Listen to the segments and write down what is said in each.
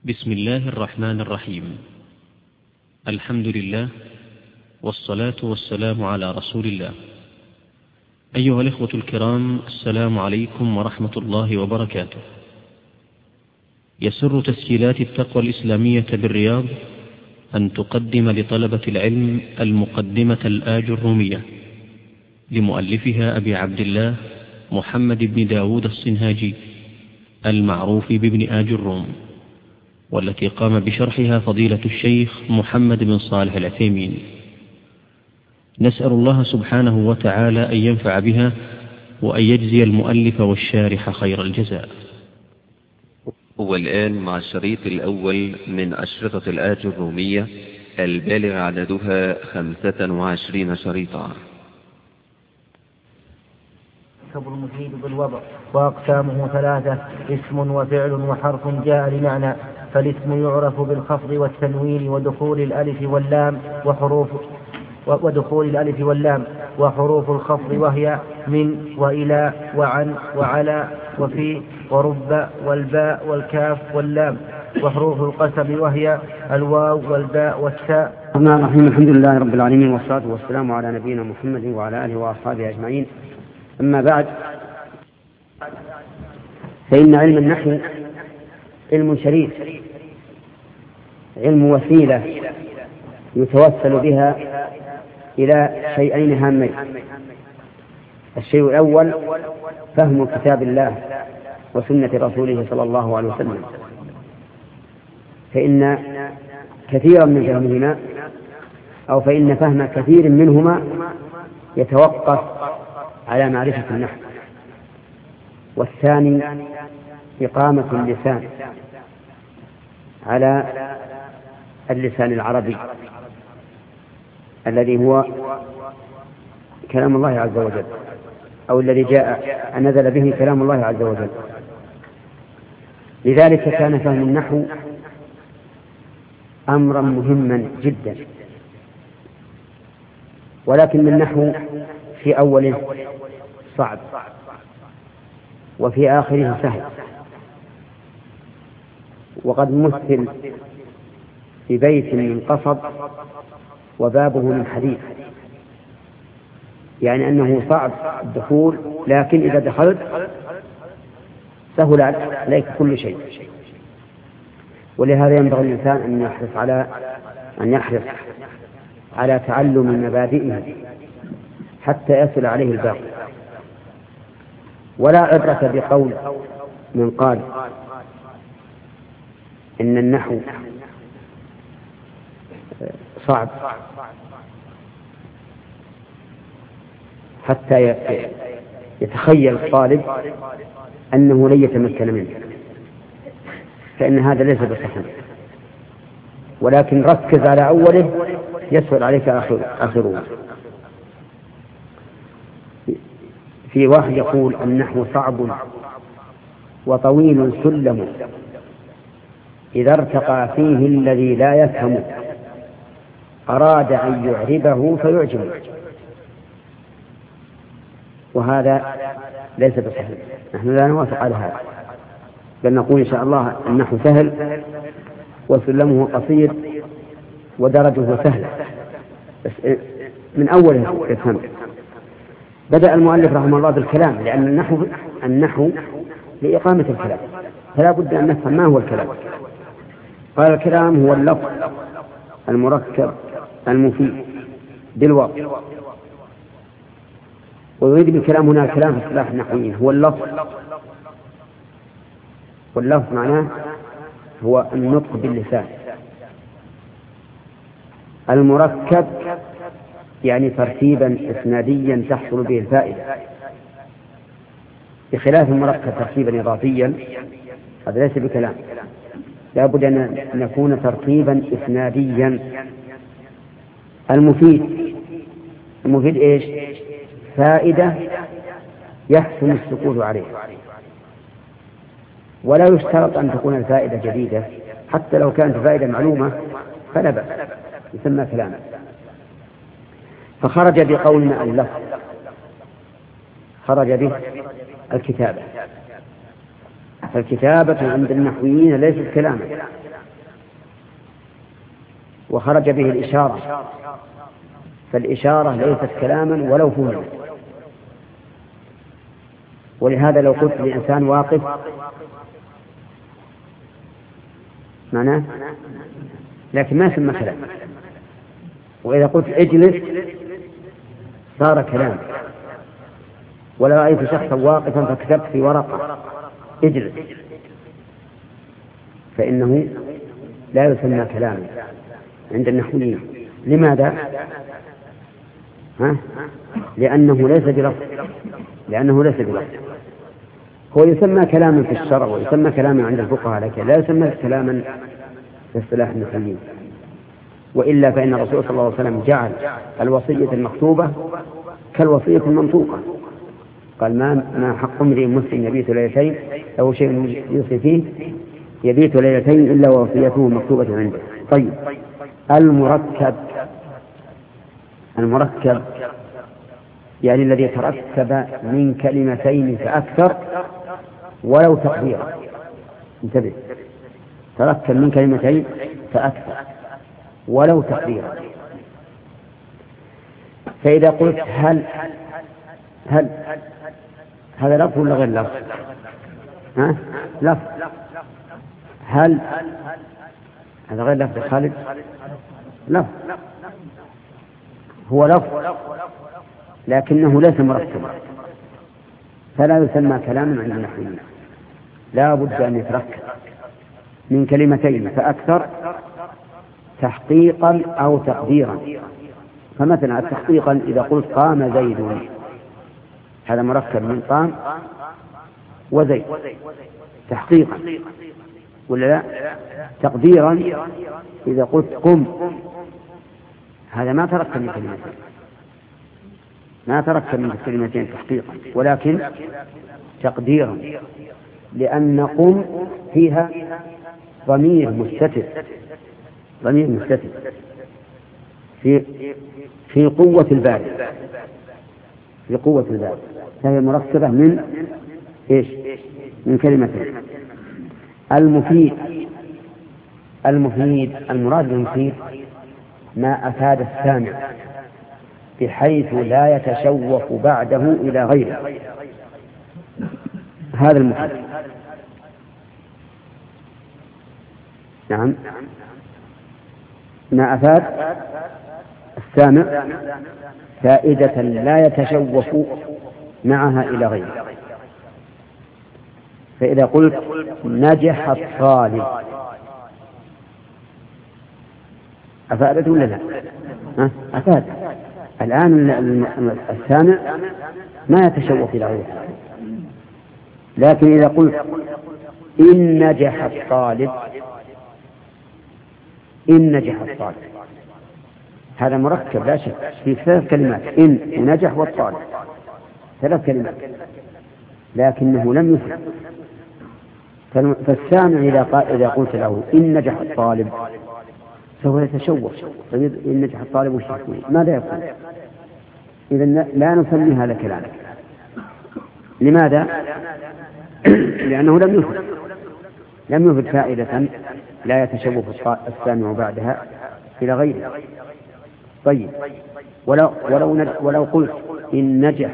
بسم الله الرحمن الرحيم. الحمد لله والصلاة والسلام على رسول الله. أيها الإخوة الكرام، السلام عليكم ورحمة الله وبركاته. يسر تسجيلات التقوى الإسلامية بالرياض أن تقدم لطلبة العلم المقدمة الآج الرومية لمؤلفها أبي عبد الله محمد بن داود الصنهاجي المعروف بابن آج الروم، والتي قام بشرحها فضيلة الشيخ محمد بن صالح العثيمين. نسأل الله سبحانه وتعالى أن ينفع بها وأن يجزي المؤلف والشارح خير الجزاء. والآن مع الشريط الأول من أشرطة الآج الرومية البالغ عددها 25 شريطا. المفيد بالوضع، وأقسامه ثلاثة: اسم وفعل وحرف جاء لمعنى. فالاسم يعرف بالخفض والتنوين ودخول الألف واللام وحروف الخفض وهي من وإلى وعن وعلى وفي ورب والباء والكاف واللام. وحروف القسم وهي الواو والباء والتاء. الرحمن الرحيم. الحمد لله رب العالمين، والصلاة والسلام على نبينا محمد وعلى آله وأصحابه أجمعين. أما بعد، فإن علم النحو علم شريف، علم وسيلة يتوسل بها إلى شيئين هامين. الشيء الأول فهم كتاب الله وسنة رسوله صلى الله عليه وسلم، فإن كثيرا من فهمهما أو فإن فهم كثير منهما يتوقف على معرفة النحو. والثاني إقامة اللسان على اللسان العربي الذي هو كلام الله عز وجل، أو الذي نزل به كلام الله عز وجل. لذلك كان فهم النحو أمرا مهما جدا، ولكن النحو في أوله صعب وفي آخره سهل. وقد مثل ببيت من قصب وبابه من حديد، يعني أنه صعب الدخول، لكن إذا دخلت سهل عليك كل شيء. ولهذا ينبغي الإنسان أن يحرص على تعلم مبادئه حتى يصل عليه الباقي. ولا عبرة بقول من قال إن النحو صعب حتى يتخيل الطالب أنه لن يتمكن منه، فإن هذا ليس بصحيح. ولكن ركز على أوله يسهل عليك آخره. في واحد يقول: النحو صعب وطويل سلم، إذا ارتقى فيه الذي لا يفهم أراد أن يعربه فيعجبه. وهذا ليس بصحيح، نحن لا نوافق على هذا، بل نقول إن شاء الله النحو سهل وسلمه قصير ودرجه سهلة، بس من أوله يفهم. بدأ المؤلف رحمه الله بالكلام، لأن النحو لإقامة الكلام، فلا بد أن نفهم ما هو الكلام. قال: الكلام هو اللفظ المركب المفيد بالوضع. ويريد بالكلام هنا الكلام في اصطلاح النحويين هو اللفظ، واللفظ معناه هو النطق باللسان. المركب يعني ترتيبا إسناديا تحصل به الفائدة، بخلاف المركب ترتيبا إضافيا هذا ليس بكلام، لا بد أن يكون ترتيبا إسناديا. المفيد إيش؟ فائدة يحسن السكوت عليها، ولا يشترط أن تكون الفائدة جديدة، حتى لو كانت فائدة معلومة فلا بأس، يسمى كلاما. فخرج بقولنا اللفظ، خرج به الكتابة. فالكتابة عند النحويين ليست كلاما، وخرج به الإشارة، فالإشارة ليست كلاما ولو فهمت. ولهذا لو قلت لإنسان واقف معناه، لكن ما يسمى كلام. وإذا قلت اجلس صار كلام. ولو رأيت شخصا واقفا فكتبت في ورقة اجلس فإنه لا يسمى كلاما عند النحويين. لماذا؟ لأنه ليس بلفظ. هو يسمى كلاما في الشرع ويسمى كلاما عند الفقهاء، لكن لا يسمى كلاما في اصطلاح النحويين. وإلا فإن الرسول صلى الله عليه وسلم جعل الوصية المكتوبة كالوصية المنطوقة. قال ما حق امرئ مسلم يبيت ليلتين أو شيء يوصي فيه يبيت ليلتين إلا ووصيته مكتوبة عنده. طيب، المركب يعني الذي تركب من كلمتين فأكثر ولو تقديرا. انتبه، تركب من كلمتين فأكثر ولو تقديرا. فإذا قلت هل هذا لفظ ولا غير لفظ؟ لفظ. هل هذا غير لفظ خالد؟ لفظ، هو لفظ لكنه ليس مركبا، فلا يسمى كلاما عند النحويين. لا بد أن يتركب من كلمتين فأكثر تحقيقا أو تقديرا. فمثلا تحقيقا إذا قلت قام زيد، هذا مركب من قام وزيد تحقيقا، ولا لا؟ تقديرا إذا قلت قم، هذا ما تركب من كلمتين تحقيقا، ولكن تقديرا، لأن قم فيها ضمير مستتر في قوة البال، فهي مركبة من إيش؟ من كلمتين. المراد بالمفيد ما أفاد السامع بحيث لا يتشوف بعده إلى غيره، هذا المفيد. نعم، ما أفاد السامع فائدة لا يتشوف معها إلى غيره. فإذا قلت نجح الطالب، أفادت ولا لا؟ أفاد. الآن السامع ما يتشوف إلى غيره. لكن إذا قلت إن نجح الطالب، هذا مركب لا شك في 3 كلمات، إن ونجح والطالب، 3 كلمات، لكنه لم يفهم. فالسامع إذا قلت له إن نجح الطالب سوف يتشوف، إن نجح الطالب وش يكون؟ ماذا يكون؟ إذن لا نسمي هذا كلام. لماذا؟ لأنه لم يفد فائدة لا يتشوف السامع بعدها إلى غيره. طيب، ولو قلت إن نجح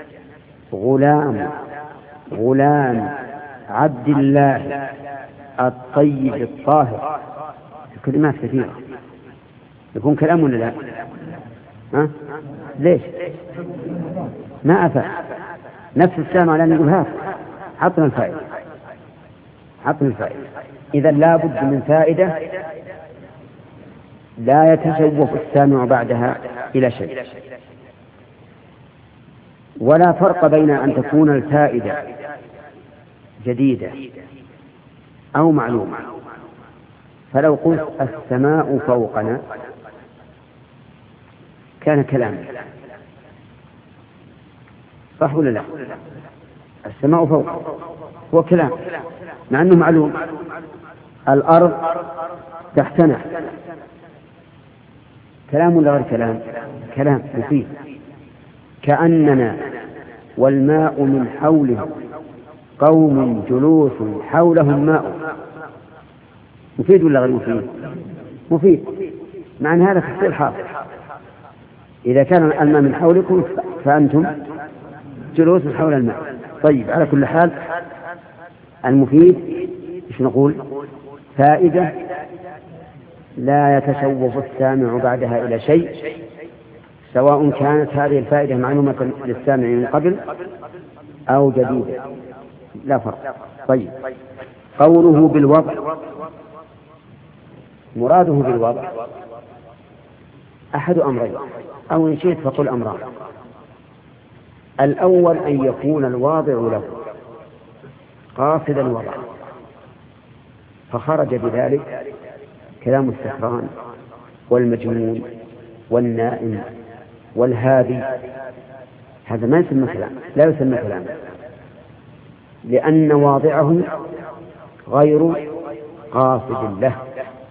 غلام عبد الله الطيب الطاهر، كلمات كثيرة، يكون كلام ولا لا؟ ليش؟ ما أفاد. نفس السامع لأن يقول هات حطنا الفائدة. إذا لا بد من فائدة لا يتشوف السامع بعدها إلى شيء. ولا فرق بين أن تكون الفائدة جديدة أو معلومة. فلو قلت السماء فوقنا كان كلاما، صح ولا لا؟ السماء فوق هو كلام مع أنه معلوم. الأرض تحتنا كلام ولا غير كلام؟ كلام مفيد. كأننا والماء من حوله قوم جلوس حولهم ماء، مفيد ولا غير مفيد؟ مفيد. مع أن هذا تحصيل حاصل. إذا كان الماء من حولكم فأنتم جلوس حول الماء. طيب، على كل حال المفيد إيش نقول؟ فائدة لا يتشوف السامع بعدها إلى شيء، سواء كانت هذه الفائدة معلومة للسامع من قبل أو جديدة، لا فرق. طيب، قوله بالوضع، مراده بالوضع أحد أمرين، أو إن شئت فقل أمران. الأول أن يكون الواضع له قاصدا وضعه، فخرج بذلك كلام السكران والمجنون والنائم والهادي، هذا ما يسمى كلام، لا يسمى كلام، لأن واضعه غير قاصد له.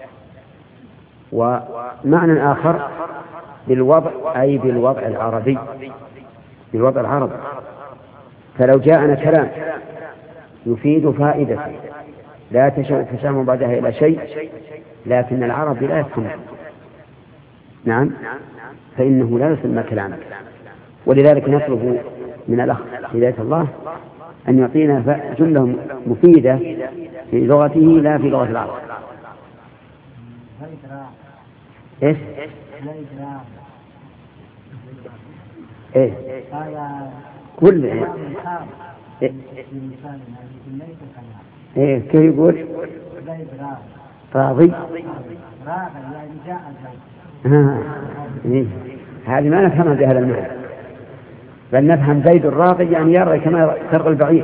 ومعنى آخر بالوضع أي بالوضع العربي، بالوضع العربي. فلو جاءنا كلام يفيد فائدة لا تشوف السامع بعدها إلى شيء، لكن العرب لا يفهمه، نعم، فإنه لا يسمى كلاما. ولذلك نطلب من الأخ هداية الله أن يعطينا جملة مفيدة في لغته لا في لغة العرب. إيش؟ إيه؟ كل إيه كيف يقول؟ راضي. إيه؟ هذه ما نفهمها بهذا المعنى، بل نفهم زيد الراغي يعني يرى كما ترغى البعير.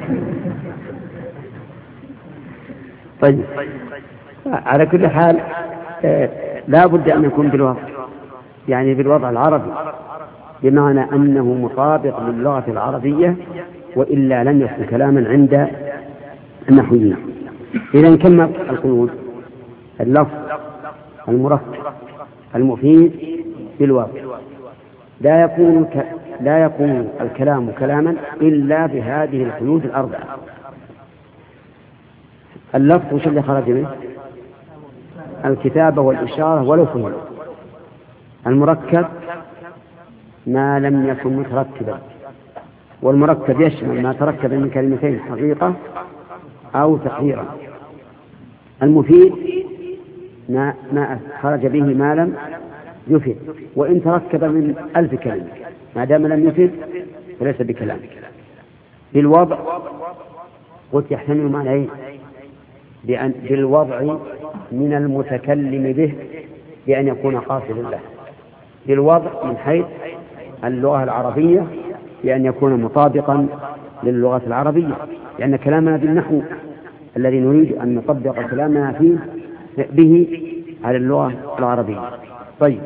طيب، على كل حال لا بد أن يكون بالوضع، يعني بالوضع العربي، بمعنى أنه مطابق للغة العربية، وإلا لم يكن كلاما عند النحويين. إذا كم القيود؟ اللفظ المركب المفيد بالوضع، لا يكون الكلام كلاما إلا بهذه القيود الأربعة. اللفظ وش اللي خرج منه؟ الكتابة والإشارة ولو فهم. المركب ما لم يكن متركبا، والمركب يشمل ما تركب من كلمتين حقيقة أو تقديرا. المفيد ما خرج به ما لم يفيد، وإن تركب من 1000 كلمة ما دام لم يفيد فليس بكلام. بالوضع قلت يحتمل معنى بالوضع من المتكلم به بأن يكون قاصدا له، بالوضع من حيث اللغة العربية بأن يكون مطابقا للغة العربية، لأن كلامنا بالنحو الذي نريد أن نطبق كلامنا فيه به على اللغة العربية. طيب،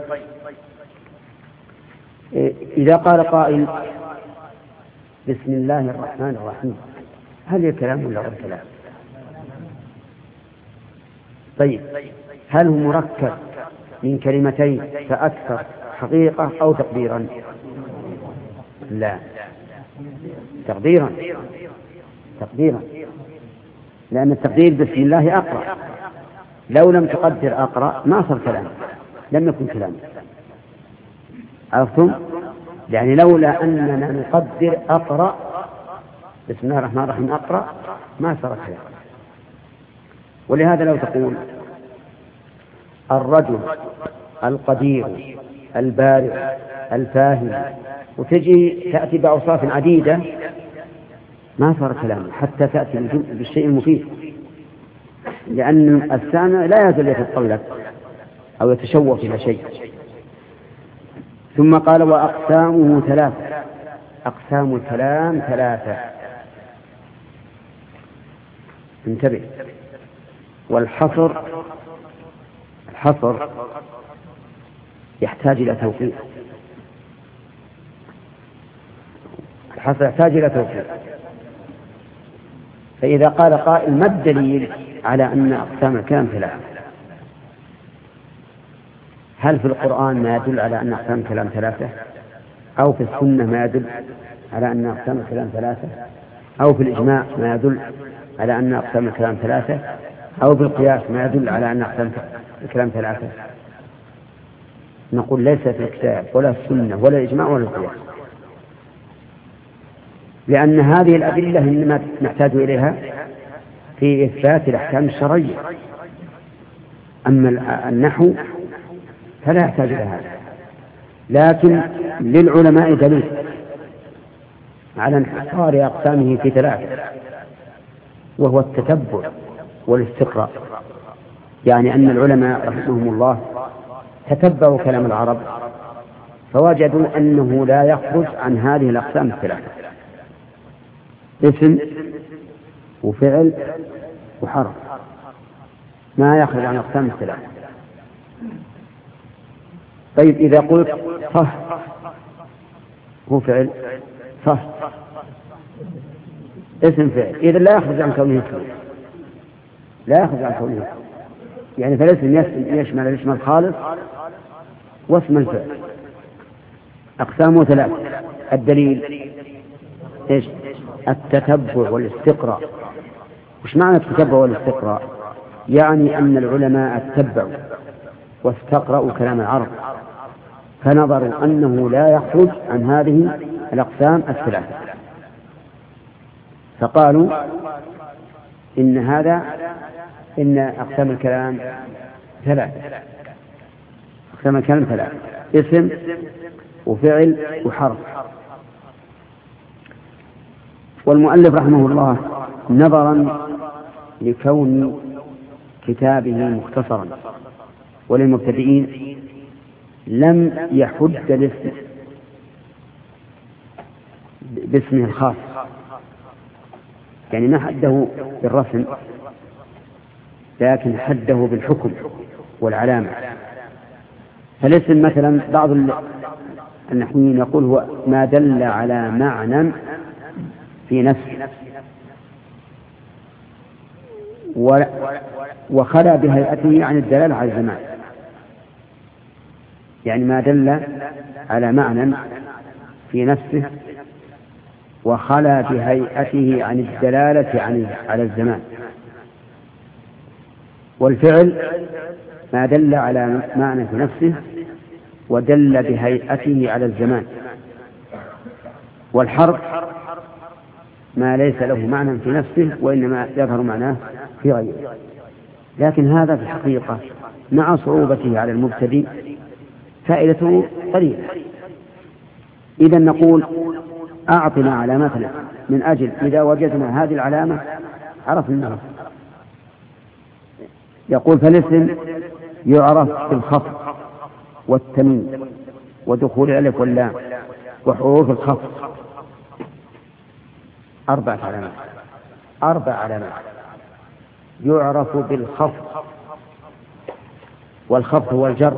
إذا قال قائل بسم الله الرحمن الرحيم، هل هي كلام ولا غير كلام؟ طيب، هل هو مركب من كلمتين فأكثر حقيقة أو تقديرا؟ لا، تقديرا، لأن التقدير بسم الله أقرأ، لو لم تقدر أقرأ ما صار كلام، لم يكن كلام. عرفتم؟ يعني لولا أننا نقدر أقرأ بسم الله الرحمن الرحيم أقرأ ما صار كلام. ولهذا لو تقول الرجل القدير البارع الفاهم وتجي تأتي بأوصاف عديدة ما صار كلام حتى تأتي بالشيء المفيد، لأن السامع لا يزال يتطلب أو يتشوق إلى شيء. ثم قال وأقسامه ثلاثة، أقسام الكلام ثلاثة، انتبه. والحصر يحتاج إلى توقيت، الحصر يحتاج إلى توقيت. فإذا قال قائل ما الدليل على أن أقسام الكلام ثلاثة؟ هل في القرآن ما يدل على أن أقسام الكلام ثلاثة؟ أو في السنة ما يدل على أن أقسام الكلام ثلاثة؟ أو في الإجماع ما يدل على أن أقسام الكلام ثلاثة؟ أو بالقياس ما يدل على أن أقسام الكلام ثلاثة؟ نقول ليس في الكتاب ولا السنة ولا الإجماع ولا القياس، لأن هذه الأدلة إنما نحتاج إليها في إثبات الأحكام الشرعية، أما النحو فلا يحتاج إلى هذا. لكن للعلماء دليل على انحصار أقسامه في ثلاثة، وهو التتبع والاستقراء. يعني أن العلماء رحمهم الله تتبعوا كلام العرب فوجدوا أنه لا يخرج عن هذه الأقسام الثلاثة: اسم وفعل وحرف، ما يخرج عن أقسام الثلاثة. طيب إذا قلت صح هو فعل، صح اسم فعل، إذا لا يخرج عن كونه اسم، لا يخرج عن كونه اسم. يعني فالاسم يشمل الاسم الخالص واسم الفعل. أقسامه ثلاث. الدليل إيش؟ التتبع والاستقراء. وش معنى التتبع والاستقراء؟ يعني أن العلماء اتبعوا واستقرأوا كلام العرب فنظروا أنه لا يخرج عن هذه الأقسام الثلاثة، فقالوا إن أقسام الكلام ثلاثة. أقسام الكلام ثلاثة: اسم وفعل وحرف. والمؤلف رحمه الله نظرا لكون كتابه مختصرا وللمبتدئين لم يحد الاسم باسمه الخاص، يعني ما حده بالرسم لكن حده بالحكم والعلامة. فالاسم مثلا بعض النحويين يقول هو ما دل على معنى في نفسه وخلا بهيئته عن الدلالة على الزمان، يعني ما دل على معنى في نفسه وخلا بهيئته عن الدلالة على الزمان. والفعل ما دل على معنى في نفسه ودل بهيئته على الزمان. والحرف ما ليس له معنى في نفسه وإنما يظهر معناه في غيره. لكن هذا في الحقيقة مع صعوبته على المبتدئ فائدته قليلة. إذا نقول أعطنا علامات من أجل إذا وجدنا هذه العلامة عرفنا. يقول فالاسم يعرف بالخفض والتنوين ودخول الألف واللام وحروف الخفض. 4 علامات، 4 علامات. يعرف بالخفض، والخفض هو الجر،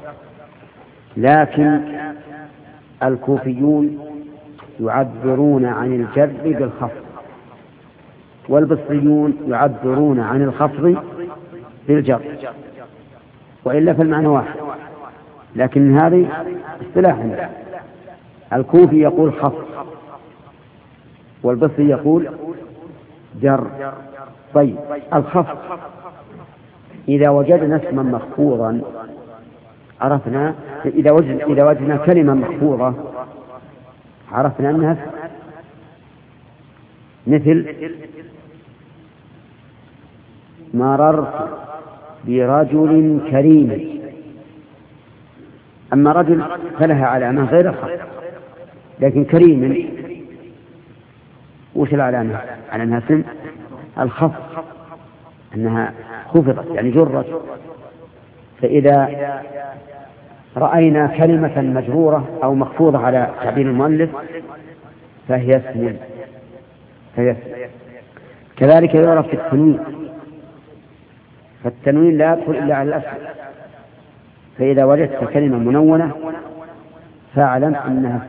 لكن الكوفيون يعبرون عن الجر بالخفض، والبصريون يعبرون عن الخفض بالجر، وإلا فالمعنى واحد، لكن هذه اصطلاح. الكوفي يقول خفض والبصري يقول جر. طيب الخفض إذا وجدنا اسما مخفوضا عرفنا، إذا وجدنا كلمة مخفوضة عرفنا أنها مثل مررت برجل كريم. أما رجل فلها علامة غير الخفض، لكن كريم وش العلامة؟ على أنها اسم الخفض، أنها خفضت يعني جرت. فإذا رأينا كلمة مجرورة أو مخفوضة على تعبير المؤلف فهي اسم. كذلك يعرف التنوين، فالتنوين لا يدخل إلا على الأصل. فإذا وجدت كلمة منونة فاعلم أنها.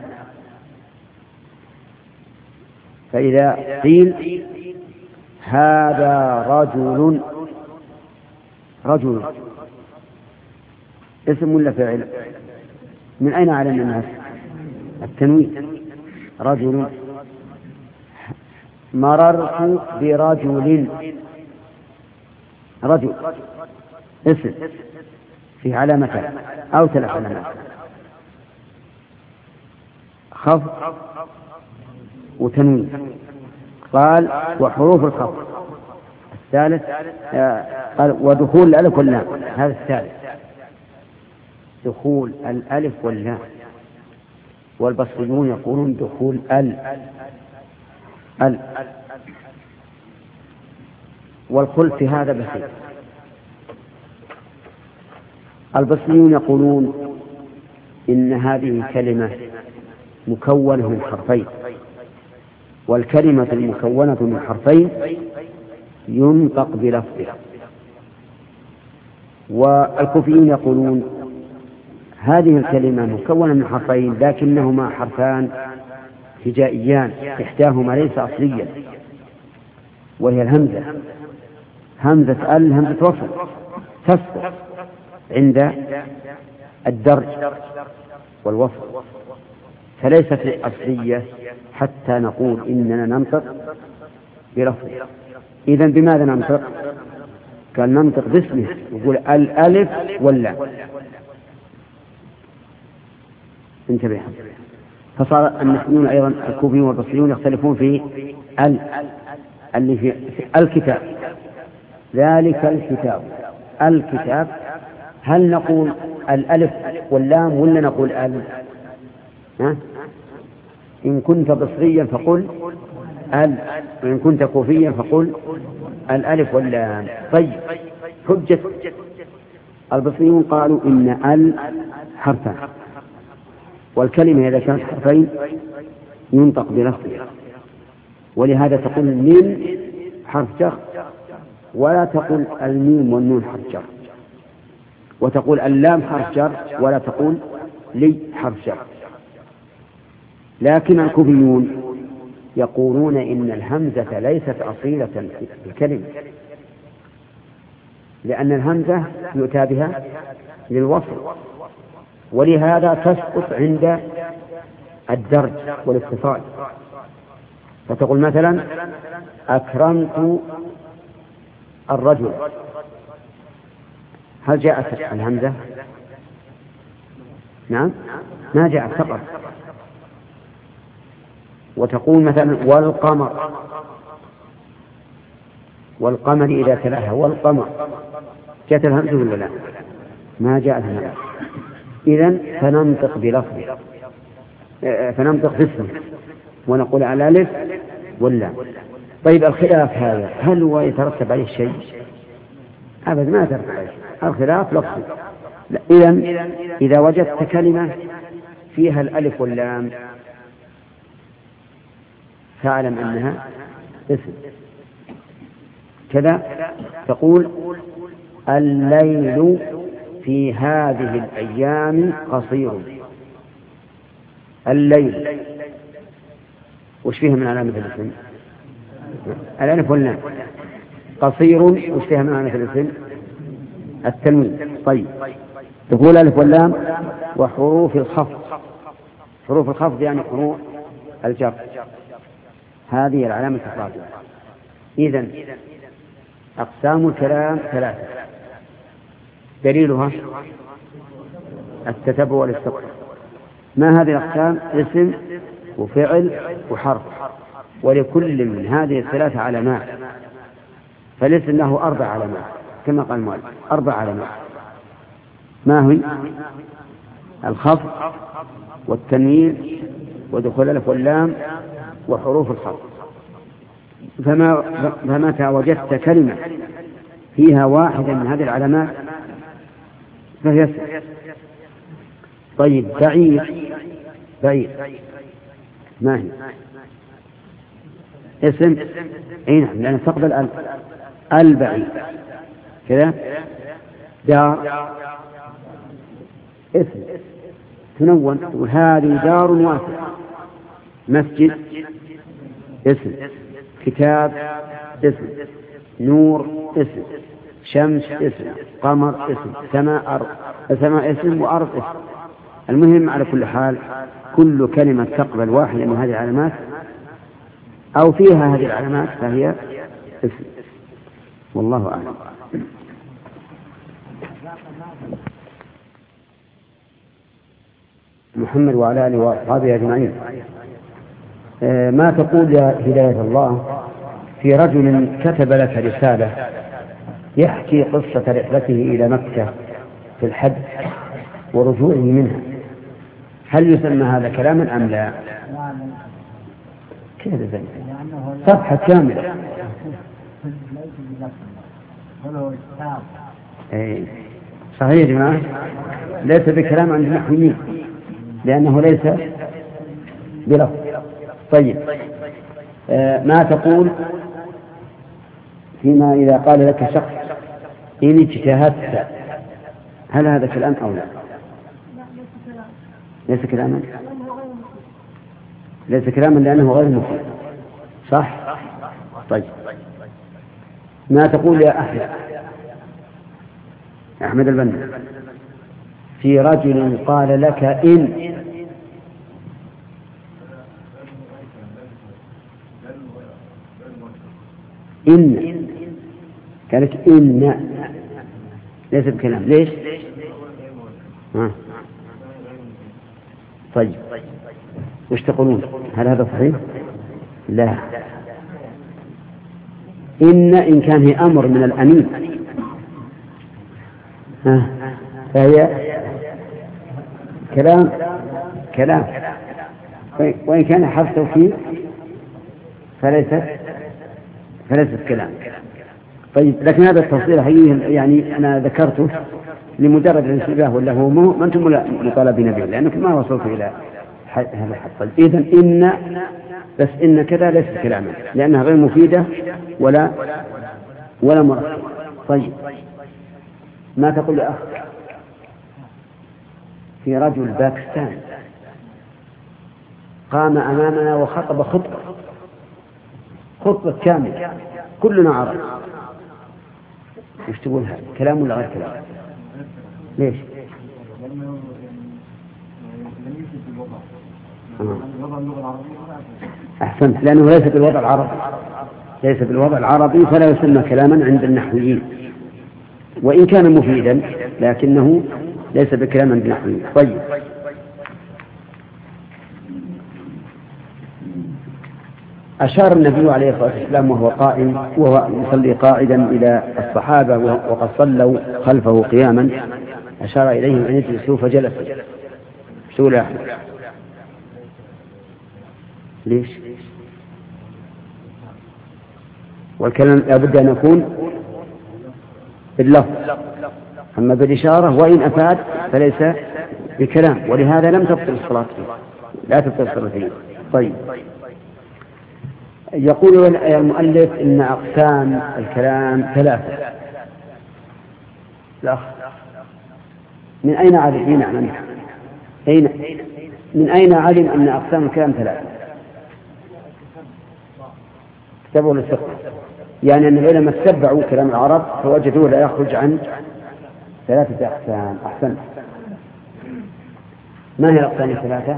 فإذا قيل هذا رجل اسم ولا فعل؟ من أين علمنا الناس؟ التنوين. رجل. مررت برجل، رجل اسم. في علامتان أو 3 علامات: خفض وتنوين. قال وحروف الخفض. الثالث قال ودخول الألف واللام، هذا الثالث، دخول الألف واللام. والبصريون يقولون دخول ال. والخلف في هذا بسيط. البصريون يقولون إن هذه كلمة مكونة من حرفين، والكلمة المكونة من حرفين ينطق بلفظها. والكوفيون يقولون هذه الكلمة مكونة من حرفين لكنهما حرفان هجائيان، إحداهما ليس أصليا، وهي الهمزة، همزة همزة وصل تسقط عند الدرج والوصل، فليست أصلية حتى نقول إننا ننطق بلفظه. إذن بماذا ننطق؟ قال ننطق باسمه، يقول الألف واللام. انتبه. فصار النحويون أيضا الكوفيون والبصريون يختلفون في اللي في الكتاب، ذلك الكتاب هل نقول الألف واللام ولا نقول إن كنت بصريا فقل وإن كنت كوفيا فقل الألف واللام. طيب، حجة البصريون قالوا إن حرفان، والكلمة إذا كانت حرفين ينطق بلفظها، ولهذا تقول من حرف جر ولا تقول الميم والنون حرف جر، وتقول اللام حرف جر ولا تقول لي حرف جر. لكن الكوفيون يقولون إن الهمزة ليست أصيلة في الكلمة، لأن الهمزة يؤتى بها للوصل، ولهذا تسقط عند الدرج والاتصال. فتقول مثلا أكرمت الرجل، هل جاءت الهمزة؟ نعم، ما جاءت، فقط. وتقول مثلا والقمر إذا تلاها والقمر، جاءت الهمزة ولا لا؟ ما جاءت الهمزة. إذن فننطق بلفظه، فننطق باسمه ونقول على الألف واللام. طيب، الخلاف هذا هل هو يترتب عليه شيء؟ أبدا ما يترتب عليه، الخلاف لفظي. إذن إذا وجدت كلمة فيها الألف واللام فاعلم أنها اسم. كذا تقول الليل في هذه الأيام قصير. الليل وش فيها من علامة الاسم؟ الألف واللام. قصير وش فيها من علامة الاسم؟ التنوين. طيب، تقول الألف واللام وحروف الخفض. حروف الخفض يعني حروف الجر، هذه العلامة الرابعة. إذن أقسام الكلام 3، دليلها التتبع والاستقراء. ما هذه الأقسام؟ اسم وفعل وحرف، ولكل من هذه ال3 علامات. فالاسم له 4 علامات كما قال المؤلف، 4 علامات. ما هي؟ الخفض والتنوين ودخول الألف واللام وحروف الخفض. فمتى وجدت كلمة فيها واحدة من هذه العلامات فهي اسم. طيب، بعيد ما هي؟ اسم. اي نعم، لأن تقبل البعيد كذا. دار اسم تنون، وهذه دار واسعة. مسجد اسم. كتاب اسم. نور اسم. شمس اسم. قمر اسم. سماء اسم وأرض اسم. المهم على كل حال كل كلمة تقبل واحدة من هذه العلامات أو فيها هذه العلامات فهي اسم. والله أعلم. محمد وعلى آله وأصحابه أجمعين. ما تقول يا هداية الله في رجل كتب لك رسالة يحكي قصة رحلته إلى مكة في الحج ورجوعه منها، هل يسمى هذا كلاما أم لا؟ كذا زي صفحة كاملة. صحيح يا جماعة، ليس بكلام عند النحويين لأنه ليس بلفظ. طيب، ما تقول فيما إذا قال لك شخص إن اجتهدت، هل هذا كلام أو لا؟ ليس كلاما، ليس كلاما لأنه غير مفيد، صح؟ طيب، ما تقول يا أحمد البنا في رجل قال لك إن قالك إن، ليس بكلام، ليش؟ طيب، وش تقولون؟ هل هذا صحيح؟ لا، إن كان هي أمر من الأمين فهي كلام، وإن كان حرف توكيد فليست كلام. طيب، لكن هذا التفصيل حقيقي يعني أنا ذكرته لمجرد الانتباه، ولا هو ما أنتم مطالبين به لأنكم ما وصلتوا إلى هذا الحد. طيب، إذن إن، بس إن كذا ليست كلاما لأنها غير مفيدة ولا مركبة. طيب، ما تقول يا أخ في رجل باكستاني قام أمامنا وخطب خطبة كاملة كلنا عرب، وش تقول هذا؟ كلام ولا غير كلام؟ ليش؟ أحسنت، لأنه ليس بالوضع العربي فلا يسمى كلاما عند النحويين، وإن كان مفيدا لكنه ليس بكلام عند النحويين. طيب، أشار النبي عليه الصلاة والسلام وهو يصلي قاعدا إلى الصحابة وقد صلوا خلفه قياما، أشار إليهم أن يجلسوا فجلسوا. شو لا؟ ليش؟ والكلام لابد أن يكون باللفظ، أما بالإشارة وإن أفاد فليس بكلام، ولهذا لم تبطل الصلاة فيه، لا تبطل الصلاة فيه. طيب، يقول المؤلف إن أقسام الكلام 3. الأخ من أين علم؟ من أين علم أن أقسام الكلام 3؟ كتبوا للفقه، يعني أن العلماء اتبعوا كلام العرب فوجدوه لا يخرج عن 3 أقسام. أحسن، ما هي الأقسام 3؟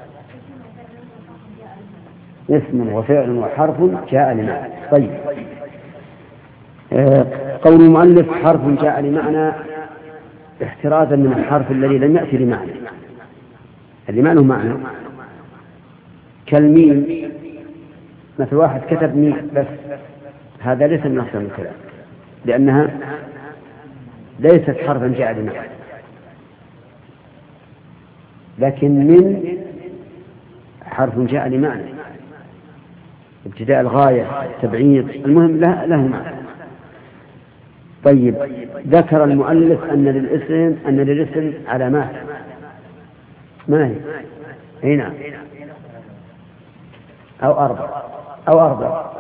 اسم وفعل وحرف جاء لمعنى. طيب، قول المؤلف حرف جاء لمعنى احترازا من الحرف الذي لم يأتي لمعنى، اللي ما له معنى، كالميم، مثل واحد كتب ميم بس، هذا ليس من أقسام الكلام لأنها ليست حرفا جاء لمعنى. لكن من حرف جاء لمعنى، ابتداء الغاية، التبعيض، المهم له معنى. طيب، ذكر المؤلف أن للاسم علامات، ما هي؟ هنا أو 4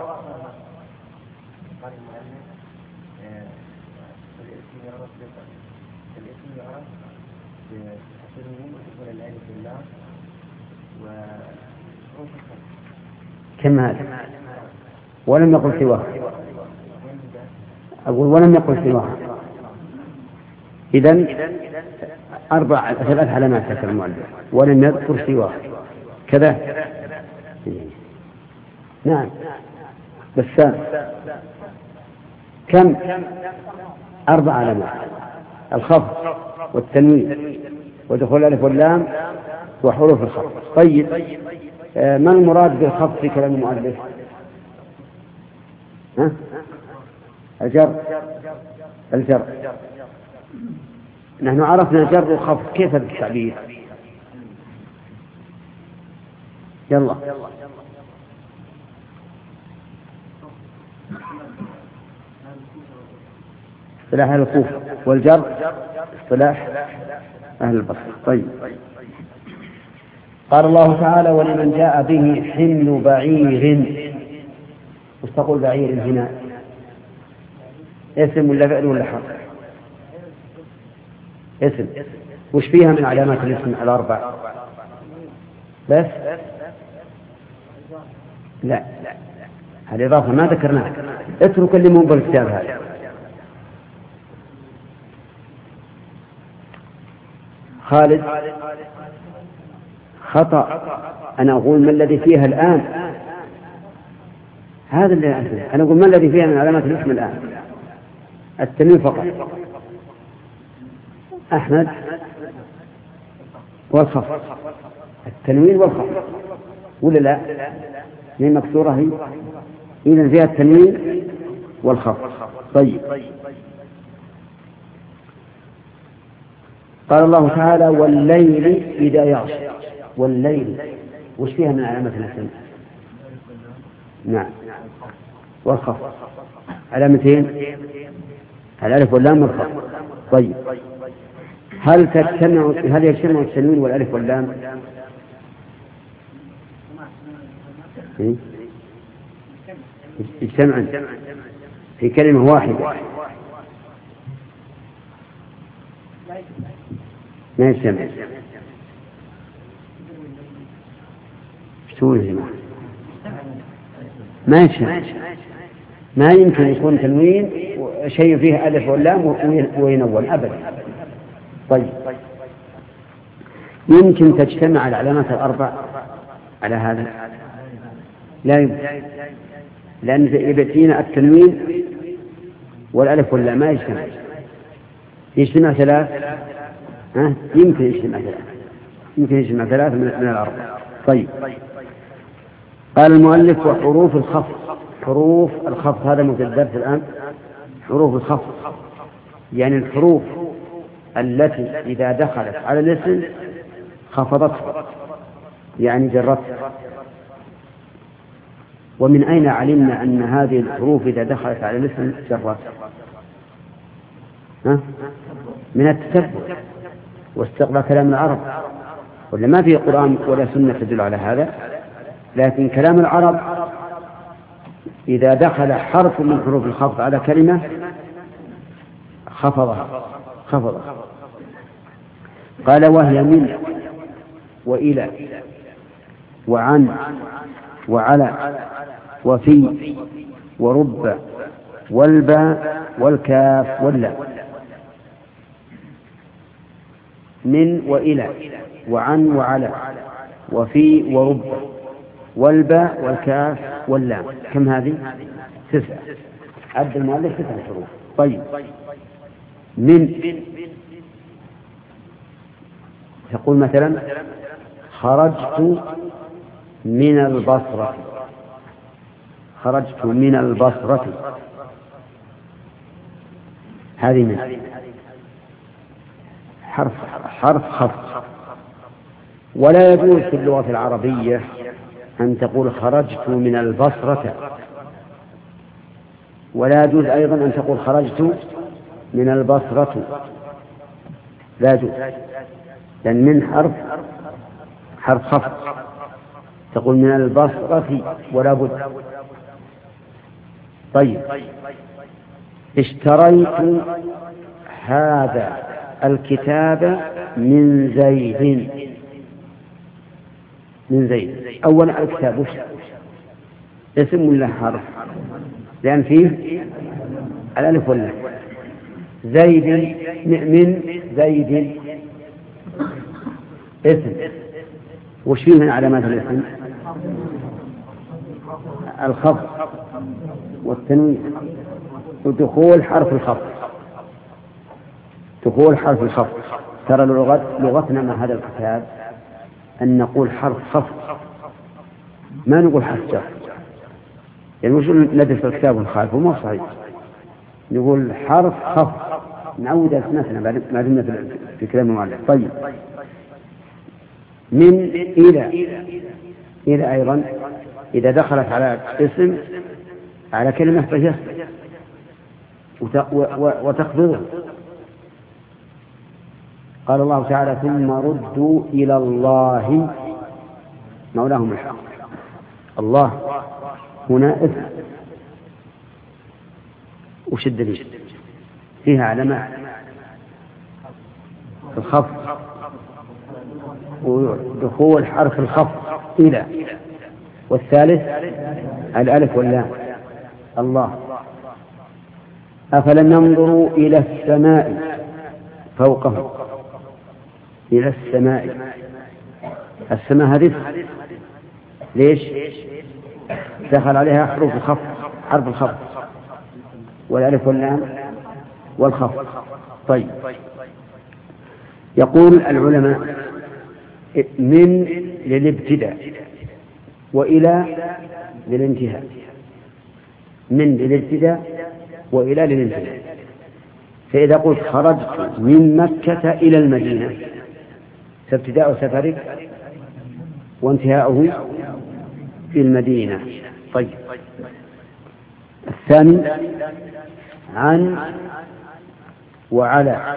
كم هذا؟ ولم يقل سواه، أقول ولم يقل سواه. إذن 3 علامات ذكر المؤلف ولم يذكر سواه كذا. نعم، بسام كم؟ 4 علامات: الخفض والتنوين ودخول الألف واللام وحروف الخفض. طيب، ما المراد بالخفض في كلام المؤلف؟ الجر. نحن عرفنا الجر والخفض، كيف بالتعبير؟ يلا. اصطلاح أهل الكوفة، والجر اصطلاح أهل البصرة. طيب، قال الله تعالى: ولمن جاء به حمل بعير. وش تقول بعير هنا؟ اسم ولا فعل ولا حرف؟ اسم. وش فيها من علامات الاسم الأربع؟ بس لا، الإضافة ما ذكرناها. اترك اللي مو بالكتاب هذا. خالد: خطأ. أنا أقول ما الذي فيها الآن، هذا اللي أنا أقول ما الذي فيها من علامات الاسم الآن. التنوين فقط. أحمد: والخفض. التنوين والخفض ولا لا؟ هي مكسورة هي، إذن فيها التنوين والخفض. طيب، قال الله تعالى: والليل إذا يغشى. والليل وش فيها من علامة الاسم؟ نعم، والخفض. علامتين، الألف واللام والخفض. طيب، هل يجتمع التنوين والألف واللام؟ يجتمعان في كلمة واحدة؟ ما يجتمع. ما يجتمع. ما يمكن يكون تنوين شيء فيه ألف واللام وينون أبدا. طيب، يمكن تجتمع العلامات الأربع على هذا؟ لا يمكن، لأن يبتين التنوين والألف واللام ما يجتمع. يجتمع ثلاث. يمكن يجتمع ثلاث من الأربع. طيب، قال المؤلف: وحروف الخفض. حروف الخفض هذا من الدرس الآن. حروف الخفض يعني الحروف التي إذا دخلت على الاسم خفضته، يعني جرته. ومن أين علمنا أن هذه الحروف إذا دخلت على الاسم جرته؟ من التتبع واستقراء كلام العرب، ولا ما في قرآن ولا سنة تدل على هذا. لكن كلام العرب إذا دخل حرف من حروف الخفض على كلمة خفضها. قال: وهي من وإلى وعن وعلى وفي ورب والباء والكاف واللام. من وإلى وعن وعلى وفي ورب والباء والكاف واللام. كم هذه؟ 9. عد المؤلف 9 حروف. طيب، من تقول مثلا: خرجت من البصرة. خرجت من البصرة، هذه من حرف خفض. ولا يجوز في اللغة العربية أن تقول خرجت من البصرة، ولا يجوز أيضا أن تقول خرجت من البصرة، لا يجوز، لأن من حرف خفض. تقول من البصرة ولا بد. طيب، اشتريت هذا الكتاب من زيد. من زيد. أولا الكتاب وش؟ اسم ولا حرف؟ لأن فيه الألف واللام. زيد من زيد اسم. وش فيه من علامات الاسم؟ الخفض والتنوين ودخول حرف الخفض. دخول حرف الخفض. ترى لغتنا مع هذا الكتاب أن نقول حرف خفض، ما نقول حرف جر. يعني مش ندرس الكتاب ونخالفه، مو صحيح. نقول حرف خفض، نعود أسمتنا ما دمنا في كلام المؤلف. طيب، من إلى أيضا إذا دخلت على اسم على كلمة فهي وتخفضه. قال الله تعالى: ثم ردوا إلى الله مولاهم الحق. الله هنا اسم، وش الدليل؟ فيها علامات: الخفض ودخول حرف الخفض إلى، والثالث الألف واللام. الله. أفلم ينظروا إلى السماء فوقهم، إلى السماء. السماء هذه ليش؟ دخل عليها حروف الخفض، حرف الخفض والألف واللام والخفض. طيب، يقول العلماء: من للابتداء، وإلى للانتهاء. من للابتداء وإلى للانتهاء. فإذا قلت خرجت من مكة إلى المدينة، فابتداء سفرك وانتهاؤه في المدينة. طيب، الثاني عن وعلى.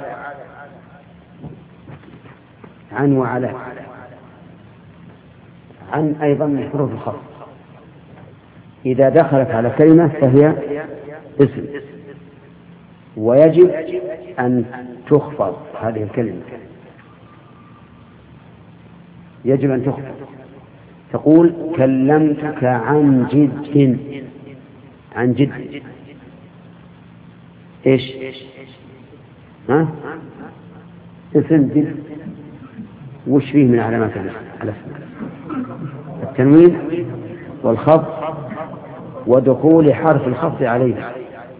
عن وعلى. عن أيضا من حروف الخفض، إذا دخلت على كلمة فهي اسم، ويجب أن تخفض هذه الكلمة، يجب أن تخفض. تقول: كلمتك عن جد. عن جد إيش؟ اسم جد. وش فيه من علامات الاسم؟ التنوين والخفض ودخول حرف الخفض عليه.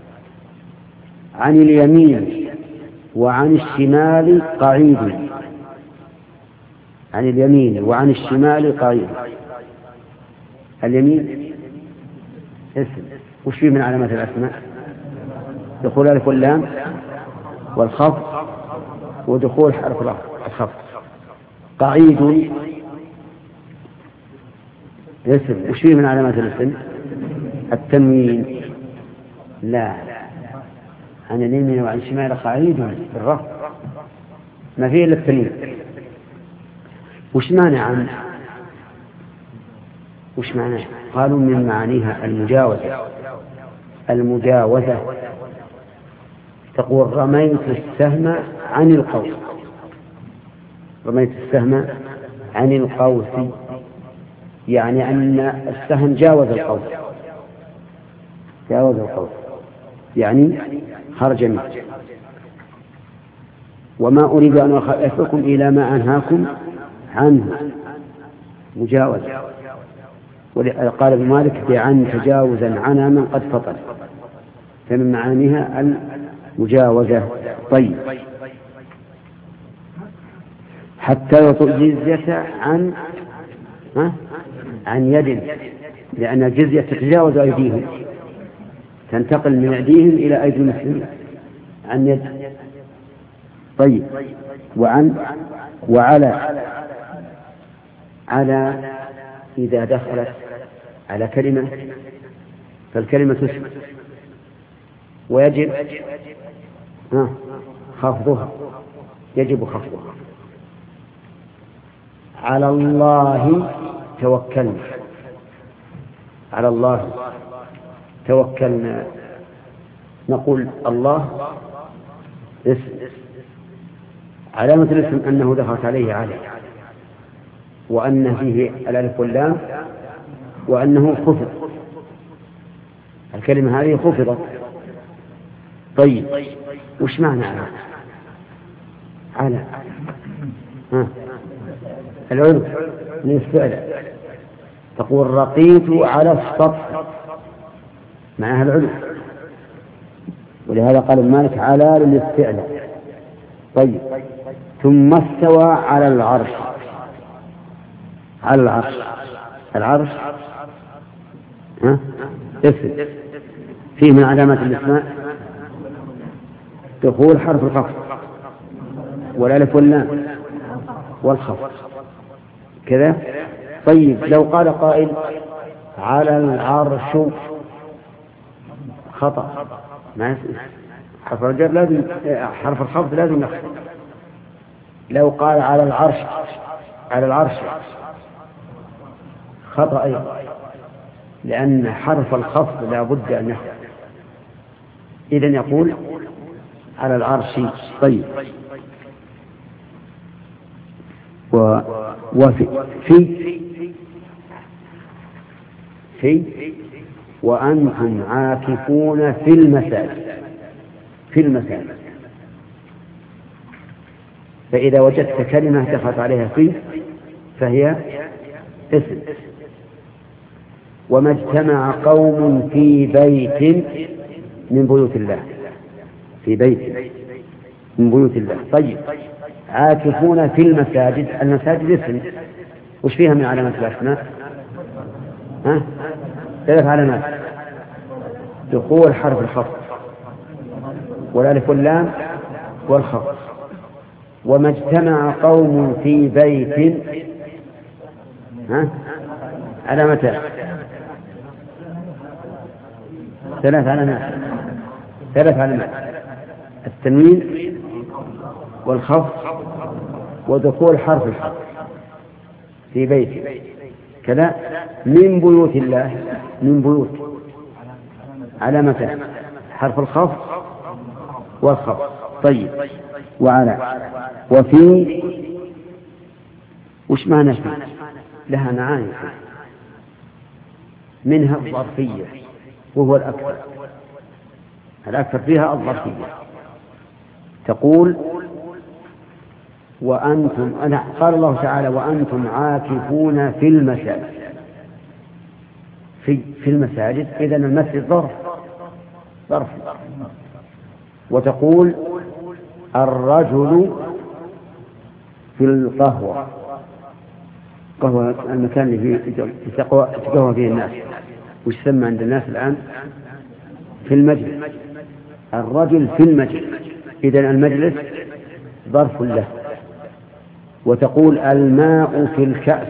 عن اليمين وعن الشمال قعيد. عن اليمين وعن الشمال قعيد. اليمين اسم، وش فيه من علامات الأسماء؟ دخول الألف واللام والخفض ودخول حرف الخفض. قعيد اسم، وش فيه من علامات الاسم؟ التنوين. لا، عن اليمين وعن الشمال قعيد بالرفع، ما فيه إلا التنوين. وش معنى عن؟ وش معنى؟ قالوا من معانيها المجاوزة. المجاوزة. تقول: رميت السهم عن القوس. رميت السهم عن القوس، يعني أن السهم جاوز القوس. جاوز القوس يعني خرج منه. وما أريد أن أخالفكم إلى ما أنهاكم عنه. مجاوز. قال ابن مالك: بعن تجاوزا عنا من قد فطر. فمن معانيها المجاوزة. طيب، حتى يعطوا الجزية عن يد، لأن الجزية تتجاوز أيديهم، تنتقل من أيديهم إلى أيدي المسلمين. عن يد. طيب، وعن وعلى. على إذا دخلت على كلمة فالكلمة اسم، ويجب خفضها. يجب خفضها. على الله توكلنا. على الله توكلنا. نقول الله اسم، علامة الاسم أنه دخلت عليه علي، وأن فيه الألف واللام، وأنه خفض. الكلمة هذه خفضت. طيب، وش معنى على؟ العلو من الفعل. تقول: رقيت على السطح، معناها العلو. ولهذا قال مالك: على للاستعلاء. طيب، ثم استوى على العرش. على العرش. العرش اسم فيه من علامات الاسماء دخول حرف الخفض والالف واللام والخفض كذا. طيب لو قال قائل على العرش خطأ، ما حرف الجر لازم، حرف الخفض لازم يخفض. لو قال على العرش، على العرش خطأ أيضا، لأن حرف الخفض لا بد أن يخفض. إذن يقول على العرش. طيب في وأنتم عاكفون في المساجد. في المساجد، فإذا وجدت كلمة دخلت عليها في فهي اسم. وما اجتمع قوم في بيت من بيوت الله، في بيت من بيوت الله. طيب عاكفون في المساجد، المساجد اسم، وش فيها من علامات الأسماء؟ 3 علامات: دخول حرف الخفض والالف واللام والخفض. وما اجتمع قوم في بيت علامتان، 3 علامات، 3 علامات: التنوين والخفض ودخول حرف الخفض في بيت كذا من بيوت الله. من بيوت علامتان: حرف الخفض والخفض. طيب وعلى وفي وش معنى في؟ لها معاني، منها الظرفية وهو الأكثر فيها الظرفية. تقول وأنتم، قال الله تعالى وأنتم عاكفون في المساجد. في المساجد، إذن المسجد ظرف. وتقول الرجل في القهوة، قهوة المكان اللي يتقهوى فيه الناس، وش يسمى عند الناس الآن؟ في المجلس. الرجل في المجلس، إذن المجلس ظرف له. وتقول الماء في الكأس،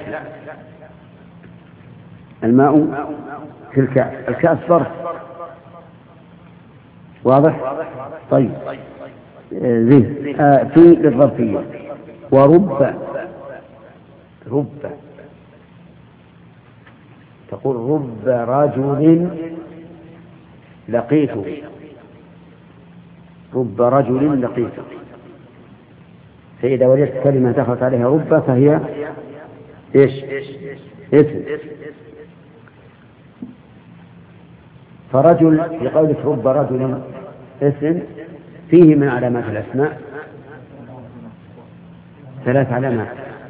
الماء في الكأس، الكأس ظرف. واضح؟ طيب زين. في للظرفية. ورب، تقول رب رجل لقيته، رب رجل لقيته. فإذا وجدت كلمة دخلت عليها رب فهي إيش؟ اسم. فرجل في قولك رب رجل اسم فيه من علامات الأسماء 3 علامات: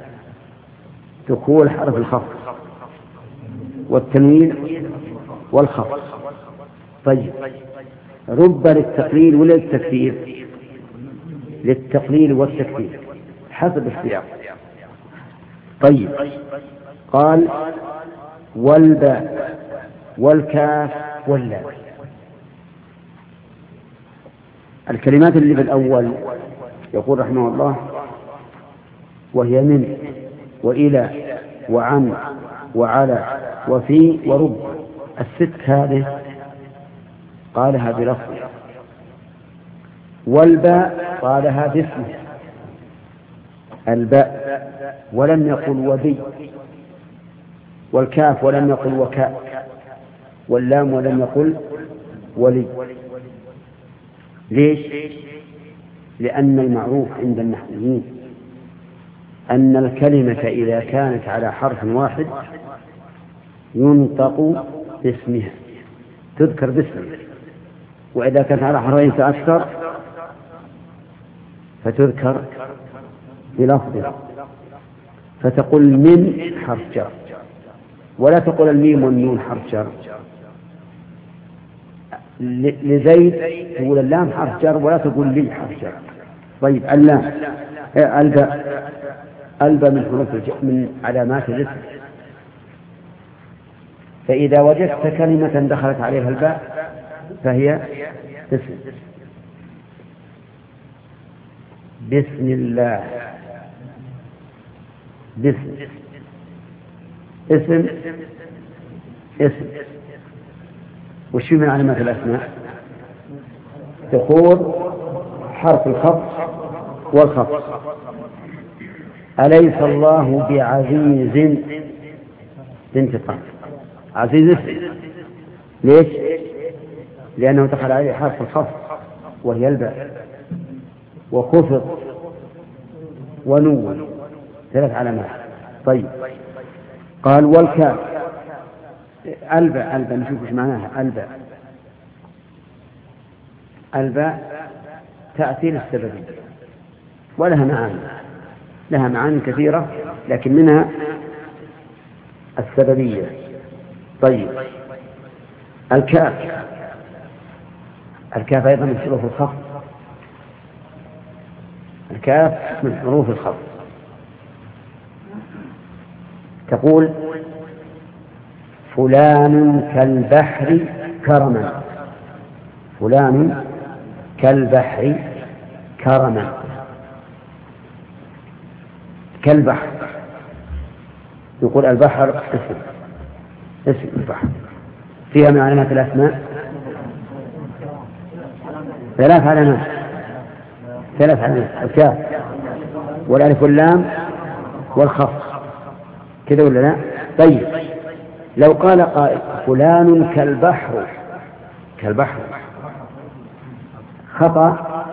دخول حرف الخفض والتنوين والخفض. طيب رب للتقليل ولا للتكثير؟ للتقليل والتكثير حسب السياق. طيب قال والباء والكاف واللام. الكلمات اللي بالأول يقول رحمه الله وهي من وإلى وعن وعلى وفي ورب، الست هذه قالها بلفظ. والباء قالها باسمه الباء ولم يقل وبي، والكاف ولم يقل وكاء، واللام ولم يقل ولي. ليش؟ لأن المعروف عند النحويين أن الكلمة إذا كانت على حرف واحد ينطق باسمها، تذكر باسمها، وإذا كانت على حرفين فأكثر فتذكر بلفظها. فتقول من حرف جر، ولا تقول الميم والنون حرف جر. لزيد تقول اللام حرف جر ولا تقول لي حرف جر. طيب اللام الباء الباء من علامات الاسم، فإذا وجدت كلمة دخلت عليها الباء فهي اسم. بسم الله، بسم، اسم، اسم. وش من علامات الأسماء؟ دخول حرف الخفض والخفض. أليس الله بعزيز بانتقام؟ عزيز اسم. ليش؟ لأنه دخل عليه حرف الخفض وهي الباء، وخفض ونون، 3 علامات. طيب، قال والكاف. الباء نشوف ايش معناها. الباء تأتي للسببية ولها معاني، لها معاني كثيرة، لكن منها السببية. طيب، الكاف أيضا من حروف الخفض. الكاف من حروف الخفض. تقول فلان كالبحر كرما، فلان كالبحر كرما. كالبحر، يقول البحر اسم البحر. فيها من علامات الأسماء 3 علامات، الكاف والألف واللام والخفض، كذا ولا لا؟ طيب، لو قال قائل فلان كالبحر خطأ.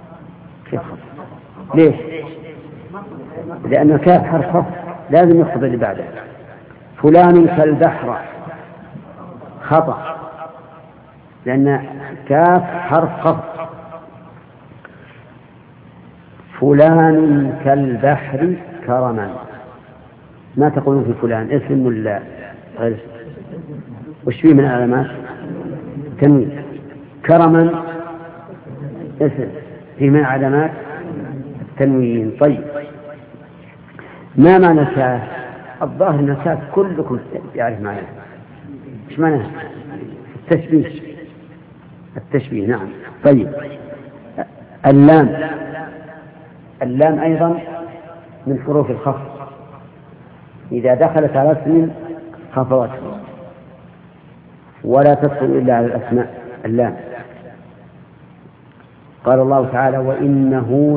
ليش؟ لأن الكاف حرف خفض لازم يخفض اللي بعده. فلان كالبحر خطأ، لأن كاف حرف خفض. فلان كالبحر كرما. ما تقولون في فلان اسم ولا غير اسم؟ وش فيه من علامات؟ تنوين. كرما اسم، فيه من علامات التنوين. طيب، ما معنى كاف؟ الظاهر ان كاف كلكم يعرف معناه. ايش معناه؟ التشبيه. نعم. طيب، اللام أيضا من حروف الخفض، إذا دخلت على اسم خفضته، ولا تدخل إلا على الأسماء. اللام، قال الله تعالى وإنه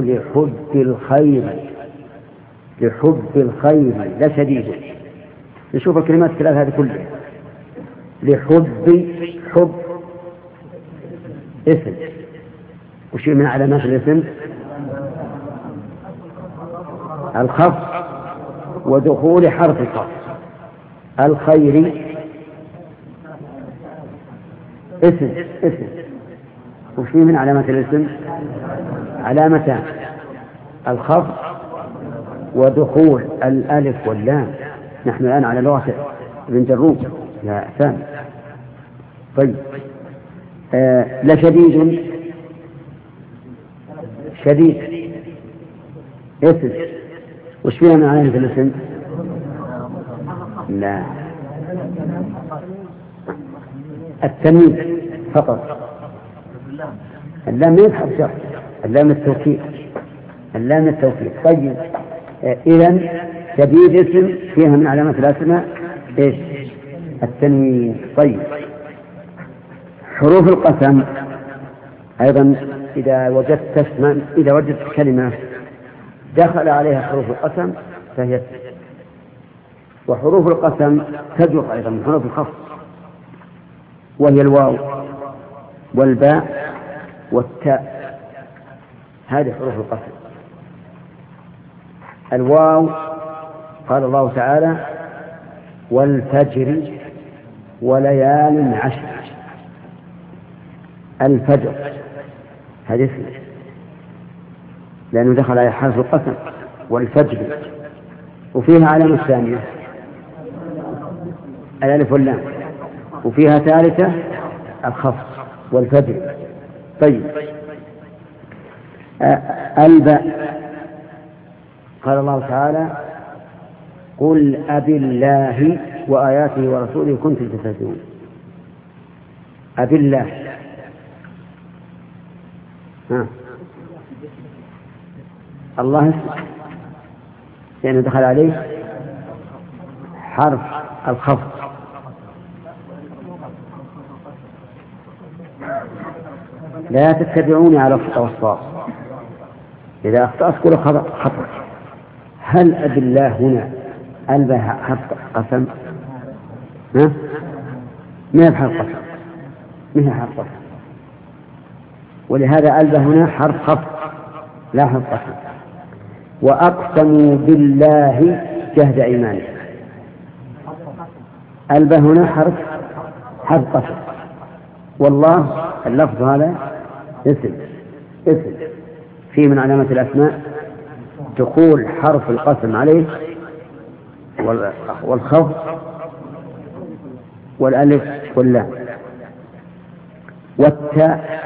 لحب الخير لشديد. نشوف الكلمات الثلاث هذه كلها. حب اسم، وشيء من علامات الاسم الخفض ودخول حرف الخفض. الخير اسم، وشيء من علامات الاسم علامتان: الخفض ودخول الألف واللام. نحن الآن على لغة ابن جروب لا أحسان. طيب، لشديد اسم، وش فيها من علامة الاسم؟ لا، التمييز فقط. اللام ليس حرف شرط، اللام التوكيد. طيب، إذن شديد اسم فيها من علامات الأسماء إيش؟ التنوين. طيب، حروف القسم أيضا إذا وجدت كلمة دخل عليها حروف القسم فهي. وحروف القسم تجر أيضا من حروف الخفض، وهي الواو والباء والتاء. هذه حروف القسم. الواو قال الله تعالى والفجر وليال عشر. الفجر هذا اسم لأنه دخل على حرف القسم. والفجر، وفيها علامة ثانية الألف واللام، وفيها ثالثة الخفض والفجر. طيب، الباء قال الله تعالى قل أبي الله وآياته ورسوله كنتم تستهزئون. أبي الله الله لأنه دخل عليه حرف الخفض. لا تتبعوني على الخطأ والصواب، إذا أخطأت كل خطأ. هل أبي الله هنا ألبى حرف قسم؟ ما هي حرف قسم، ما هي حرف قسم، ولهذا ألبى هنا حرف خفض لا حرف قسم. وأقسموا بالله جهد أيمانه، ألبى هنا حرف قسم. والله اللفظ هذا اسم فيه من علامة الأسماء دخول حرف القسم عليه والخفض والألف واللام والتاء.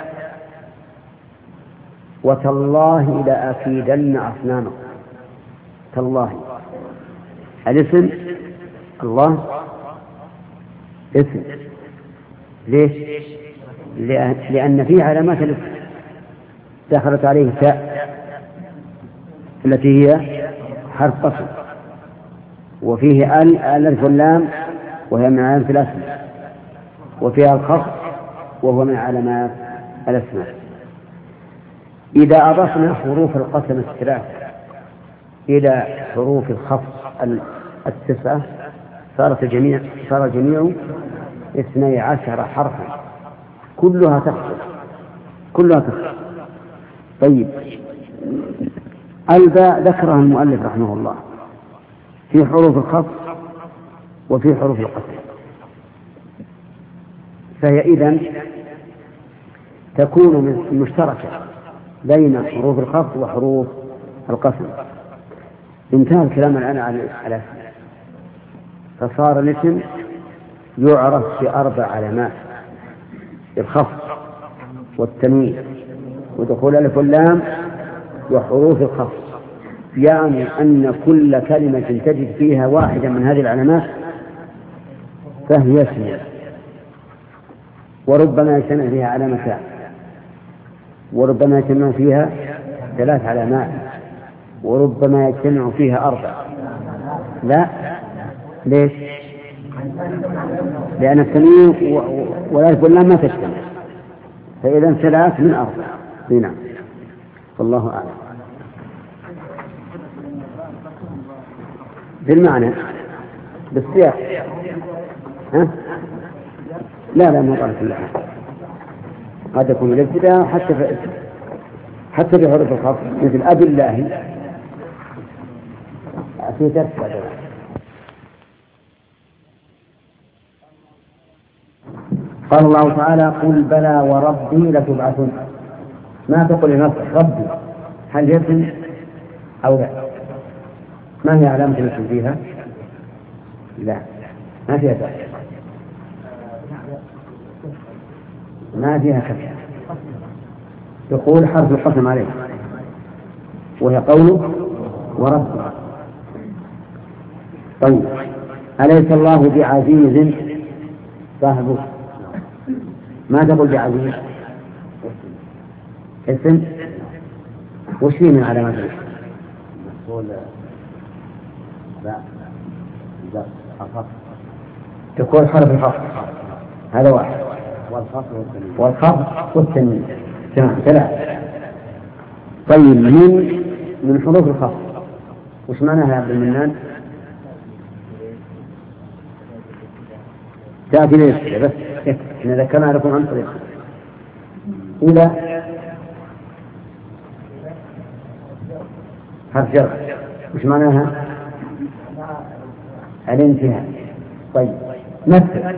وتالله لأكيدن أصنامكم. تالله الاسم الله اسم. ليش؟ لأن فيه علامات الاسم دخلت عليه تاء التي هي حرف قسم، وفيه الألف واللام وهي من علامات الاسم، وفيها الخفض وهو من علامات الاسماء. إذا أضفنا حروف القسم الثلاث إلى حروف الخفض التسعة صار الجميع 12 حرفا كلها تخفض. طيب، الباء ذكرها المؤلف رحمه الله في حروف الخفض وفي حروف القسم، فهي إذن تكون مشتركة بين حروف الخفض وحروف القسم. انتهى الكلام الآن على الاسم، فصار الاسم يعرف ب4 علامات: الخفض والتنوين ودخول الألف واللام وحروف الخفض. يعني أن كل كلمة تجد فيها واحدة من هذه العلامات فهي اسم، وربما يجتمع فيها علامتان، وربما يجتمع فيها 3 علامات، وربما يجتمع فيها 4. لا، ليش؟ لأن التنوين والألف واللام ما تجتمع، فإذا 3 من 4. نعم، والله أعلم. بالمعنى بالسياق لا ما قال كل حاجة، قد يكون الابتداء حتى في حروف الخفض مثل أبي الله في ترتيب. قال الله تعالى قل بلى وربي لتبعثن. ما تقول لنفسك ربي هل يسم أو لا؟ ما هي علامة الاسم فيها؟ لا، ما فيها ذلك، ما فيها كذا. يقول حرف القسم عليه وهي قوله وربي. طيب، أليس الله بعزيز صاحبه؟ ما تقول بعزيز اسم، وش فيه من علامات الاسم؟ تقول حرف الخفض، هذا واحد، والخفض والتنوين، تمام، 3. طيب، من حروف الخفض وش معناها يا عبد المنان؟ تأتي ليش بس إحنا ذكرنا لكم عن طريق إلى حرف جر، وش معناها؟ الانتهاء. طيب، مثل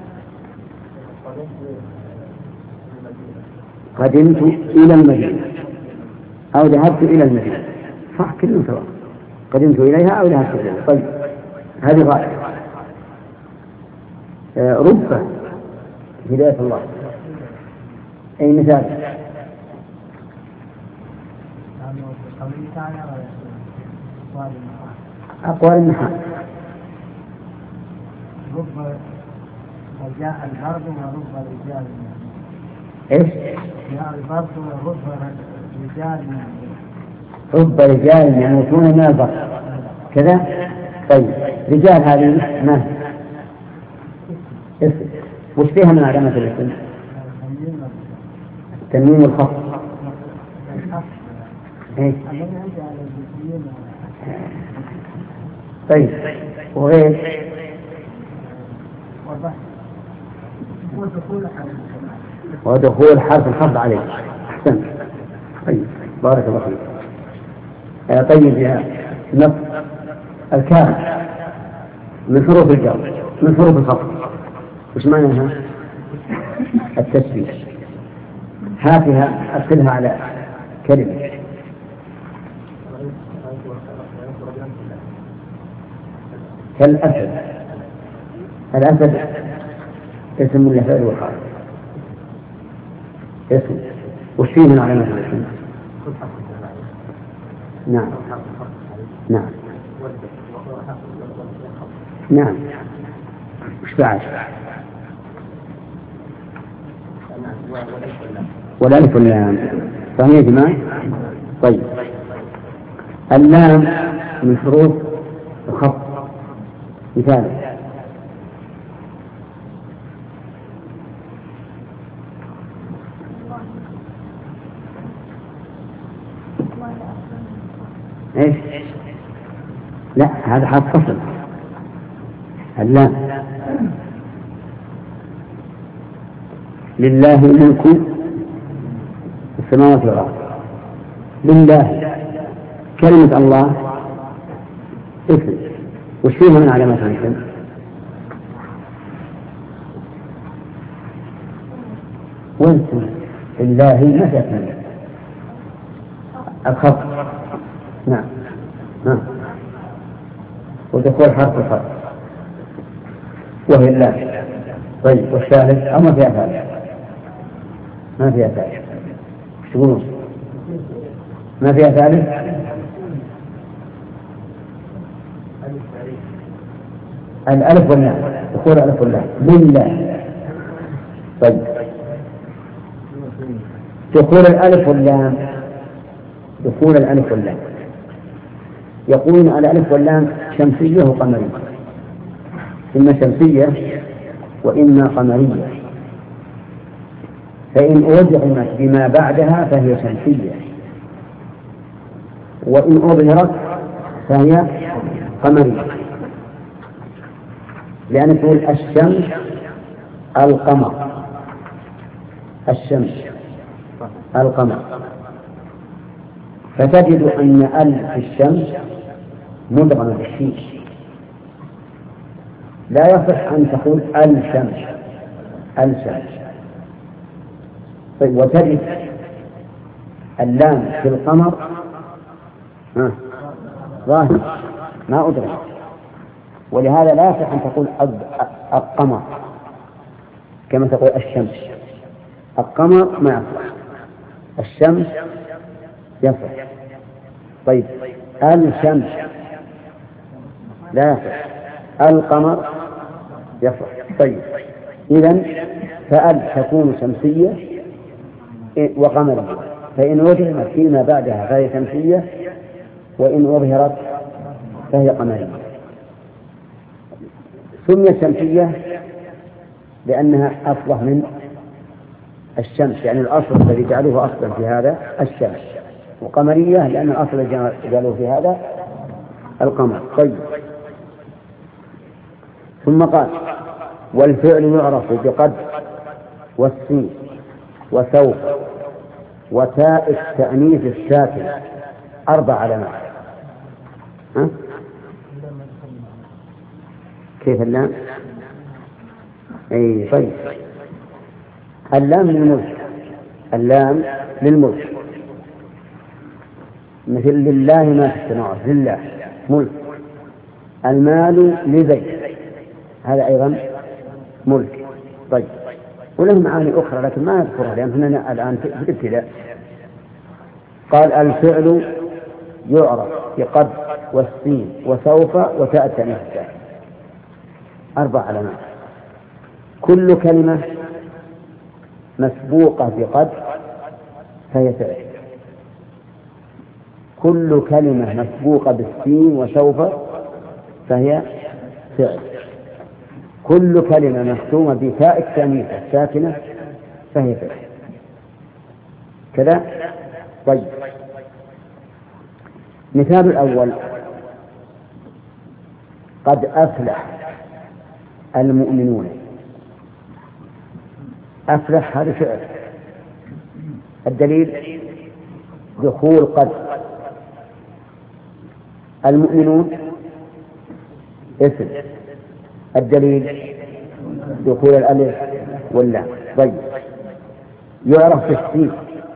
قدمت إلى المدينة أو ذهبت إلى المدينة، صح، كلهم سواء، قدمت إليها أو ذهبت إليها. طيب، هذه غاية. رب هداية الله، أي مثال؟ أقوال النحاة. رب جاء البرد ورب رجال. إيش؟ جاء البرد ورب رجال. رب رجال يموتون من البرد كذا. طيب رجال هذه ما اسم وش فيها من علامة الاسم؟ التنوين والخفض. إيه؟ طيب وغير ودخول حرف الخفض عليه. أحسن. طيب بارك الله فيك. طيب يا نص الكاف من حروف الجر من حروف الخفض وش معناها؟ التسبيح. هاتها أدخلها على كلمة. كالأسد. الأسد اسم الله فعل وحال اسم وش فيه من علامات الاسم؟ نعم نعم نعم. وش بعد؟ والألف واللام. صحيح يا جماعة؟ طيب اللام من حروف الخفض. مثال ايش؟ لا هذا حرف فصل. اللام لله ملك السماوات والأرض. لله كلمة الله اسم وش فيها من علامات الاسم؟ وانتم لله ما تأتي الخط. نعم نعم. ودخول حرف الخط وهي الله. طيب والثالث أو ما فيها ثالث؟ ما فيها ثالث. وش تقولون؟ ما فيها ثالث؟ الألف واللام. دخول الألف واللام لله. طيب دخول الألف واللام. دخول الألف واللام يقولون الألف واللام شمسية وقمرية. إما شمسية وإما قمرية. فإن أوضحت بما بعدها فهي شمسية وإن أظهرت فهي قمرية. لأن تقول الشمس القمر. الشمس القمر. فتجد أن ألف الشمس مدغمة بالشين. لا يصح أن تقول الشمس الشمس. طيب وتجد اللام في القمر ظاهر ما أدرك. ولهذا لا يصح أن تقول القمر كما تقول الشمس. القمر ما يصح. الشمس يصح. طيب الشمس لا يصح. القمر يصح. طيب إذن فأل تكون شمسية وقمرية. فإن وجدت فيما بعدها فهي شمسية وإن أظهرت فهي قمرية. سميت شمسية لأنها أصلح من الشمس يعني الأصل الذي جعلوه أصلا في هذا الشمس. وقمرية لأن الأصل الذي جعلوه في هذا القمر. طيب ثم قال والفعل يعرف بقد والسين وسوف وتاء التأنيث الساكن 4 علامات. كيف اللام؟ أي طيب اللام للملك. اللام للملك مثل لله ما في السماوات. لله ملك. المال لزيد هذا أيضا ملك. طيب وله معاني أخرى لكن ما نذكرها لأن هنا الآن في الابتداء. قال الفعل يعرف بقد والسين وسوف وتاء التأنيث الساكنة، 4 علامات. كل كلمة مسبوقة بقد فهي فعل. كل كلمة مسبوقة بالسين وسوف فهي فعل. كل كلمة مختومة بتاء التأنيث الساكنة فهي فعل. كذا. طيب، مثال الأول: قد أفلح المؤمنون. أفلح هذا فعل. الدليل دخول قد. المؤمنون اسم. الدليل دخول الألف واللام. طيب، يعرف بالسين.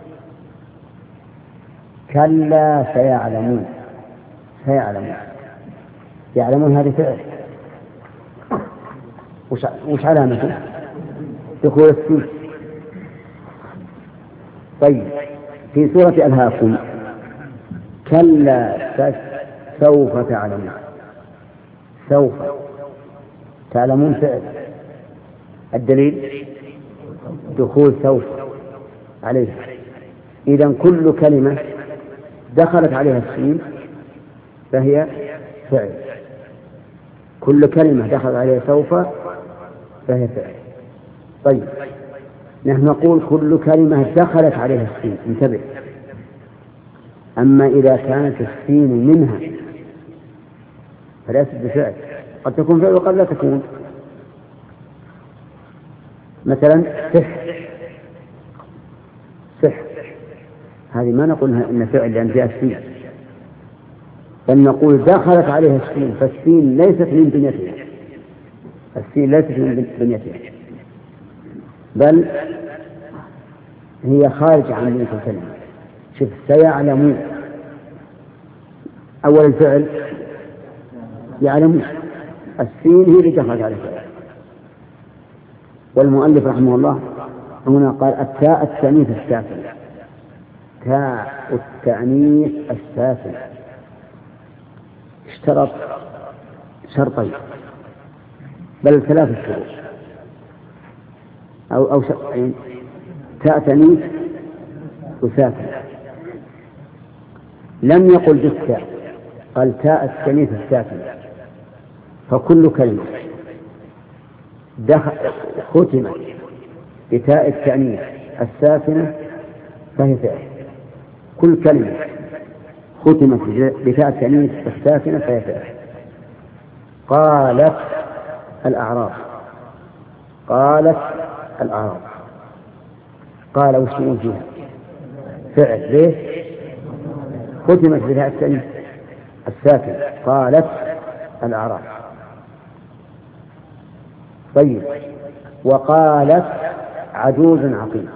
كلا سيعلمون. سيعلمون، يعلمون هذه فعل. وش علامته؟ دخول السين. طيب، في سورة ألهاكم: كلا سوف تعلمون. سوف تعلمون فعل. الدليل دخول سوف عليه. إذن كل كلمة دخلت عليها السين فهي فعل. كل كلمة دخل عليها سوف فهي فعل. طيب، نحن نقول كل كلمة دخلت عليها السين. انتبه، أما إذا كانت السين منها فليست بفعل. قد تكون فعل وقد لا تكون. مثلا سحر، هذه ما نقول إن فعل لأن فيها السين، بل نقول دخلت عليها السين، فالسين ليست من بنيتها. السين ليست من بنيتها، بل هي خارجة عن بنية الكلمة. شوف: سيعلمون، أول الفعل يعلمون، السين هي اللي دخلت على الفعل. والمؤلف رحمه الله هنا قال: التاء التأنيث الساكنة. تاء التأنيث الساكنة اشترط شرطين، بل 3 شروط أو شرطين: تاء تأنيث وساكنة. لم يقل بالتاء، قال تاء التأنيث الساكنة. فكل كلمة ختمت بتاء التأنيث الساكنة فهي فعل. كل كلمة ختمت بتاء التأنيث الساكنة فهي فعل. قالت الأعراب. قالت الأعراب. قال وش يقول فيها؟ فعل. ليه؟ ختمت بتاء التأنيث الساكنة. قالت الأعراب. طيب، وقالت عجوز عقيم.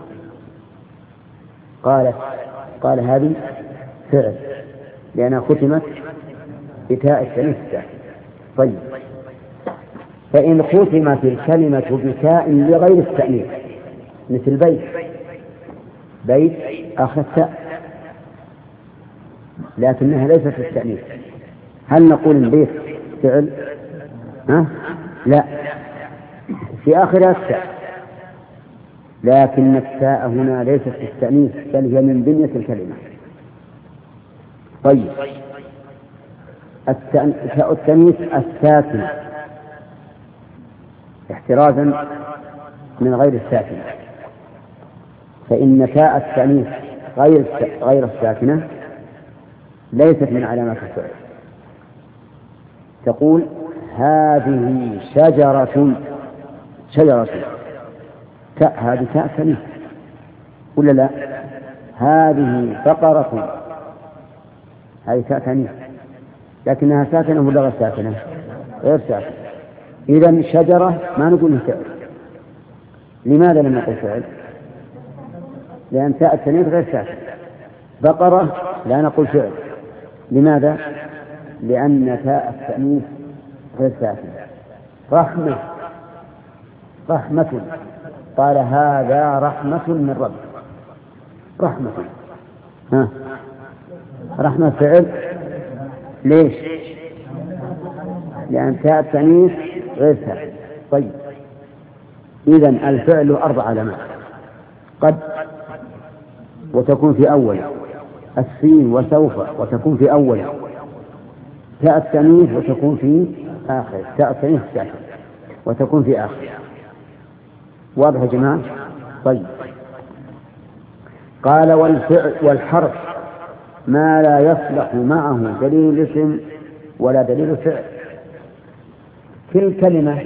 قال هذه فعل لأنها ختمت بتاء التأنيث الساكنة. طيب، فإن ختمت الكلمة بتاء لغير التأنيث مثل بيت آخر تاء لكنها ليست التأنيث، هل نقول البيت فعل؟ لا، في آخرها التاء، لكن التاء هنا ليست التأنيث بل هي من بنية الكلمة. طيب، تاء التأنيث الساكنة احترازا من غير الساكنة، فإن تاء التأنيث غير الساكنة ليست من علامات الفعل. تقول: هذه شجرة. تاء، هذه تاء تأنيث ولا لا؟ هذه بقرة، هذه تاء تأنيث لكنها ساكنة ولا غير ساكنة؟ غير ساكنة. إذن شجرة ما نقول فعل. لماذا لم نقل فعل؟ لأن تاء التأنيث غير ساكنة. بقرة لا نقول فعل. لماذا؟ لأن تاء التأنيث غير ساكنة. رحمة، قال هذا رحمة من رب. رحمة فعل ليش؟ لأن تاء التأنيث غير تاء. طيب إذن الفعل له 4 علامات: قد وتكون في أوله، السين وسوف وتكون في أوله، تاء التأنيث وتكون في آخر، تاء التأنيث ساكن وتكون في آخر. واضح يا جماعة؟ طيب قال: والحرف ما لا يصلح معه دليل الاسم ولا دليل الفعل. كل كلمة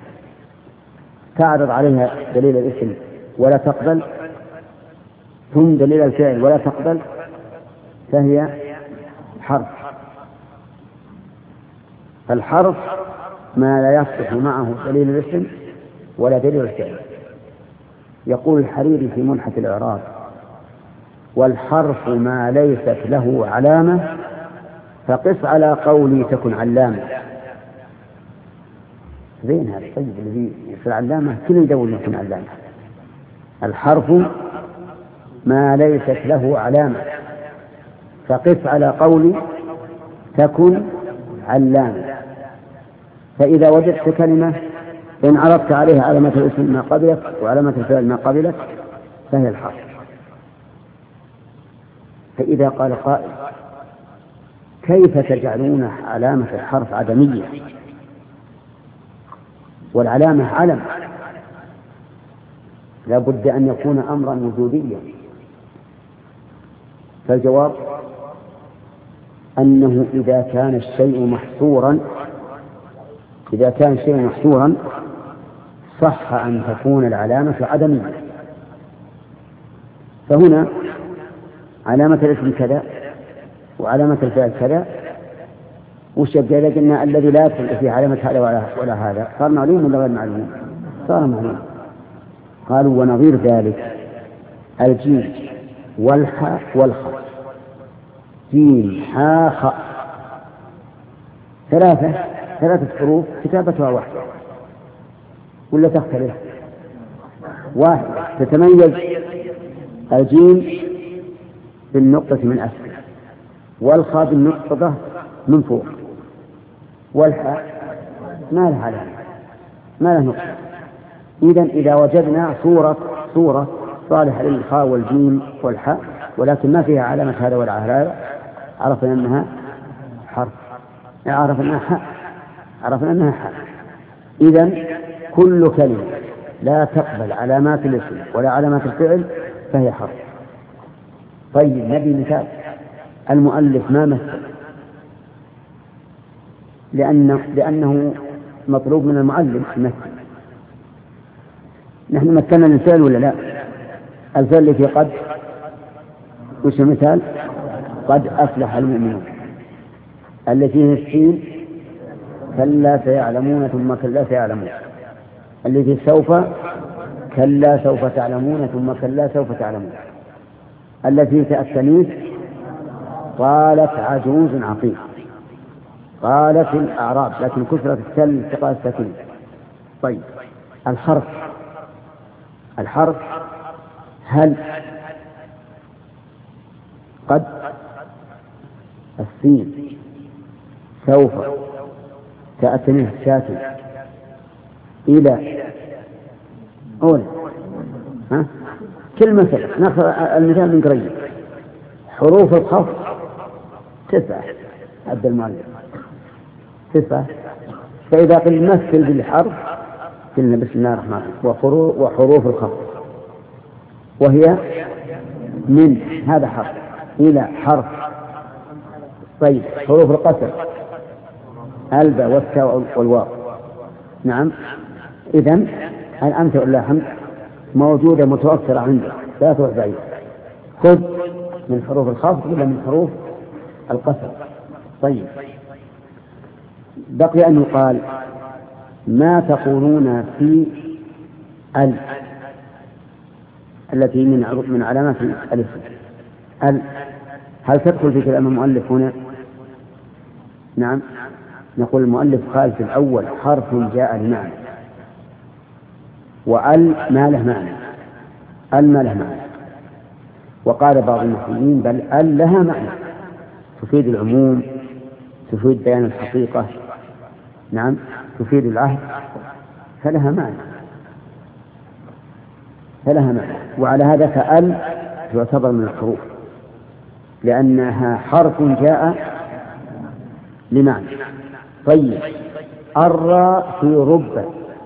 تعرض عليها دليل الاسم ولا تقبل، ثم دليل الفعل ولا تقبل، فهي حرف. الحرف ما لا يصلح معه دليل الاسم ولا دليل الفعل. يقول الحريري في منحة الإعراب: والحرف ما ليست له علامة فقس على قولي تكن علامة. زين هذا. طيب الذي يصير علامة كل يدور يكون علامة. الحرف ما ليست له علامة فقس على قولي تكن علامة. فإذا وجدت كلمة إن عرفت عليها علامة الاسم ما قبلت وعلامة الفعل ما قبلت فهي الحرف. فإذا قال قائل: كيف تجعلون علامة الحرف عدمية والعلامة علم؟ لا بد أن يكون أمرا وجوديا. فالجواب أنه إذا كان الشيء محصورا صح أن تكون العلامة عدمية. فهنا علامة الاسم كذا وعلامة الفعل كذا، وش يبقى إذا قلنا الذي لا يدخل فيه علامة هذا ولا هذا؟ صار معلوم ولا غير معلوم؟ صار معلوم. قالوا: ونظير ذلك الجيم والحاء والخاء. جيم حاء خاء، ثلاثة حروف كتابتها واحدة ولا تختلف؟ واحد. تتميز الجيم بالنقطة من أسفل، والخاء بالنقطة من فوق، والحاء ما لها علامة، ما لها نقطة. إذن إذا وجدنا صورة صالحة للخاء والجيم والحاء ولكن ما فيها علامة هذا ولا هذا، عرفنا أنها حرف، عرفنا أنها حاء. إذن كل كلمة لا تقبل علامات الاسم ولا علامات الفعل فهي حرف. طيب نبي مثال. المؤلف ما مثل لأنه مطلوب من المؤلف مثل. نحن مثلنا الفعل ولا لا؟ الفعل اللي في قد وش المثال؟ قد أفلح المؤمنون. التي فيه السين كلا سيعلمون ثم كلا سيعلمون. التي سوف كلا سوف تعلمون ثم كلا سوف تعلمون. التي تأتنيث قالت عجوز عقيم. قالت الأعراب، لكن كثرة التل التقاء السكين. طيب الحرف هل قد السين سوف تأتنيث ساكن إلى أولى. كل مثل نأخذ المثال من قريب. حروف الخفض 9 عبد المؤلف 9. فإذا قل نمثل بالحرف قلنا بسم الله الرحمن الرحيم وحروف الخفض، وهي من هذا حرف إلى حرف. طيب حروف القصر الباء والتاء والواو. نعم. إذن الأمثلة واللحم موجودة متوفرة عندك لا تروح بعيد. خذ من حروف الخفض ولا من حروف القصر. طيب بقي أن يقال: ما تقولون في التي من علامات الاسم؟ هل تدخل في كلام المؤلف هنا؟ نعم. نقول المؤلف قال في الأول: حرف جاء لمعنى، وأل ما له معنى. وقال بعض المحللين: بل أل لها معنى، تفيد العموم، تفيد بيان الحقيقة، نعم تفيد العهد، فلها معنى. وعلى هذا فأل تعتبر من الحروف لأنها حرف جاء لمعنى. طيب الراء في رب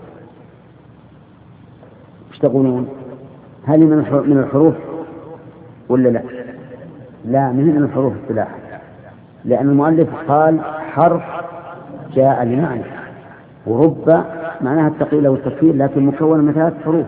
ايش تقولون؟ هل من الحروف ولا لا؟ لا، من الحروف اصطلاحا، لأن المؤلف قال حرف جاء لمعنى، ورب معناها التقليل والتكثير لكن مكون من 3 حروف.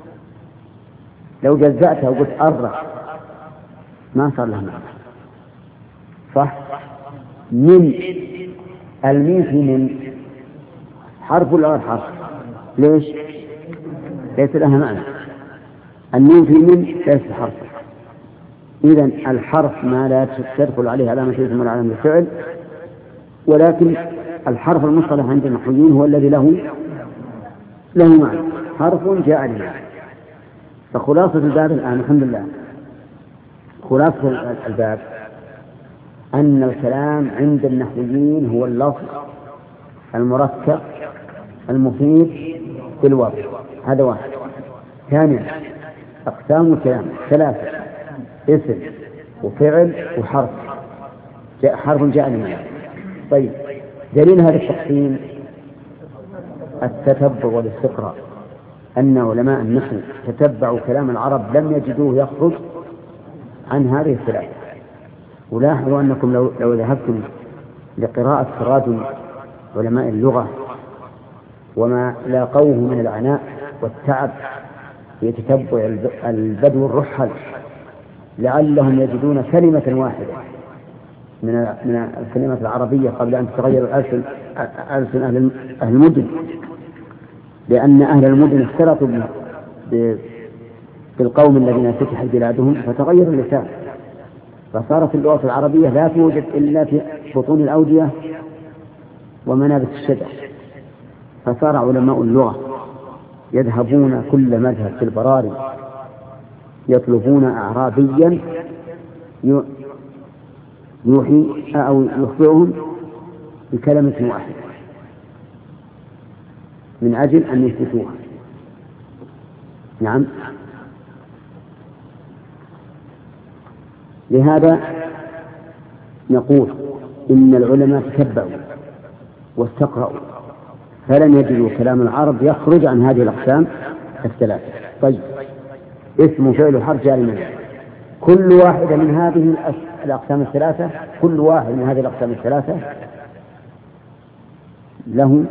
لو جزأتها وقلت أر ما صار لها معنى، صح؟ من الميم في من حرف ولا غير حرف؟ ليش؟ ليس لها معنى. الميم في من ليس حرف. إذن الحرف ما لا تدخل عليه علامة الاسم ولا علامة الفعل، ولكن الحرف المصطلح عند النحويين هو الذي له معنى، حرف جاء لمعنى. فخلاصة الباب الآن الحمد لله، خلاصة الباب أن الكلام عند النحويين هو اللفظ المركب المفيد بالوضع، هذا واحد. ثانيا أقسام الكلام 3: اسم وفعل وحرف، حرف جاء لمعنى. طيب دليل هذا التقسيم التتبع والاستقراء، أن علماء النحو تتبعوا كلام العرب لم يجدوه يخرج عن هذه الثلاثة. ولاحظوا أنكم لو ذهبتم لقراءة تراجم علماء اللغة وما لاقوه من العناء والتعب في تتبع البدو الرحل لعلهم يجدون كلمة واحدة من الكلمة العربية قبل أن تتغير ألسن أهل المدن، لأن أهل المدن اختلطوا بالقوم الذين فتحت بلادهم فتغير اللسان، فصارت اللغة العربية لا توجد إلا في بطون الأودية ومنابت الشجر. فصار علماء اللغة يذهبون كل مذهب في البراري يطلبون أعرابيا يوحي أو يخبرهم بكلمة واحدة من أجل أن يثبتوها. نعم، لهذا نقول إن العلماء تتبعوا واستقرأوا فلن يجدوا كلام العرب يخرج عن هذه الأقسام الثلاثة. طيب اسم فعل حرف جاء لمعنى، كل واحدة من هذه الأقسام الثلاثة، كل واحد من هذه الأقسام الثلاثة له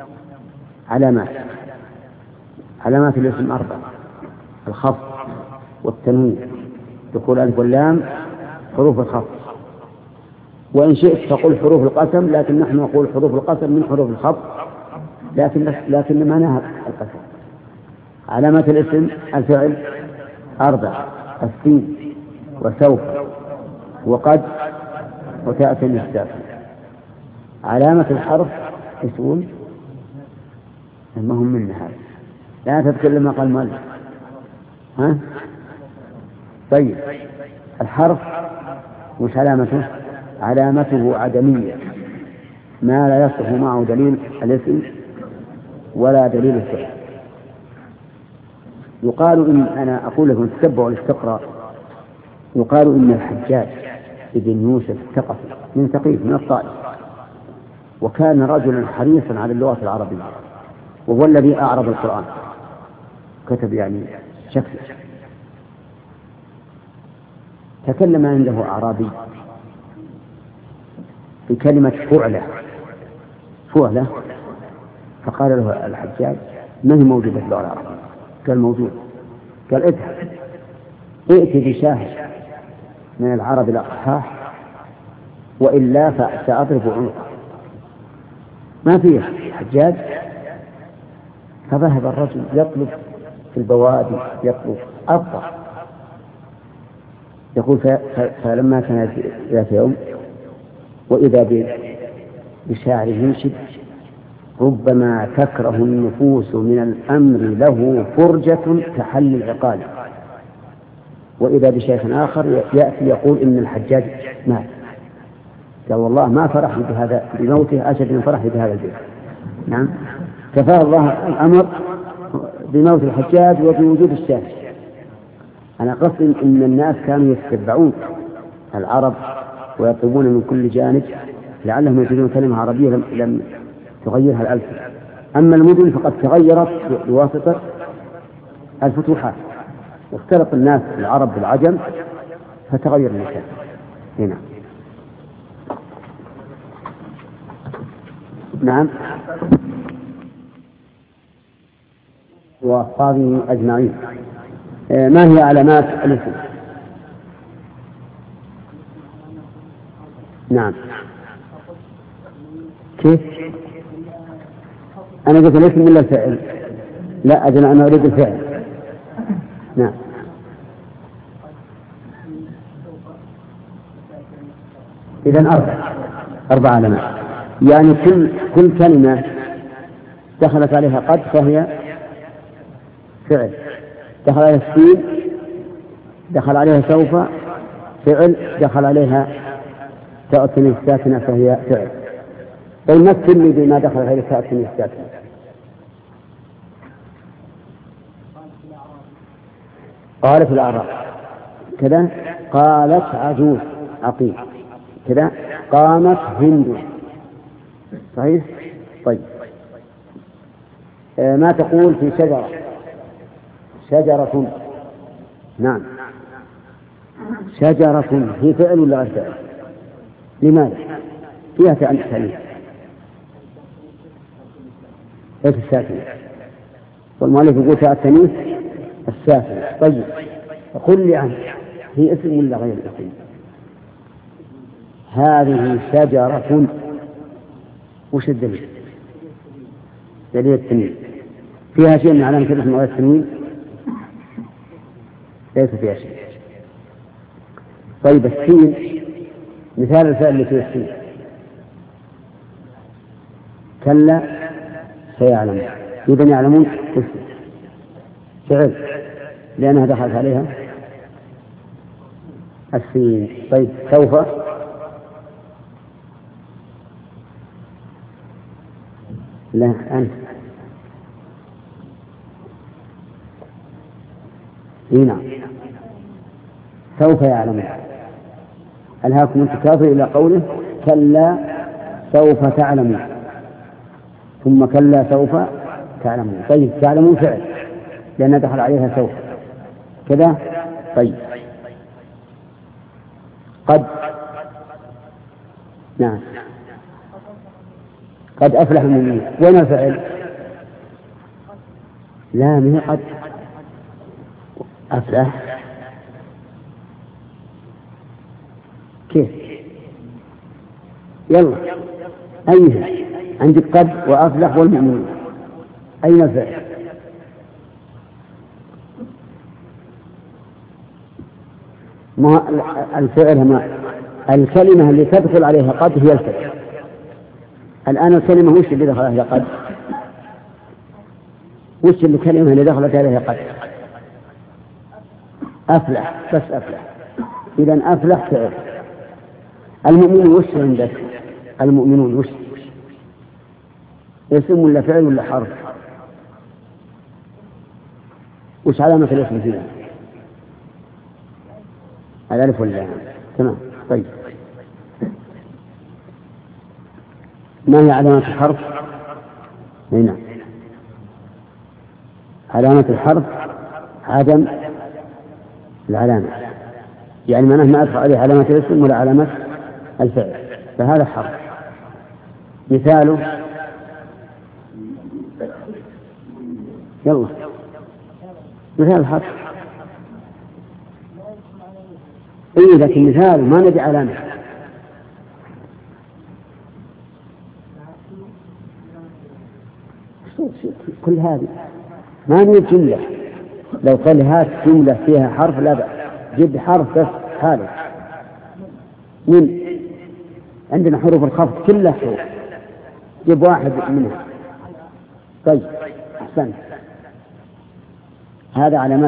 علامات الاسم 4: الخفض والتنوين، دخول الألف واللام حروف الخفض، وإن شئت تقول حروف القسم، لكن نحن نقول حروف القسم من حروف الخفض، لكن معناها القسم. علامات الاسم الفعل 4: السين وسوف وقد وتأتي الساكن. علامة الحرف يسؤول ما هم من هذا، لا تتكلم ما قال المؤلف. طيب الحرف مش علامته؟ علامته عدمية، ما لا يصح معه دليل الاسم ولا دليل الفعل. يقال إن أنا أقول لكم تتبعوا الاستقراء، يقال إن الحجاج ابن يوسف الثقفي من ثقيف من الطائف، وكان رجلا حريصا على اللغة العربية، وهو الذي أعرب القرآن، كتب يعني شكله. تكلم عنده أعرابي بكلمة فعلة، فقال له الحجاج: ما هي موجودة في اللغة العربية؟ قال: موجود. قال: اذهب ائت بشاهد من العرب الأقحاح وإلا فسأضرب عنقه. ما فيه حجاج. فذهب الرجل يطلب في البوادي، يطلب أفضل. يقول: فلما كان ذات يوم وإذا بشاعر ينشد: ربما تكره النفوس من الأمر له فرجة كحل العقال. وإذا بشيخ آخر يأتي يقول إن الحجاج مات. قال والله ما فرح بهذا بموته أشد من فرح بهذا البيت. نعم، كفاه الله الأمر بموت الحجاج وبوجود الشاهد. أنا قصدي إن الناس كانوا يتبعون العرب ويطلبون من كل جانب لعلهم يجدون كلمة عربية لم تغيرها الألسنة. أما المدن فقد تغيرت بواسطة الفتوحات، واختلط الناس العرب بالعجم فتغير المكان. هنا نعم، وأصحابه أجمعين. ما هي علامات الاسم؟ نعم، كيف؟ أنا قلت الاسم ولا الفعل؟ لا أجل، أنا أريد الفعل. نعم، إذن أربع علامات، يعني كل كلمة دخلت عليها قد فهي فعل، دخل عليها السين دخل عليها سوف فعل، دخل عليها تاء التانيث الساكنة فهي فعل. طيب مثل لي بما دخل عليها تاء التانيث الساكنة. قالت الأعراب كذا، قالت عجوز عقيم كذا، قامت هند. صحيح؟ طيب ما تقول في شجرة؟ شجرة. نعم، شجرة هي فعل ولا غير فعل؟ لماذا؟ فيها تأنيث ايش الساكنة، والمؤلف يقول تاء التأنيث الساكنة. طيب قل لي عنه، هي اسم ولا غير اسم؟ هذه شجرة، وش الدليل؟ دليل التنوين. فيها شيء من علامة الاسم وغير التنوين؟ ليس فيها شيء. طيب السين، مثال الفعل اللي فيه السين، كلا سيعلم. إذن يعلمون فعل لأنها دخلت عليها السين. طيب سوف، لا أنت هنا سوف يعلمون. ألهاكم التكاثر إلى قوله كلا سوف تعلمون، ثم كلا سوف تعلمون. طيب تعلمون فعل لأن دخل عليها سوف كذا. طيب قد، نعم، قد أفلح المؤمنين، وين الفعل؟ لا، من قد أفلح كيف؟ يلا أيها عندك قد وأفلح والمؤمنين، أين الفعل؟ ما الفعل ما الكلمة اللي تدخل عليها قد هي الفعل. الآن الكلمة وش اللي دخل عليها قد؟ وش الكلمة اللي دخلت عليها قد؟ أفلح، بس أفلح. إذن أفلح فعل. المؤمنون وش عندك؟ المؤمنون وش؟ اسم ولا فعل ولا حرف؟ وش علامة الاسم فيها؟ الألف واللام. تمام. طيب ما هي علامة الحرف؟ هنا علامة الحرف عدم العلامة، يعني معناه ما أدخل عليه علامة الاسم ولا علامة الفعل، فهذا حرف. مثاله يلا مثال الحرف. إيه لكن مثال ما ندي علامة. كل هذه ما نريد جملة. لو قال هات جملة فيها حرف لا بأس، جيب حرف بس خالص. من عندنا حروف الخفض كلها حروف، جيب واحد منها. طيب أحسنت. هذا علامات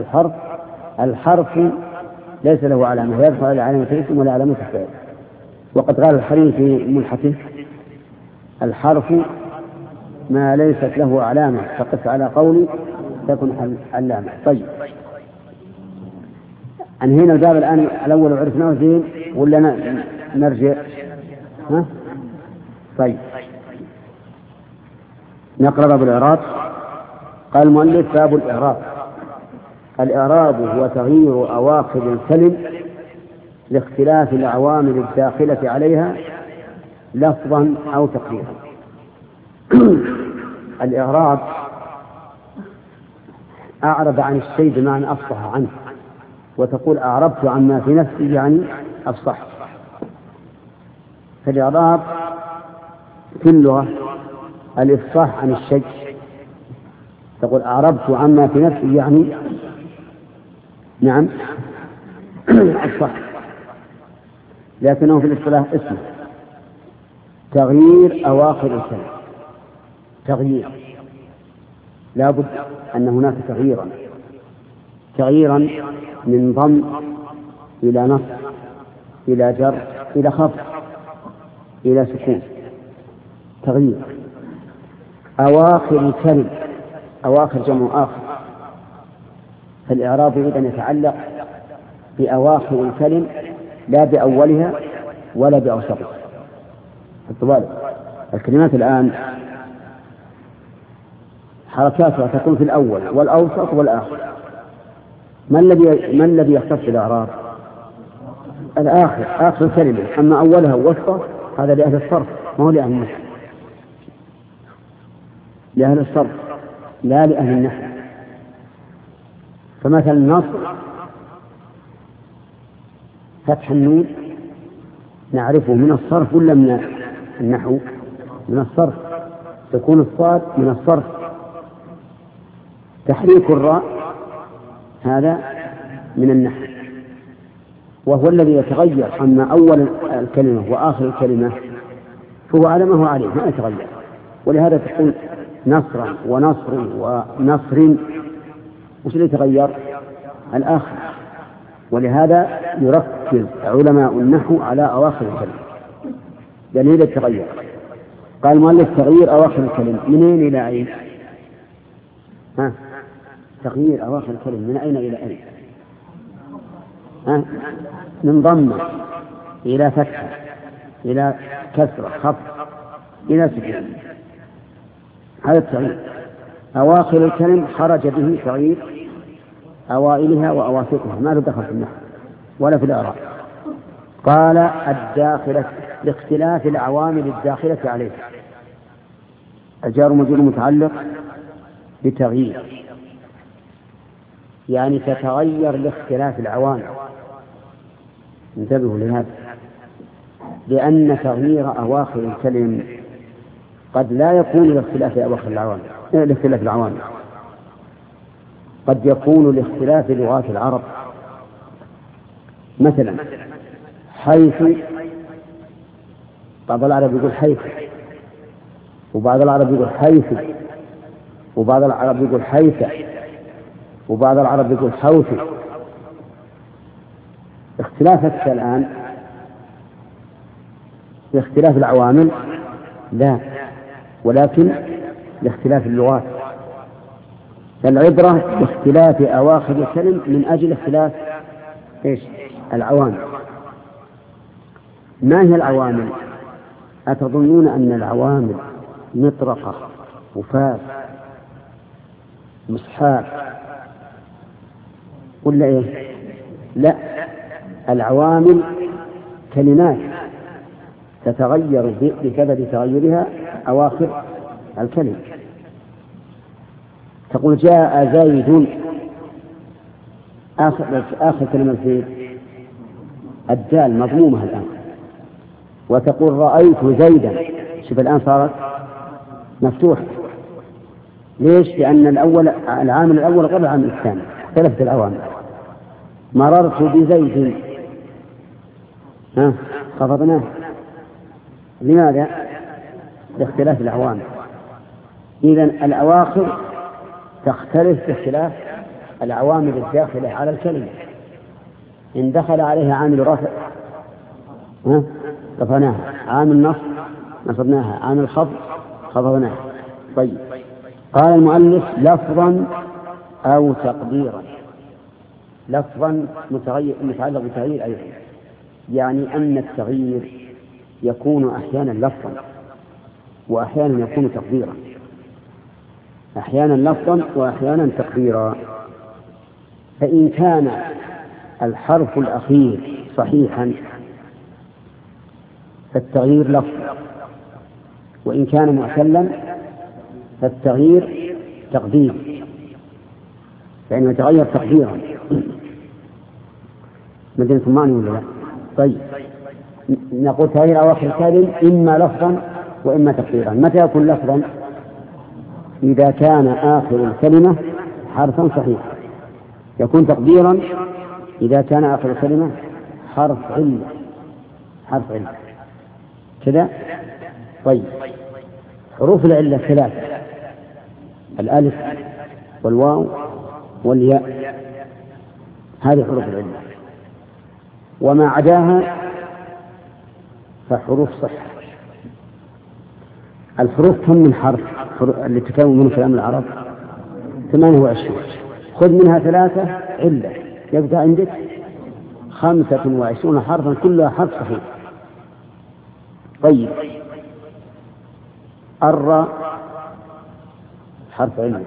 الحرف. الحرف ليس له علامة، لا يدخل على علامة الاسم ولا علامة الفعل. وقد قال الحريري في ملحته: الحرف ما ليست له علامة فقس على قولي تكن علامة. طيب، أنهينا الباب الآن الأول وعرفناه زين ولا نرجع؟ ها؟ طيب، نقرأ باب الإعراب. قال المؤلف: باب الإعراب. الإعراب هو تغيير أواخر الكلم لاختلاف العوامل الداخلة عليها لفظا أو تقديرا. الإعراب أعرب عن الشيء بمعنى أفصح عنه، وتقول أعربت عما في نفسي يعني أفصح. فالإعراب في اللغة الإفصاح عن الشيء، تقول أعربت عما في نفسي يعني نعم أفصح. لكنه في الاصطلاح اسمه تغيير أواخر الكلام. تغيير لا بد أن هناك تغييرا من ضم إلى نصب إلى جر إلى خفض إلى سكون. تغيير أواخر الكلم، أواخر جمع آخر. فالإعراب إذن يتعلق بأواخر الكلم لا بأولها ولا بأوسطها. الكلمات الآن حركاتها تكون في الأول والأوسط والآخر. ما الذي يختص بالإعراب؟ الآخر، آخر الكلمة. أما أولها ووسطها هذا لأهل الصرف، ما هو لأهل النحو. لأهل الصرف لا لأهل النحو. فمثلا النصر فتح النون نعرفه من الصرف ولا من النحو؟ من الصرف. تكون الصاد من الصرف. تحريك الراء هذا من النحو، وهو الذي يتغير. أما أول الكلمة وآخر الكلمة فهو على ما هو عليه ما يتغير. ولهذا تقول نصرا ونصر ونصر، وش اللي يتغير؟ الآخر. ولهذا يركز علماء النحو على أواخر الكلمة دليل التغير. قال المؤلف: تغيير أواخر الكلمة من أين إلى أين؟ تغيير أواخر الكلمة من أين إلى أين؟ من ضمة إلى فتحة إلى كسرة خفض إلى سكون. هذا التغيير. أواخر الكلم خرج به تغيير أوائلها وأواسطها، ما له دخل في النحو ولا في الإعراب. قال: الداخلة لاختلاف العوامل الداخلة عليه. الجار مجرور متعلق بتغيير، يعني تتغير لاختلاف العوامل. انتبهوا لهذا، لأن تغيير أواخر الكلم قد لا يكون لاختلاف أواخر العوامل، لاختلاف العوامل، قد يكون لاختلاف لغات العرب. مثلا حيث، بعض العرب يقول حيث، وبعض العرب يقول حيث، وبعض العرب يقول حيث، وبعض العرب يقول حوث. اختلافك الآن لاختلاف العوامل؟ لا، ولكن لاختلاف اللغات. العبرة باختلاف أواخر الكلم من أجل اختلاف العوامل. ما هي العوامل؟ أتظنون أن العوامل مطرقة وفاس مصحاف ولا إيه؟ لا، العوامل كلمات تتغير بسبب تغيرها أواخر الكلمة. تقول جاء زيد، آخر كلمة في الدال مضمومة الآن، وتقول رأيت زيدا، شوف الآن صارت مفتوحة. ليش؟ لأن العامل الأول غير العامل الثاني، اختلفت العوامل. مررت بزيد، خفضناه. لماذا؟ لاختلاف العوامل. إذن الأواخر تختلف باختلاف العوامل الداخلة على الكلمة. إن دخل عليها عامل رفع رفعناها، عام النصب نصبناها، عام الخفض خفضناها. طيب، قال المؤلف لفظا أو تقديرا. لفظا متعلق بتغيير أيضا، يعني أن التغيير يكون أحيانا لفظا وأحيانا يكون تقديرا، أحيانا لفظا وأحيانا تقديرا. فإن كان الحرف الأخير صحيحا فالتغيير لفظ، وإن كان معتلا فالتغيير تقدير، فإنه يتغير تقديرا. مدينة معني ولا لا؟ طيب، نقول تغيير أواخر الكلم إما لفظا وإما تقديرا. متى يكون لفظا؟ إذا كان آخر الكلمة حرفا صحيحا. يكون تقديرا إذا كان آخر الكلمة حرف علة، حرف علة كذا. طيب، حروف العلة ثلاثة: الألف والواو والياء، هذه حروف العلة. وما عداها فحروف صحة. الحروف كم من حرف اللي تكون من كلام العرب؟ 28. خذ منها 3 علة، يبقى عندك 25 حرفا كلها حرف صحيح. طيب، الراء حرف علة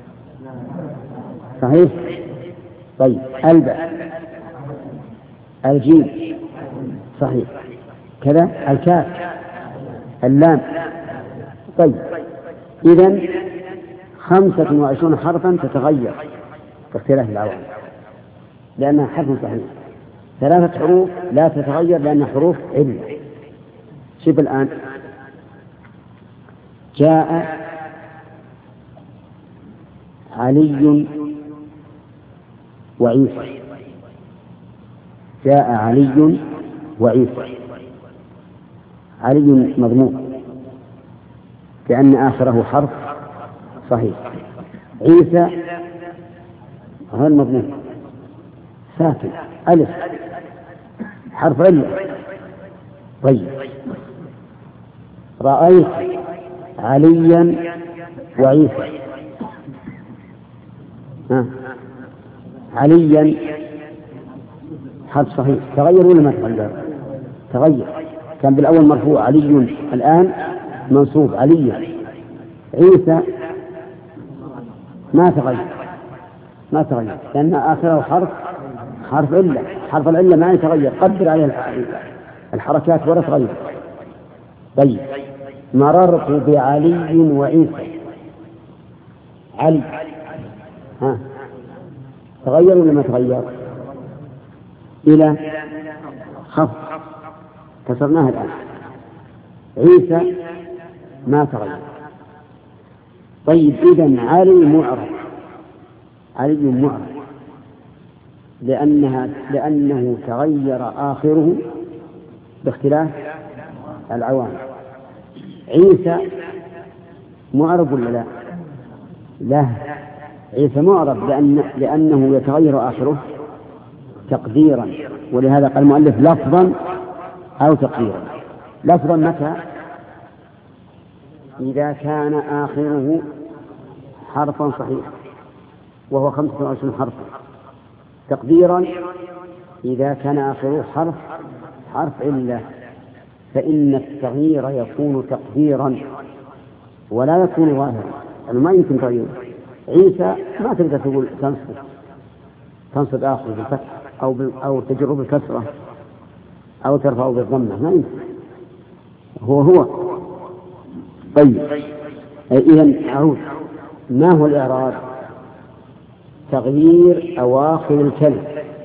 صحيح. طيب، الباء، الجيم صحيح كذا، الكاف، اللام. طيب، إذن 25 حرفا تتغير باختلاف العوامل لأنها حرف صحيح. 3 حروف لا تتغير لأنها حروف علة. شوف الآن: جاء علي وعيسى. جاء علي وعيسى. علي مضموم لأن آخره حرف صحيح. عيسى غير مضموم، ساكن، ألف، حرف علة. طيب، رأيت عليا وعيسى. عليا حرف صحيح، تغير ولا ما تغير؟ تغير، كان بالأول مرفوع علي، الآن منصوب عليا. عيسى ما تغير، ما تغير لأن آخره حرف علة. حرف العلة ما يتغير، قدر عليه الحركات ولا تغير. طيب، مررت بعلي وعيسى. علي تغير ولا ما تغير؟ إلى خفض، كسرناها الآن. عيسى ما تغير. طيب، إذن علي معرب، علي معرب لأنه تغير آخره باختلاف العوامل. عيسى معرب ولا لا؟ لا، عيسى معرب لأنه يتغير آخره تقديرا، ولهذا قال المؤلف لفظا أو تقديرا. لفظا متى؟ إذا كان آخره حرفا صحيحا وهو 25 حرفا. تقديرا إذا كان آخره حرف علة، فإن التغيير يكون تقديرا ولا يكون ظاهرا، يعني ما يمكن تغيير. عيسى ما تقدر تقول تنصب آخره بالفتح أو تجر بالكسرة أو ترفع بالضمة، ما يمكن، هو. طيب، إذن أعود، ما هو الإعراب؟ تغيير أواخر الكلمة،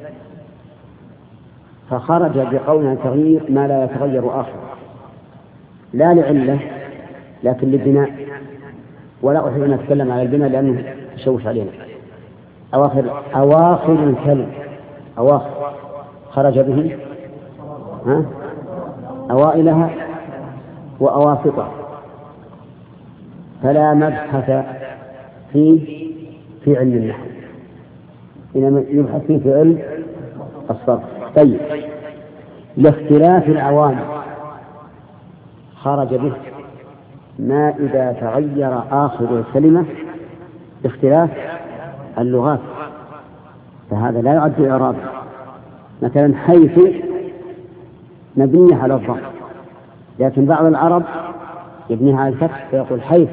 فخرج بقولنا تغيير ما لا يتغير آخر، لا لعلة لكن للبناء، ولا أحب أن أتكلم على البناء لأنه يشوش علينا. أواخر الكلمة، أواخر خرج به أوائلها وأواسطها، فلا مبحث في علم النحو، إنما يبحث في علم الصرف. طيب، لاختلاف العوامل خرج به ما إذا تغير آخر الكلمة باختلاف اللغات، فهذا لا يعد إعرابا. مثلا حيث مبنية على الضم، لكن بعض العرب يبنيها على الفتح فيقول حيث،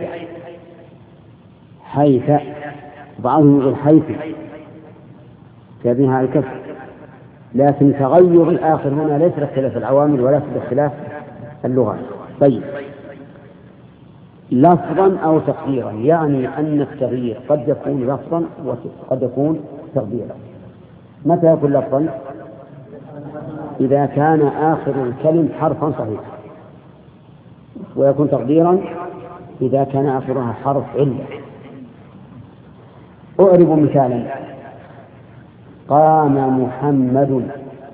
حيث، بعضهم يقول حيث يبنيها على الكسر. لكن تغير الآخر هنا ليس باختلاف العوامل ولا باختلاف اللغات. طيب، لفظا أو تقديرا، يعني أن التغيير قد يكون لفظا وقد يكون تقديرا. متى يكون لفظا؟ إذا كان آخر الكلم حرفا صحيحا، ويكون تقديرا إذا كان آخرها حرف علة. أعرب مثالا: قام محمد،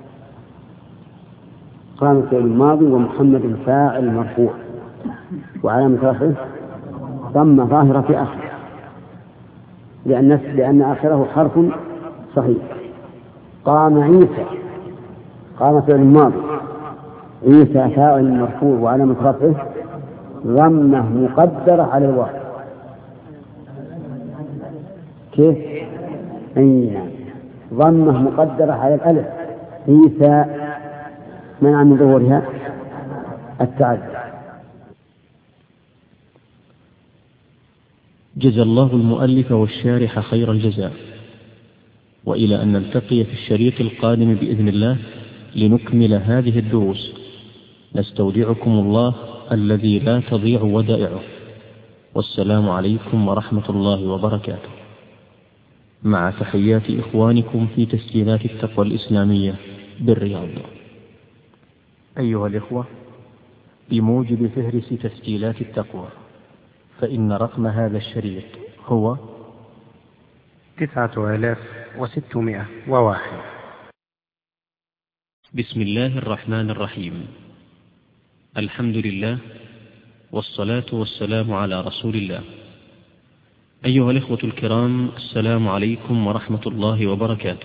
قام فعل الماضي ومحمد فاعل مرفوع وعلامة رفعه ضمة ظاهرة في آخره لأن آخره حرف صحيح. قام عيسى، قام فعل الماضي، عيسى فاعل مرفوع وعلامة رفعه ضمة مقدرة على الواو. كيف؟ نعم، ضمة مقدرة على الألف. عيسى منع من ظهورها التعدي. جزى الله المؤلف والشارح خير الجزاء، وإلى أن نلتقي في الشريط القادم بإذن الله لنكمل هذه الدروس، نستودعكم الله الذي لا تضيع ودائعه، والسلام عليكم ورحمة الله وبركاته، مع تحيات إخوانكم في تسجيلات التقوى الإسلامية بالرياض. أيها الإخوة، بموجب فهرس تسجيلات التقوى، فإن رقم هذا الشريط هو 9601. بسم الله الرحمن الرحيم. الحمد لله والصلاة والسلام على رسول الله. أيها الإخوة الكرام، السلام عليكم ورحمة الله وبركاته.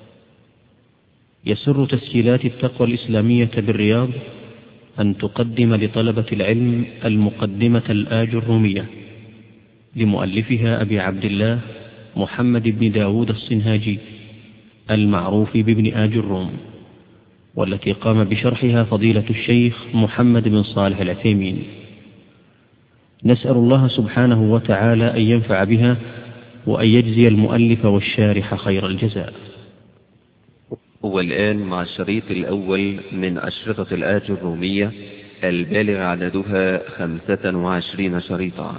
يسر تسجيلات التقوى الإسلامية بالرياض أن تقدم لطلبة العلم المقدمة الآجرومية لمؤلفها أبي عبد الله محمد بن داود الصنهاجي المعروف بابن آجروم، والتي قام بشرحها فضيلة الشيخ محمد بن صالح العثيمين. نسأل الله سبحانه وتعالى أن ينفع بها وأن يجزي المؤلف والشارح خير الجزاء. والآن مع الشريط الأول من أشرطة الآجرومية البالغ عددها 25 شريطا.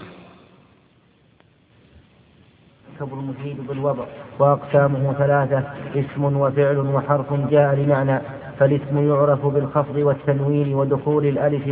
المفيد بالوضع، وأقسامه ثلاثة: اسم وفعل وحرف جاء لمعنى. فالاسم يعرف بالخفض والتنوين ودخول الألف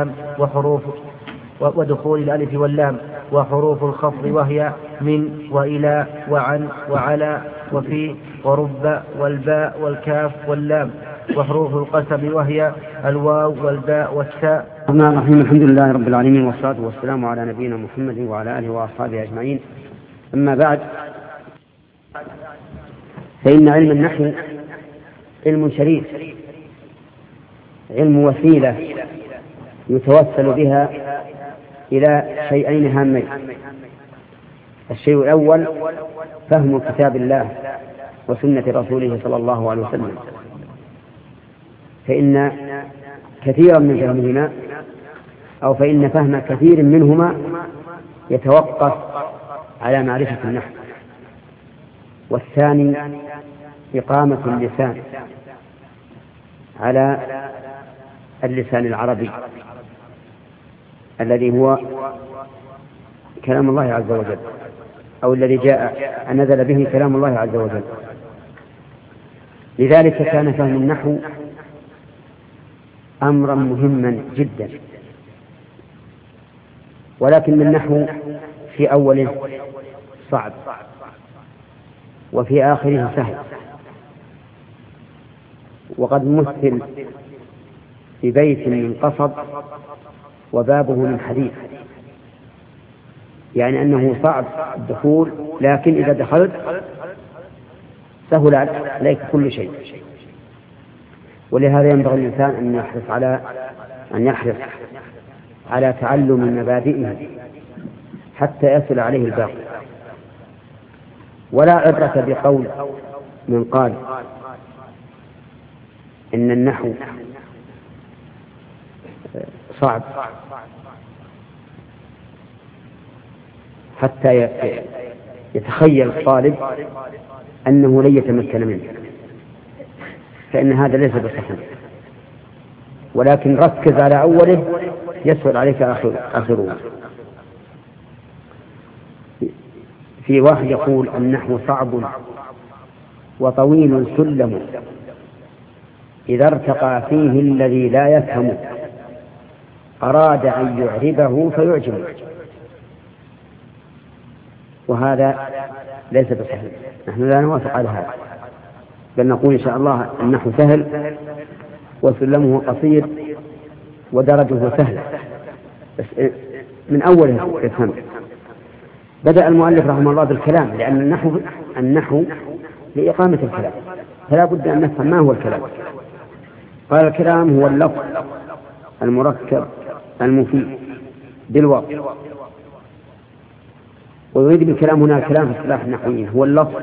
واللام وحروف الخفض وهي من وإلى وعن وعلى وفي ورب والباء والكاف واللام. وحروف القسم وهي الواو والباء والتاء. الرحمن الرحيم. الحمد لله رب العالمين، والصلاة والسلام على نبينا محمد وعلى آله وأصحابه أجمعين. أما بعد، فإن علم النحو علم شريف، علم وسيلة يتوسل بها إلى شيئين هامين: الشيء الأول فهم كتاب الله وسنة رسوله صلى الله عليه وسلم، فإن كثيرا من فهمهما أو فإن فهم كثير منهما يتوقف على معرفة النحو. والثاني إقامة اللسان على اللسان العربي الذي هو كلام الله عز وجل، أو الذي نزل به كلام الله عز وجل. لذلك كان فهم النحو أمرا مهما جدا، ولكن النحو في أوله صعب وفي آخره سهل. وقد مثل ببيت من قصب وبابه من حديد، يعني أنه صعب الدخول، لكن إذا دخلت سهل عليك كل شيء. ولهذا ينبغي الإنسان أن يحرص على تعلم مبادئه حتى يصل عليه الباقي. ولا عبرة بقول من قال إن النحو صعب حتى يتخيل الطالب أنه لن يتمكن منه، فإن هذا ليس بصحيح، ولكن ركز على أوله يسهل عليك آخره. في واحد يقول النحو صعب وطويل سلم، إذا ارتقى فيه الذي لا يفهم أراد أن يعربه فيعجبه، وهذا ليس بصحيح. نحن لا نوافق على هذا، بل نقول إن شاء الله النحو سهل وسلمه قصير ودرجه سهلة، بس من أوله يفهم. بدأ المؤلف رحمه الله بالكلام، لأن النحو لإقامة الكلام، فلا بد أن نفهم ما هو الكلام. قال الكلام هو اللفظ المركب المفيد بالوضع، ويريد بالكلام هنا الكلام في اصطلاح النحويين هو اللفظ،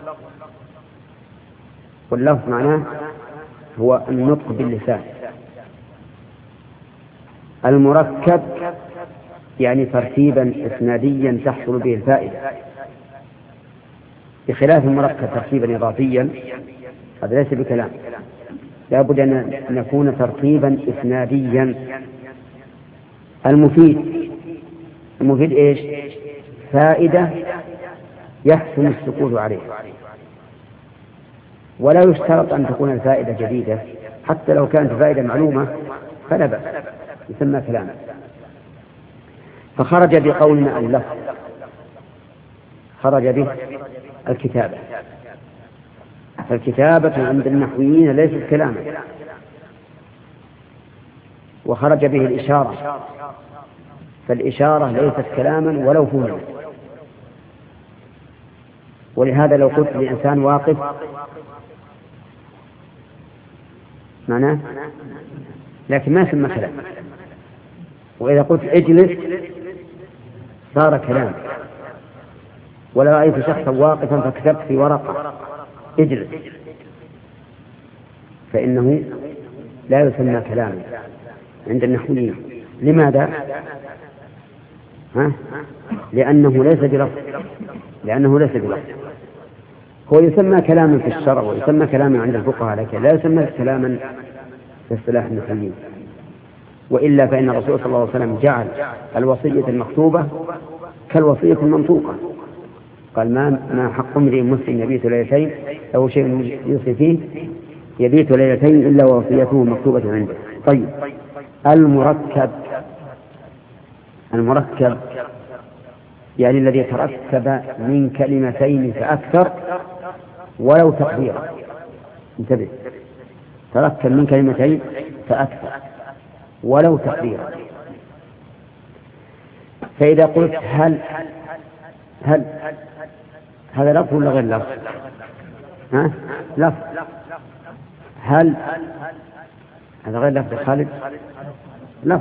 واللفظ معناه هو النطق باللسان. المركب يعني ترتيبا إسناديا تحصل به الفائدة، بخلاف المركب ترتيبا إضافيا هذا ليس بكلام، لا بد أن يكون ترتيبا إسناديا. المفيد إيش؟ فائدة يحسن السكوت عليها، ولا يشترط أن تكون الفائدة جديدة، حتى لو كانت فائدة معلومة فلا بأس، يسمى كلاما. فخرج بقولنا اللفظ، خرج به الكتابة، فالكتابة عند النحويين ليست كلاما. وخرج به الإشارة، فالإشارة ليست كلاما ولو فهمت. ولهذا لو قلت لإنسان واقف معناه، لكن ما يسمى كلام. وإذا قلت اجلس صار كلام. ولو رأيت شخصا واقفا فكتبت في ورقة اجلس فإنه لا يسمى كلاما عند النحويين. لماذا؟ لأنه ليس بلفظ، هو يسمى كلاما في الشرع ويسمى كلاما عند الفقهاء، لكن لا يسمى كلاما في اصطلاح النحويين. وإلا فإن الرسول صلى الله عليه وسلم جعل الوصية المكتوبة كالوصية المنطوقة، قال ما حق امرئ مسلم يبيت ليلتين أو شيء يوصي فيه يبيت ليلتين إلا ووصيته مكتوبة عنده. طيب، المركب يعني الذي تركب من كلمتين فأكثر ولو تقديرا. انتبه، تركب من كلمتين فأكثر ولو تقديرا. فإذا قلت هل هذا لفظ ولا غير لفظ؟ لفظ. هل هذا غير لفظ خالد؟ لفظ،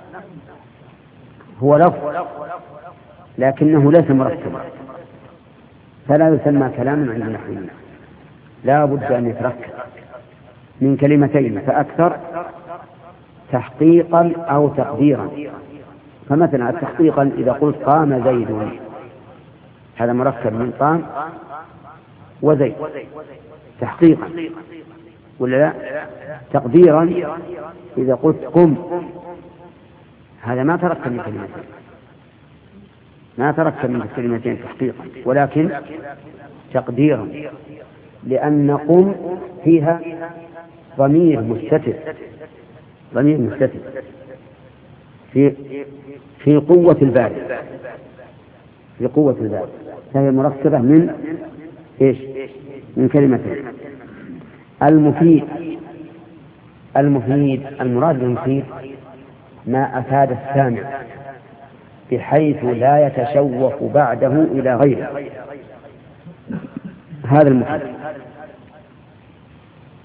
هو لفظ لكنه ليس مركبا، فلا يسمى كلاما عند النحويين. لا بد أن يتركب من كلمتين فأكثر تحقيقا أو تقديرا. فمثلا تحقيقا إذا قلت قام زيد، هذا مركب من قام وزيد تحقيقا، ولا لا؟ تقديرا إذا قلت قم، هذا ما تركب من كلمتين تحقيقا، ولكن تقديرا، لأن قم فيها ضمير مستتر في قوة البارد، فهي مركبة من إيش؟ من كلمتين. المراد بالمفيد ما أفاد السامع بحيث لا يتشوف بعده إلى غيره، هذا المفيد.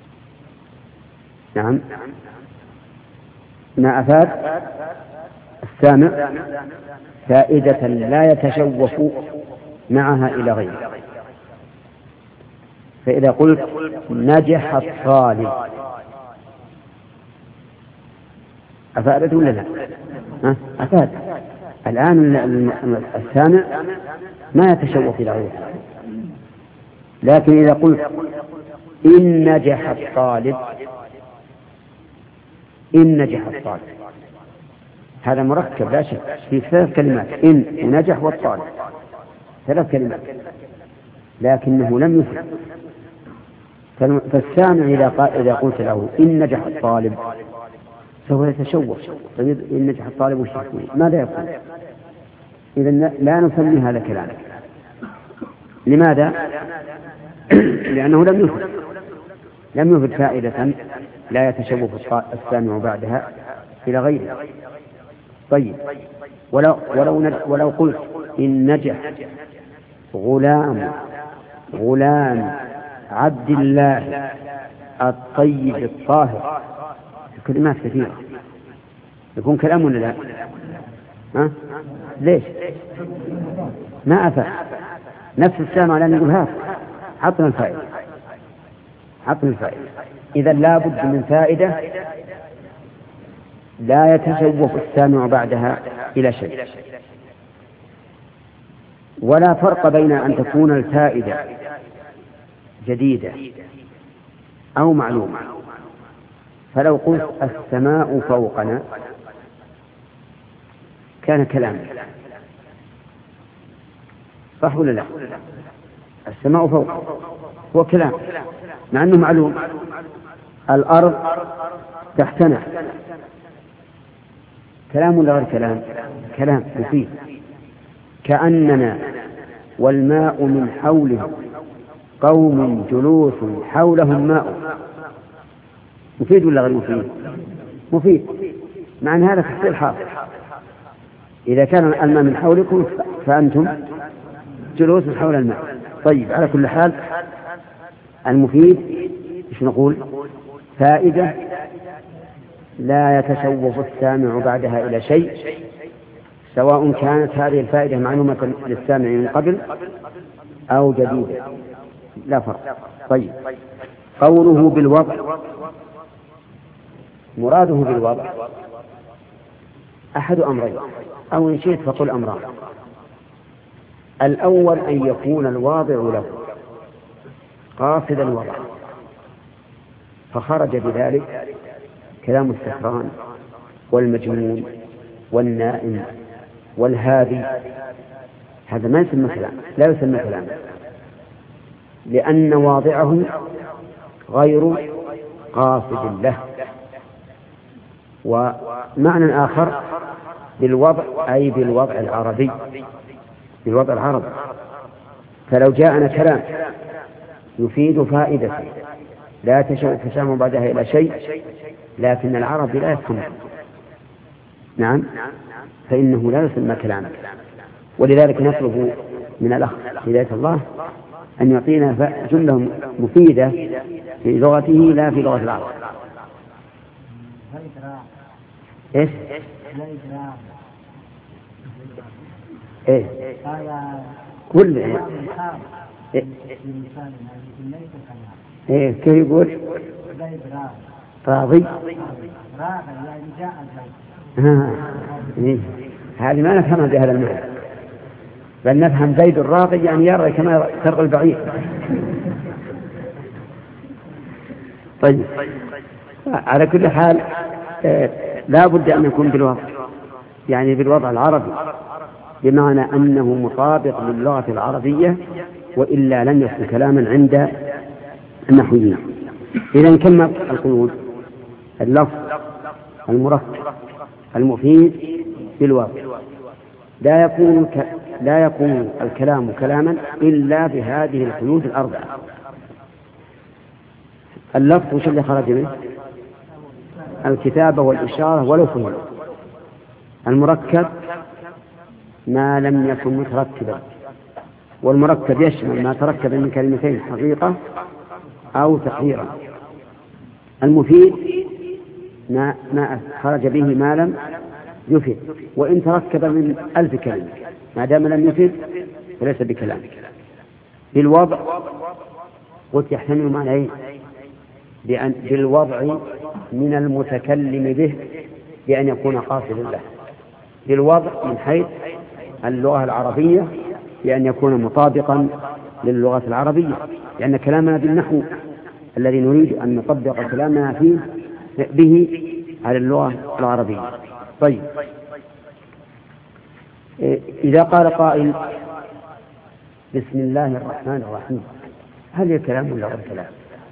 نعم، ما أفاد السامع فائدة لا يتشوف معها إلى غيره. فإذا قلت نجح الطالب أفادت ولا لا؟ أفاد. الآن السامع ما يتشوف إلى غيره. لكن إذا قلت إن نجح الطالب، إن نجح الطالب، هذا مركب لا شك في 3 كلمات، إن ونجح والطالب 3 كلمات، لكنه لم يفهم. فالسامع إذا قلت له إن نجح الطالب سوف يتشوف. طيب إن نجح الطالب وش يكون؟ ماذا يكون؟ إذا لا نسمي هذا كلام. لماذا؟ لأنه لم يفد فائدة لا يتشوف السامع بعدها إلى غيره. طيب ولو قلت إن نجح غلام عبد الله الطيب الطاهر، كلمات كثيرة، يكون كلام ولا لا؟ ليش؟ ما أفهم. نفس السامع لأن يقول هات حطنا الفائدة. إذا لا بد من فائدة لا يتشوف السامع بعدها إلى شيء. ولا فرق بين أن تكون الفائدة جديدة أو معلومة. فلو قلت السماء فوقنا كان كلاما، صح ولا لا؟ السماء فوق هو كلام مع أنه معلوم. الأرض تحتنا كلام ولا غير كلام؟ كلام مفيد. كأننا والماء من حوله قوم جلوس حولهم ماء، مفيد ولا غير مفيد؟ مفيد. مع أن هذا تحصيل حاصل. إذا كان الماء من حولكم فأنتم جلوس حول الماء. طيب على كل حال المفيد إيش نقول؟ فائدة لا يتشوف السامع بعدها إلى شيء، سواء كانت هذه الفائدة معلومة للسامع من قبل أو جديدة، لا فرق. طيب قوله بالوضع، مراده بالوضع أحد أمرين، أو إن شئت فقل أمران. الأول أن يكون الواضع له قاصد الوضع، فخرج بذلك كلام السكران والمجنون والنائم والهادي، هذا ما يسمى كلام، لا يسمى كلام، لأن واضعه غير قاصد له. ومعنى آخر بالوضع أي بالوضع العربي، بالوضع العربي. فلو جاءنا كلام يفيد فائدة لا تشوف السامع بعدها إلى شيء، لكن العرب لا يفهم، نعم، فإنه لا يسمى كلاما. ولذلك نطلب من الأخ هداية الله أن يعطينا جملة مفيدة في لغته لا في لغة العرب. إيش؟ إيه؟ كل إيه كيف يقول؟ راضي. هذه ما نفهمها بهذا المعنى، بل نفهم زيد الراضي يعني يرى كما ترى البعير. طيب على كل حال لا بد أن يكون بالوضع، يعني بالوضع العربي، بمعنى أنه مطابق للغة العربية، وإلا لم يكن كلاما عند النحويين. إذن كما القيود: اللفظ المركب المفيد بالوضع، لا يكون الكلام كلاما إلا بهذه القيود الأربعة. اللفظ وش اللي خرج منه؟ الكتابة والإشارة والفهم. المركب ما لم يكن متركبا، والمركب يشمل ما تركب من كلمتين حقيقة أو تقديرا. المفيد ما خرج به ما لم يفيد، وإن تركب من 1000 كلمة ما دام لم يفيد فليس بكلام. بالوضع قلت يحتمل معنى بالوضع من المتكلم به بأن يكون قاصدا له، بالوضع من حيث اللغة العربية بأن يكون مطابقا للغة العربية، لأن كلامنا بالنحو الذي نريد أن نطبق كلامنا فيه به على اللغة العربية. طيب، إذا قال قائل بسم الله الرحمن الرحيم، هل هي كلام ولا غير كلام؟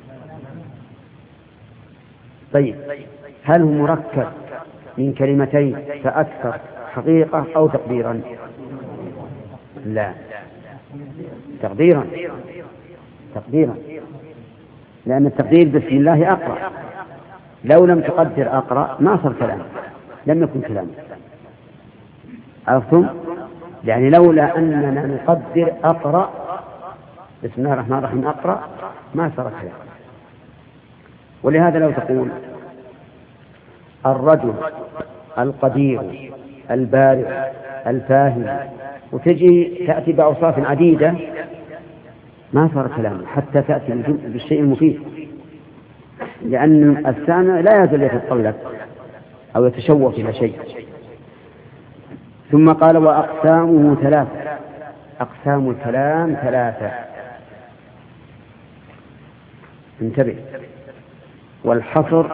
طيب، هل هو مركب من كلمتين فأكثر حقيقة أو تقديرا؟ لا، تقديرا، لأن التقدير بسم الله أقرأ، لو لم تقدر أقرأ ما صار كلام، لم يكن كلام. عرفتم؟ يعني لولا أننا نقدر أقرأ بسم الله الرحمن الرحيم أقرأ ما صار كلام. ولهذا لو تقول الرجل القدير البارع الفاهم وتجي تأتي بأوصاف عديدة ما صار كلام حتى تأتي بالشيء المفيد، لأن السامع لا يزال يتطلب أو يتشوق إلى شيء. ثم قال وأقسامه 3، أقسام الكلام 3، انتبه. والحصر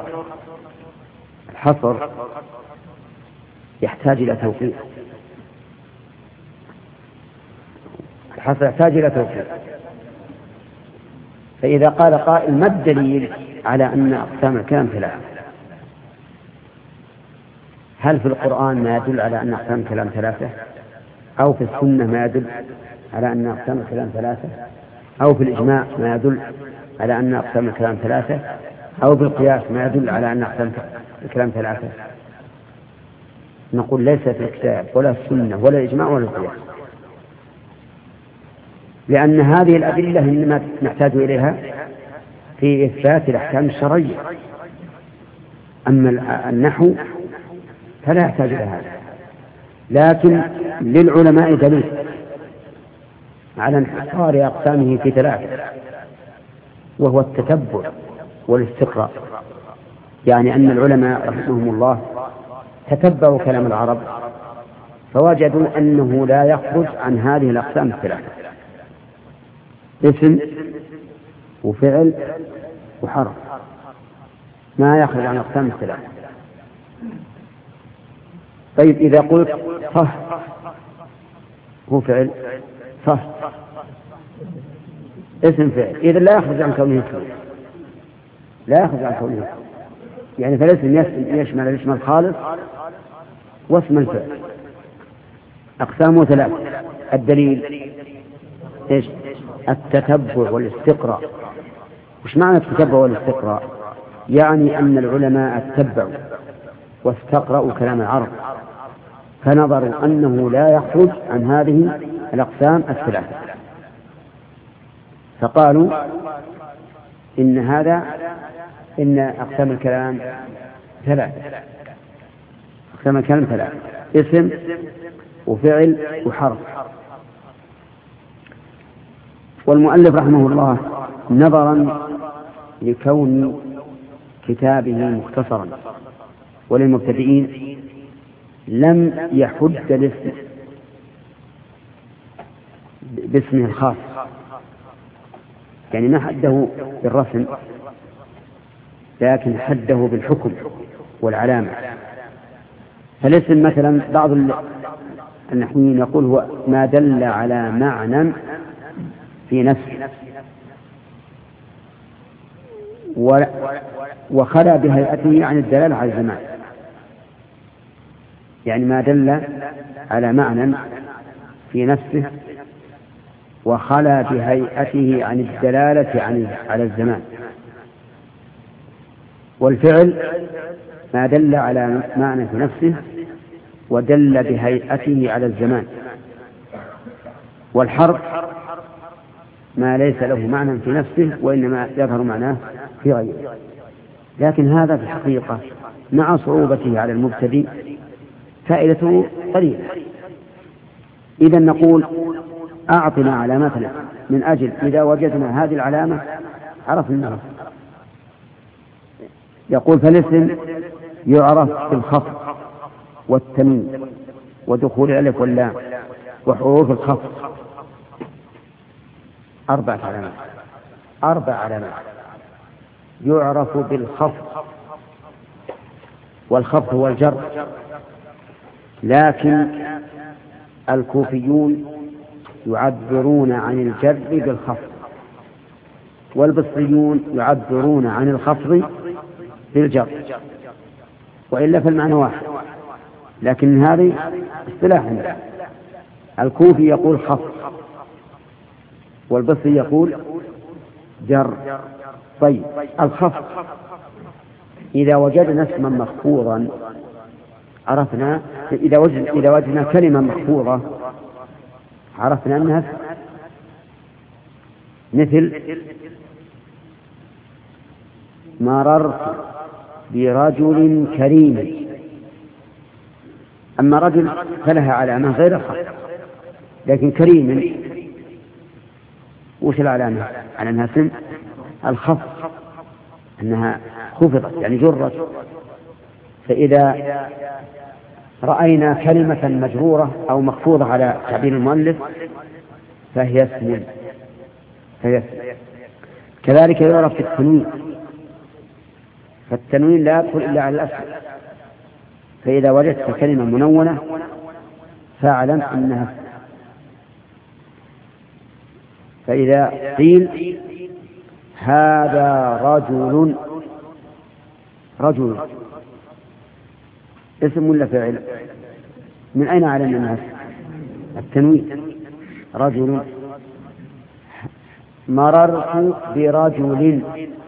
يحتاج إلى توقيف، الحصر يحتاج إلى توقيف. فإذا قال قائل ما الدليل على أن أقسام الكلام 3؟ هل في القرآن ما يدل على أن أقسام الكلام 3؟ أو في السنة ما يدل على أن أقسام الكلام 3؟ أو في الإجماع ما يدل على أن أقسام الكلام 3؟ أو بالقياس ما يدل على أن أقسام الكلام 3؟ نقول ليس في الكتاب ولا السنة ولا الإجماع ولا القياس، لأن هذه الأدلة إنما نحتاج إليها في إثبات الأحكام الشرعية، أما النحو فلا يحتاج إلى هذا. لكن للعلماء دليل على انحصار أقسامه في 3، وهو التتبع والاستقراء. يعني أن العلماء رحمهم الله تتبعوا كلام العرب فوجدوا أنه لا يخرج عن هذه الأقسام 3، اسم وفعل وحرف، ما يخرج عن أقسام 3. طيب، إذا قلت صه هو فعل، صه اسم فعل، إذا لا يخرج عن كونه فعل، لا يخرج عن كونه فعل. يعني فالاسم يشمل الاسم الخالص واسم الفعل. أقسامه 3. الدليل إيش؟ التتبع والاستقراء. وش معنى التتبع والاستقراء؟ يعني أن العلماء اتبعوا واستقرأوا كلام العرب فنظروا أنه لا يخرج عن هذه الأقسام 3، فقالوا إن أقسام الكلام 3، أقسام الكلام 3، اسم وفعل وحرف. والمؤلف رحمه الله نظرا لكون كتابه مختصرا وللمبتدئين لم يحد الاسم باسمه الخاص، يعني ما حده بالرسم لكن حده بالحكم والعلامة. فالاسم مثلا بعض النحويين يقول هو ما دل على معنى في نفسه وخلا بهيئته عن الدلالة على الزمان، يعني ما دل على معنى في نفسه وخلا بهيئته عن الدلالة على الزمان. والفعل ما دل على معنى في نفسه ودل بهيئته على الزمان. والحرف ما ليس له معنى في نفسه وإنما يظهر معناه في غيره. لكن هذا في الحقيقة مع صعوبته على المبتدئ فائدته قليلة. إذا نقول أعطنا علامتنا من أجل إذا وجدنا هذه العلامة عرفنا النصب. يقول فالاسم يعرف بالخفض والتنوين ودخول الألف واللام وحروف الخفض. 4 علامات. 4 علامات يعرف بالخفض، والخفض هو الجر، لكن الكوفيون يعبرون عن الجر بالخفض، والبصريون يعبرون عن الخفض بالجر، وإلا فالمعنى واحد، لكن هذه اصطلاح. الكوفي يقول خفض والبصري يقول جر. طيب الخفض إذا وجدنا اسما مخفوضا عرفنا، إذا وجدنا كلمة مخفوضة عرفنا أنها مثل مررت برجل كريم. أما رجل فلها علامة غير الخفض، لكن كريم وش العلامة؟ على أنها اسم الخفض، أنها خفضت يعني جرت. فإذا رأينا كلمة مجرورة أو مخفوضة على تعبير المؤلف فهي اسم. كذلك يعرف في التنوين، فالتنوين لا يدخل إلا على الأسم. فإذا وجدت كلمة منونة فاعلم أنها. فإذا قيل هذا رجل اسم ولا فعل؟ من أين علمنا الناس؟ التنوين. رجل. مررت برجل،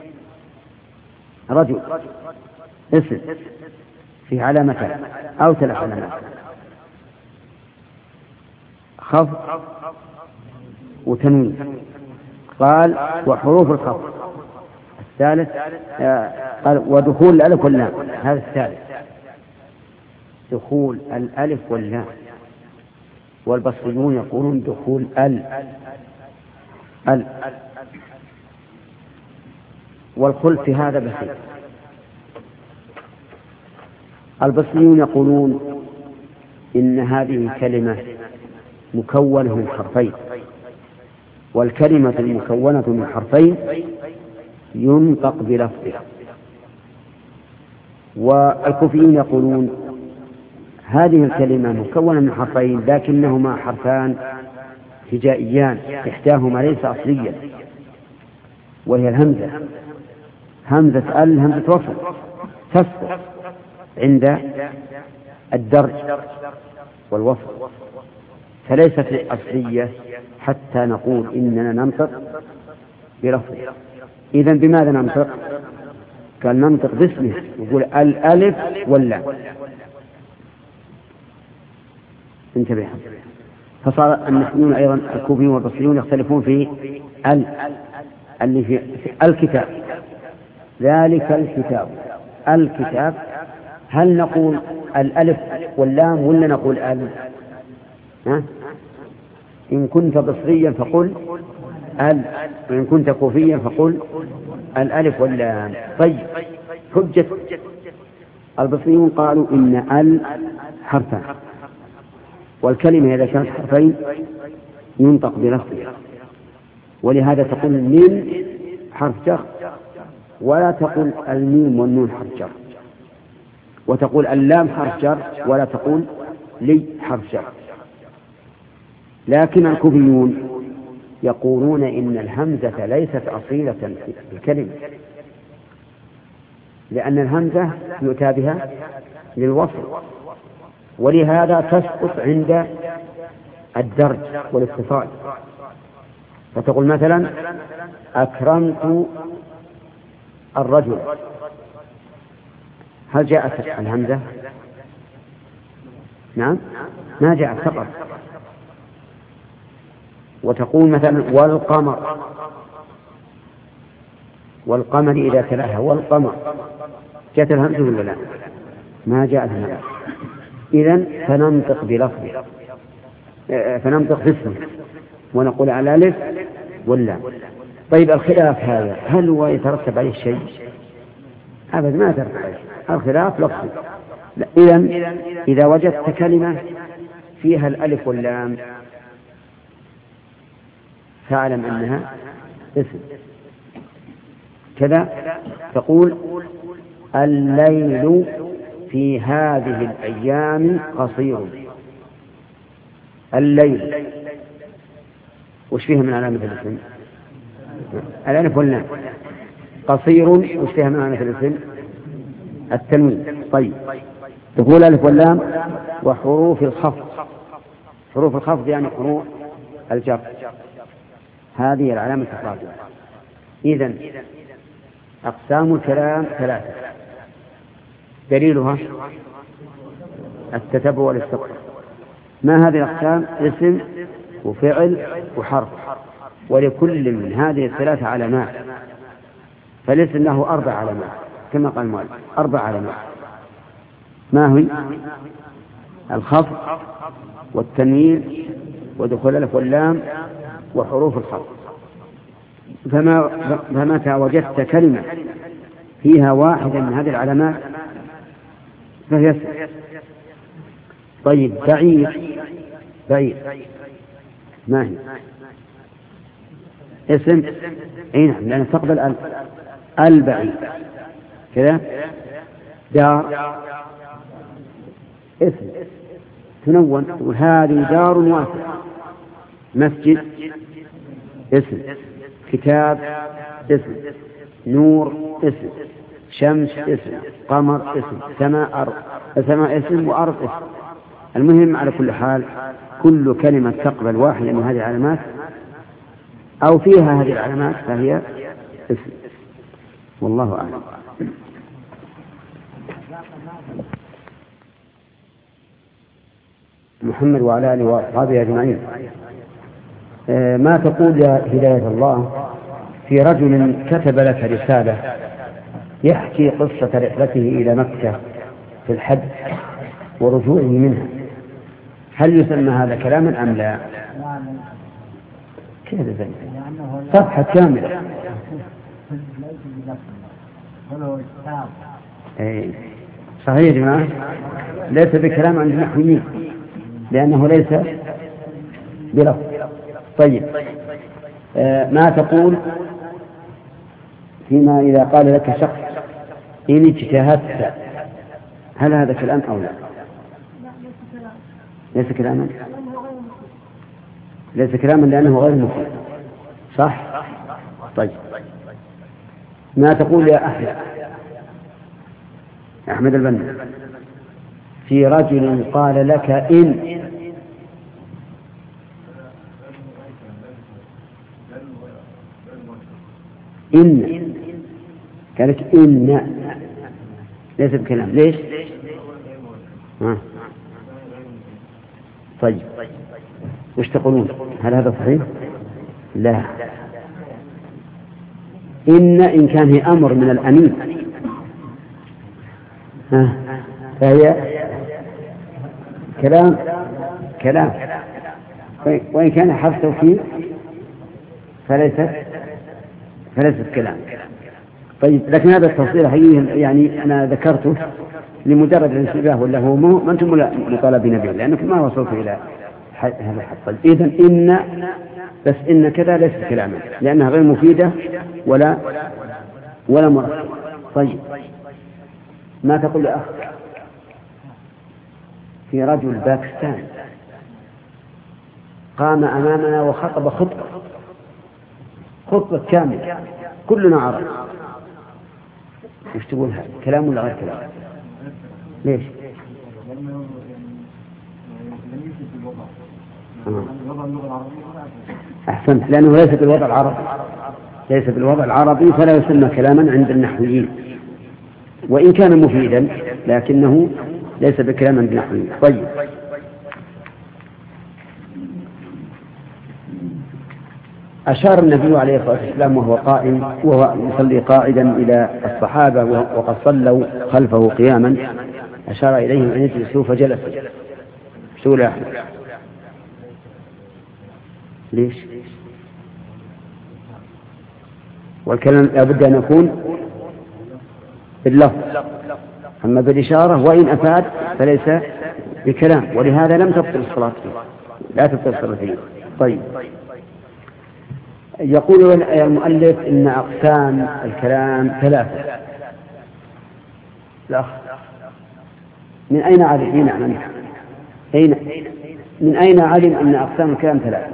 رجل اسم في علامتان أو 3 علامات: خفض وتنوين. قال وحروف الخفض. الثالث قال ودخول الألف واللام، هذا الثالث، دخول الألف واللام. والبصريون يقولون دخول ال. والخلف في هذا بسيط. البصريون يقولون إن هذه الكلمة مكونة من حرفين، والكلمة المكونة من حرفين ينطق بلفظها. والكوفيون يقولون هذه الكلمة مكونة من حرفين لكنهما حرفان هجائيان، إحداهما ليس أصليا وهي الهمزة. همزة همزة وصل تسقط عند الدرج والوصل، فليست أصلية حتى نقول إننا ننطق بلفظه. إذن بماذا ننطق؟ قال ننطق باسمه، يقول الألف واللام. انتبه. فصار النحويون أيضا الكوفيون والبصريون يختلفون في اللي في الكتاب. ذلك الكتاب هل نقول الألف واللام ولا نقول إن كنت بصريا فقل وإن كنت كوفيا فقل الألف واللام. طيب حجة البصريون قالوا إن حرفان، والكلمة إذا كانت حرفين ينطق بلفظها، ولهذا تقول من حرف جر ولا تقول الميم والنون حرف جر، وتقول اللام حرف جر ولا تقول لي حرف جر. لكن الكوفيون يقولون إن الهمزة ليست أصيلة في الكلمة، لأن الهمزة يؤتى بها للوصل، ولهذا تسقط عند الدرج والاتصال. فتقول مثلا أكرمت الرجل، هل جاءت الهمزة؟ نعم ما جاءت فقط. وتقول مثلا والقمر إذا تلاها والقمر، جاءت الهمزة ولا لا؟ ما جاءت الهمزة. إذن فننطق بلفظه، فننطق باسمه ونقول على الألف واللام. طيب الخلاف هذا هل هو يترتب عليه شيء؟ أبدا ما يترتب عليه، الخلاف لفظي. إذن إذا وجدت كلمة فيها الألف واللام فاعلم أنها اسم. كذا تقول الليل في هذه الأيام قصير. الليل وش فيها من علامة الاسم؟ الألف واللام. قصير وش فيها من علامة الاسم؟ التنوين. طيب تقول ألف واللام وحروف الخفض. حروف الخفض يعني حروف الجر، هذه العلامة الرابعة. إذن أقسام الكلام ثلاثة، دليلها التتبع والاستقراء. ما هذه الأقسام؟ اسم وفعل وحرف، ولكل من هذه الثلاثة علامات. فالاسم له 4 علامات كما قال المؤلف، 4 علامات. ما هي؟ الخفض والتنوين ودخول الألف واللام وحروف الخفض. فمتى وجدت كلمة فيها واحدة من هذه العلامات فهي اسم. طيب بعيد ما هي؟ اسم. اي نعم، لأن تقبل البعيد. كذا دار اسم تنون، وهذه دار واسعة. مسجد اسم. كتاب اسم. نور اسم. شمس اسم. قمر اسم. سماء اسم وأرض اسم. المهم على كل حال كل كلمة تقبل واحدة من هذه العلامات أو فيها هذه العلامات فهي اسم. والله أعلم. محمد وعلى آله وأصحابه أجمعين. ما تقول يا هداية الله في رجل كتب لك رسالة يحكي قصة رحلته إلى مكة في الحج ورجوعه منها، هل يسمى هذا كلاما أم لا؟ كذا زي صفحة كاملة. صحيح يا جماعة، ليس بكلام عند النحويين لأنه ليس بلفظ. طيب ما تقول فيما إذا قال لك شخص إن اجتهدت، هل هذا كلام أو لا؟ ليس كلاما، ليس كلاما لأنه غير مفيد. صح؟ طيب ما تقول يا أحمد البنا في رجل قال لك إن قال لك إن ليس بكلام. ليش؟ طيب وش تقولون؟ هل هذا صحيح؟ لا. إن كان هي أمر من الأمين فهي كلام، وإن كان حرف توكيد فليست كلام. طيب لكن هذا التفصيل حقيقي يعني أنا ذكرته لمجرد الانتباه، ولا هو ما أنتم مطالبين به لأنكم ما وصلتوا إلى هذا الحد. طيب إذن إن بس إن كذا ليس كلاما لأنها غير مفيدة ولا مرة. طيب ما تقول لأخ في رجل باكستاني قام أمامنا وخطب خطبة كاملة كلنا عرب، وش تقول هذا؟ كلام ولا غير كلام؟ ليش؟ أحسنت، لأنه ليس بالوضع العربي فلا يسمى كلاما عند النحويين، وإن كان مفيدا لكنه ليس بكلام عند النحويين. طيب أشار النبي عليه الصلاة والسلام وهو يصلي قاعدا إلى الصحابة وقد صلوا خلفه قياما أشار إليهم أن يجلسوا فجلسوا. شو لا أحمد؟ ليش؟ والكلام لابد أن يكون باللفظ، أما بالإشارة وإن أفاد فليس بكلام، ولهذا لم تبطل الصلاة فيه، لا تبطل الصلاة فيه. طيب، يقول المؤلف إن أقسام الكلام ثلاثة. الأخ من أين علم؟ من أين علم أن أقسام الكلام ثلاثة؟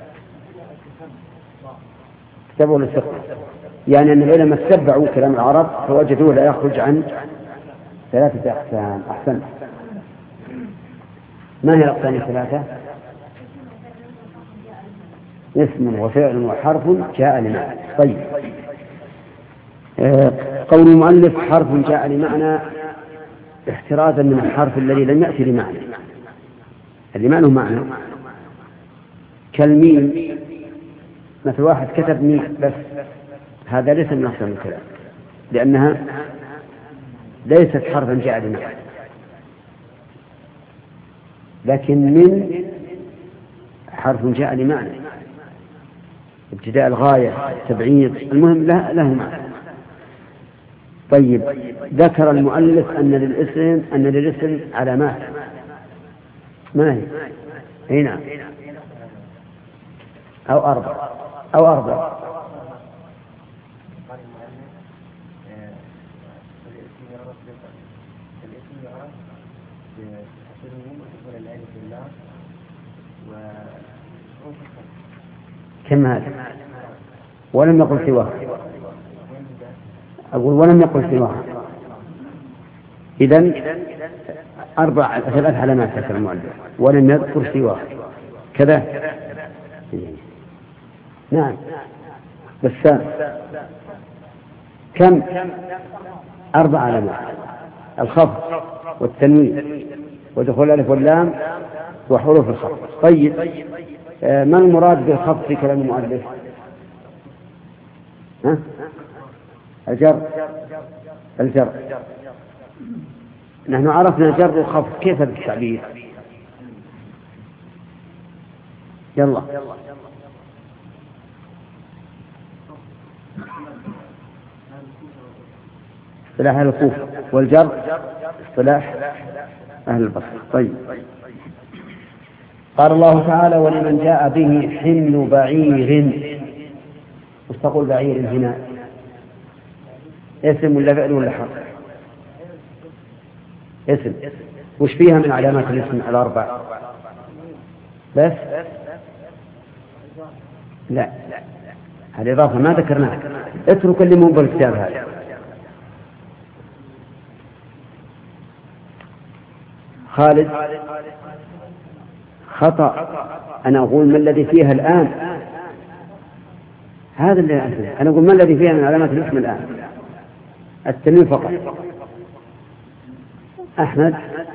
تبعوا للفقه، يعني أن العلماء اتبعوا كلام العرب فوجدوه لا يخرج عن ثلاثة أقسام. أحسن. ما هي الأقسام الثلاثة؟ اسم وفعل وحرف جاء لمعنى. طيب، قول المؤلف حرف جاء لمعنى احترازا من الحرف الذي لم يأتي لمعنى، اللي ما له معنى، كالميم، مثل واحد كتب ميم بس، هذا ليس من أقسام الكلام لأنها ليست حرفا جاء لمعنى. لكن من حرف جاء لمعنى، ابتداء الغاية، تبعيض، المهم له معنى. طيب، ذكر المؤلف أن للاسم علامات. ما هي؟ هنا أو أربع. كم هذا؟ ولم يقل سواه. أقول ولم يقل سواه. إذن ثلاث علامات ذكر المؤلف ولم يذكر سواه كذا. نعم، بسام. كم؟ 4 علامات: الخفض والتنوين ودخول الألف واللام وحروف الخفض. طيب، ما المراد بالخفض في كلام المؤلف؟ الجر. نحن عرفنا جر والخفض، كيف بالتعبير؟ يلا. اصطلاح أهل الكوفة، والجر اصطلاح أهل البصرة. طيب، قال الله تعالى: ولمن جاء به حمل بعير. وش تقول بعير هنا؟ اسم ولا فعل ولا حرف؟ اسم. وش فيها من علامات الاسم 4 بس؟ لا، هذه إضافة ما ذكرناها. اترك اللي مو بالكتاب هذا. خالد: خطأ. أنا أقول ما الذي فيها الآن، هذا اللي أنا أقول ما الذي فيها من علامات الاسم الآن؟ التنوين فقط. أحمد: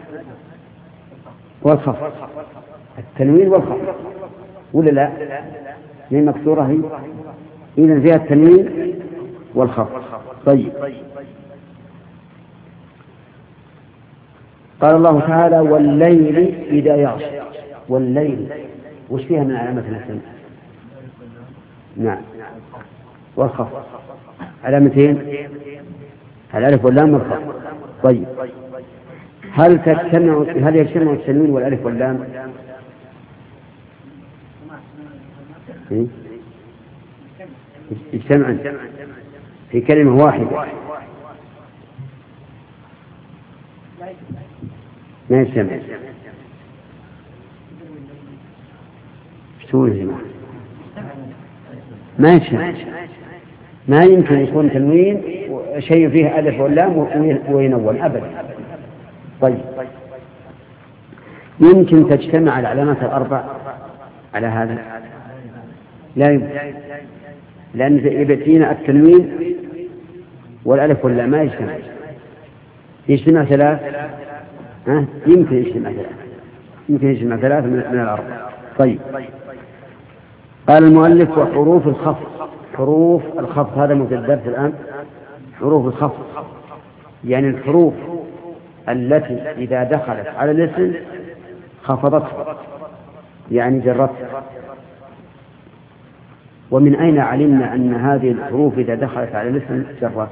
والخفض. التنوين والخفض ولا لا؟ هي مكسورة هي، إذن فيها التنوين والخفض. طيب، قال الله تعالى: والليل إذا يغشى. والليل وش فيها من علامة الاسم؟ نعم، والخفض. علامتين: الألف واللام والخفض. طيب، هل يجتمع التنوين والألف واللام؟ يجتمعان في كلمة واحدة؟ ما يجتمع. شو يا جماعة؟ ما يجتمع. ما يمكن يكون تنوين شيء فيه ألف واللام وينون أبدا. طيب، يمكن تجتمع العلامات 4 على هذا؟ لا يمكن، لأن يبتين التنوين والألف واللام ما يجتمع 3. يمكن يجتمع 3 من 4. طيب، قال المؤلف: وحروف الخفض. حروف الخفض هذا موجود الدرس الآن. حروف الخفض يعني الحروف التي إذا دخلت على الاسم خفضته يعني جرته. ومن أين علمنا أن هذه الحروف إذا دخلت على الاسم جرت؟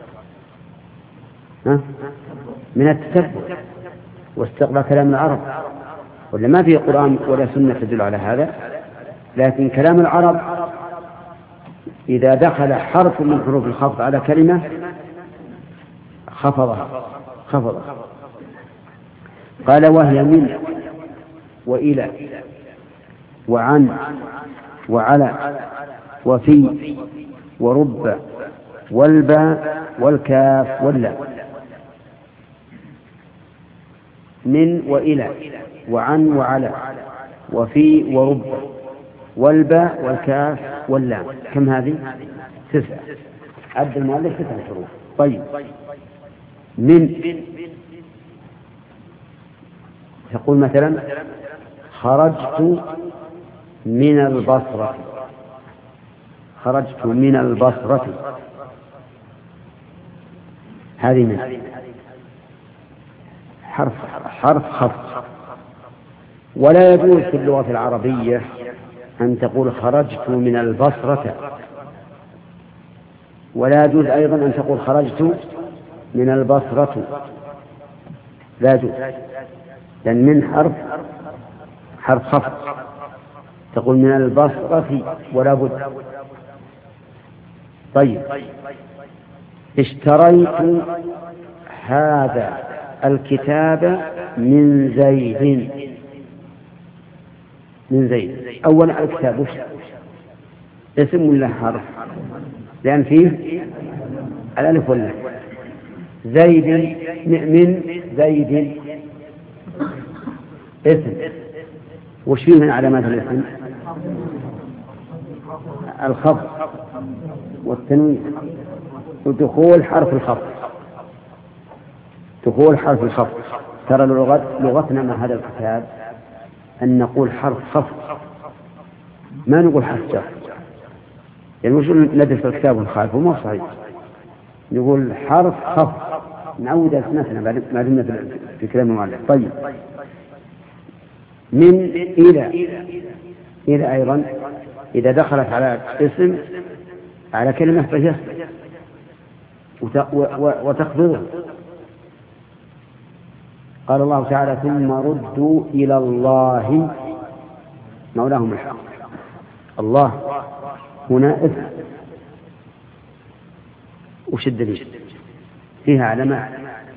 من التتبع واستقراء كلام العرب، ولا ما في قرآن ولا سنة تدل على هذا، لكن كلام العرب إذا دخل حرف من حروف الخفض على كلمة خفضها. قال وهي من وإلى وعن وعلى وفي ورب والباء والكاف واللام. من وإلى وعن وعلى وفي ورب والباء والكاف واللام. كم هذه؟ 9. عد المؤلف 9 حروف. طيب من تقول مثلا خرجت من البصرة. خرجت من البصرة، هذه من حرف خفض. ولا يجوز في اللغة العربية أن تقول خرجت من البصرة، ولا يجوز أيضا أن تقول خرجت من البصرة، لا يجوز، لأن من حرف خفض، تقول من البصرة ولا بد. طيب اشتريت هذا الكتاب من زيد. من زيد. أولا الكتاب اسم ولا حرف؟ لأن فيه الألف واللام. زيد من زيد اسم. وش فيه من علامات الاسم؟ الخفض والتنوين ودخول حرف الخفض. دخول حرف الخفض. ترى لغتنا مع هذا الكتاب أن نقول حرف خفض، ما نقول حرف جر. يعني مش ندرس الكتاب ونخالفه، مو صحيح. نقول حرف خفض، نعود أسمتنا ما دمنا في كلام المؤلف. طيب من إلى أيضا إذا دخلت على اسم على كلمة فهي وتخفضه. قال الله تعالى ثم ردوا إلى الله مولاهم الحق. الله هنا اسم، وش الدليل؟ فيها علامات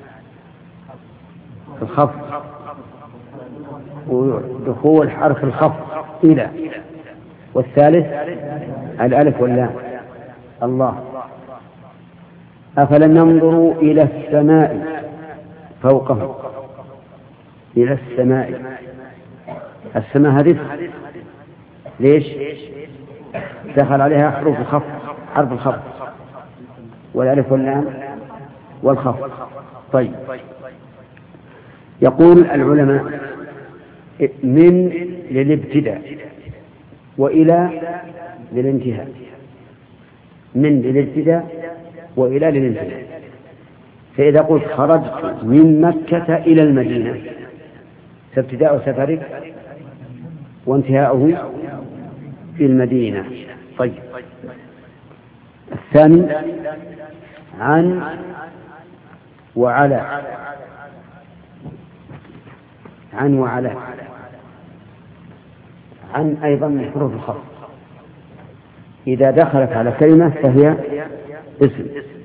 الخفض ودخول حرف الخفض إلى، والثالث الألف واللام. الله أفلم ينظروا إلى السماء فوقهم. إلى السماء. السماء هذه ليش؟ دخل عليها حروف الخفض، حرف الخفض والألف واللام والخفض. طيب يقول العلماء من للابتداء وإلى للانتهاء. من للابتداء وإلى للانتهاء. فإذا قلت خرجت من مكة إلى المدينة فابتداء سفرك وانتهاؤه في المدينة. طيب الثاني عن وعلى. عن وعلى. عن أيضا من حروف الخفض، إذا دخلت على كلمة فهي اسم،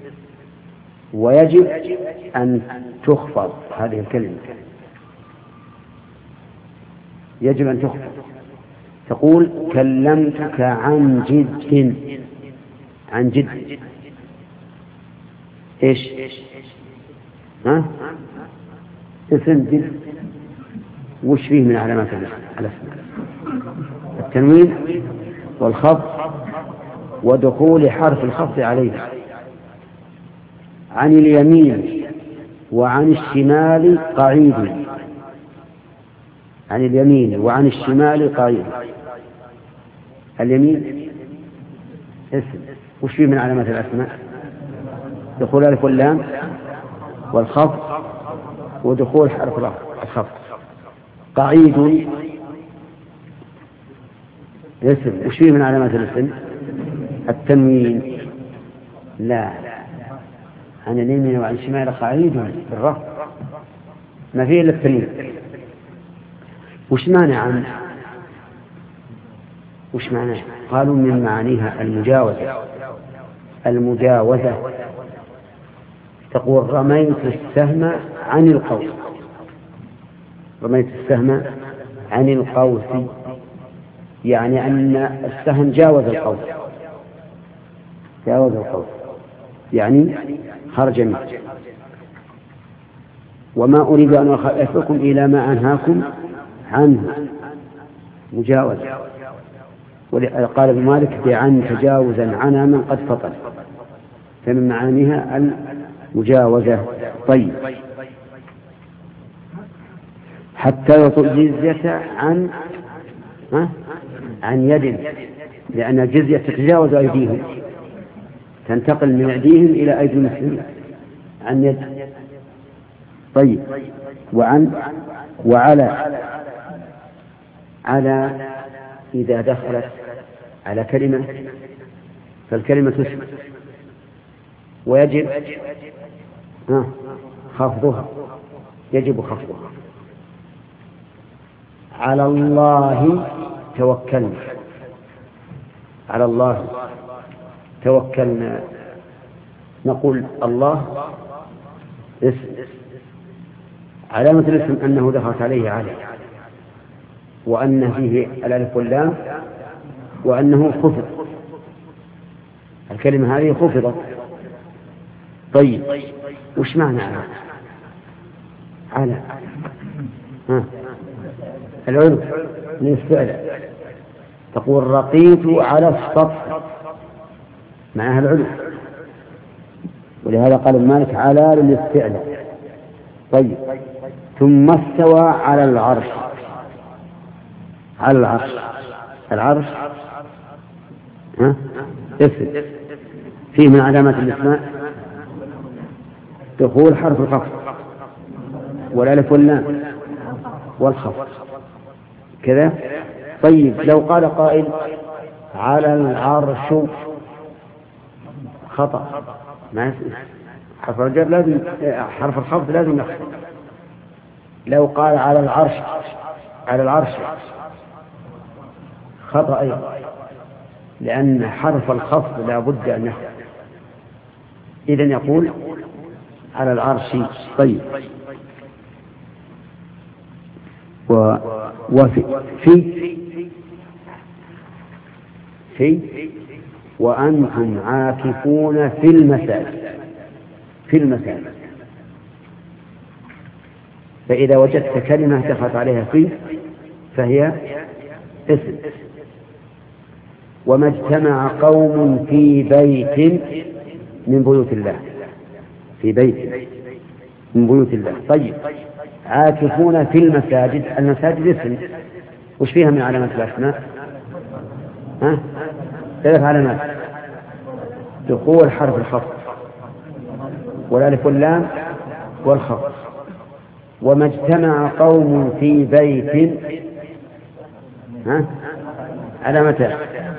ويجب أن تخفض هذه الكلمة، يجب أن تخفض. تقول كلمتك عن جد. عن جد إيش؟ اسم جد. وش فيه من علامات الاسم؟ التنوين والخفض ودخول حرف الخفض عليه. عن اليمين وعن الشمال قعيد. عن اليمين وعن الشمال قعيد. اليمين اسم. وش فيه من علامات الأسماء؟ دخول الألف واللام والخفض ودخول حرف الخفض. قعيد اسم، وش فيه من علامات الاسم؟ التنوين. لا، عن اليمين وعن الشمال قعيد بالرفع، ما فيه إلا التنوين. وش معنى وش معناه؟ قالوا من معانيها المجاوزة. تقول رميت السهم عن القوس، رميت السهم عن القوس، يعني أن السهم جاوز القوس، يعني خرج منه. وما أريد أن أخالفكم إلى ما أنهاكم عنه، مجاوزة. قال ابن مالك بعن تجاوزا عنا من قد فطن، فمن معانيها المجاوزة. طيب، حتى يعطوا الجزية عن يد، لأن الجزية تتجاوز أيديهم، تنتقل من أيديهم إلى أيدي المسلمين عن يد. طيب، وعلى إذا دخلت على كلمة فالكلمة اسم، ويجب خفضها، يجب خفضها. على الله توكلنا، على الله توكلنا، نقول الله اسم، علامة الاسم أنه دخلت عليه عليه، وأن فيه الألف واللام، وأنه خفض، الكلمة هذه خفضت. طيب، وش معنى على العلو من الفعل؟ تقول رقيت على السطح، معناها العلو، ولهذا قال المالك على للاستعلاء. طيب، ثم استوى على العرش، على العرش اسم، فيه من علامات الاسماء دخول حرف الخفض والالف واللام والخفض كذا. طيب، لو قال قائل على العرش خطأ، ما حرف الجر لازم، حرف الخفض لازم يخفض. لو قال على العرش خطأ أيضا، لأن حرف الخفض لا بد أن يخفض، إذن يقول على العرش. طيب، في وأنتم عاكفون في المساجد، فإذا وجدت كلمة دخلت عليها في فهي اسم. وما اجتمع قوم في بيت من بيوت الله، في بيت من بيوت الله. طيب، عاكفون في المساجد، المساجد اسم، وش فيها من علامات الأسماء؟ 3 علامات: دخول حرف الخفض والالف واللام والخفض. وما اجتمع قوم في بيت علامتان،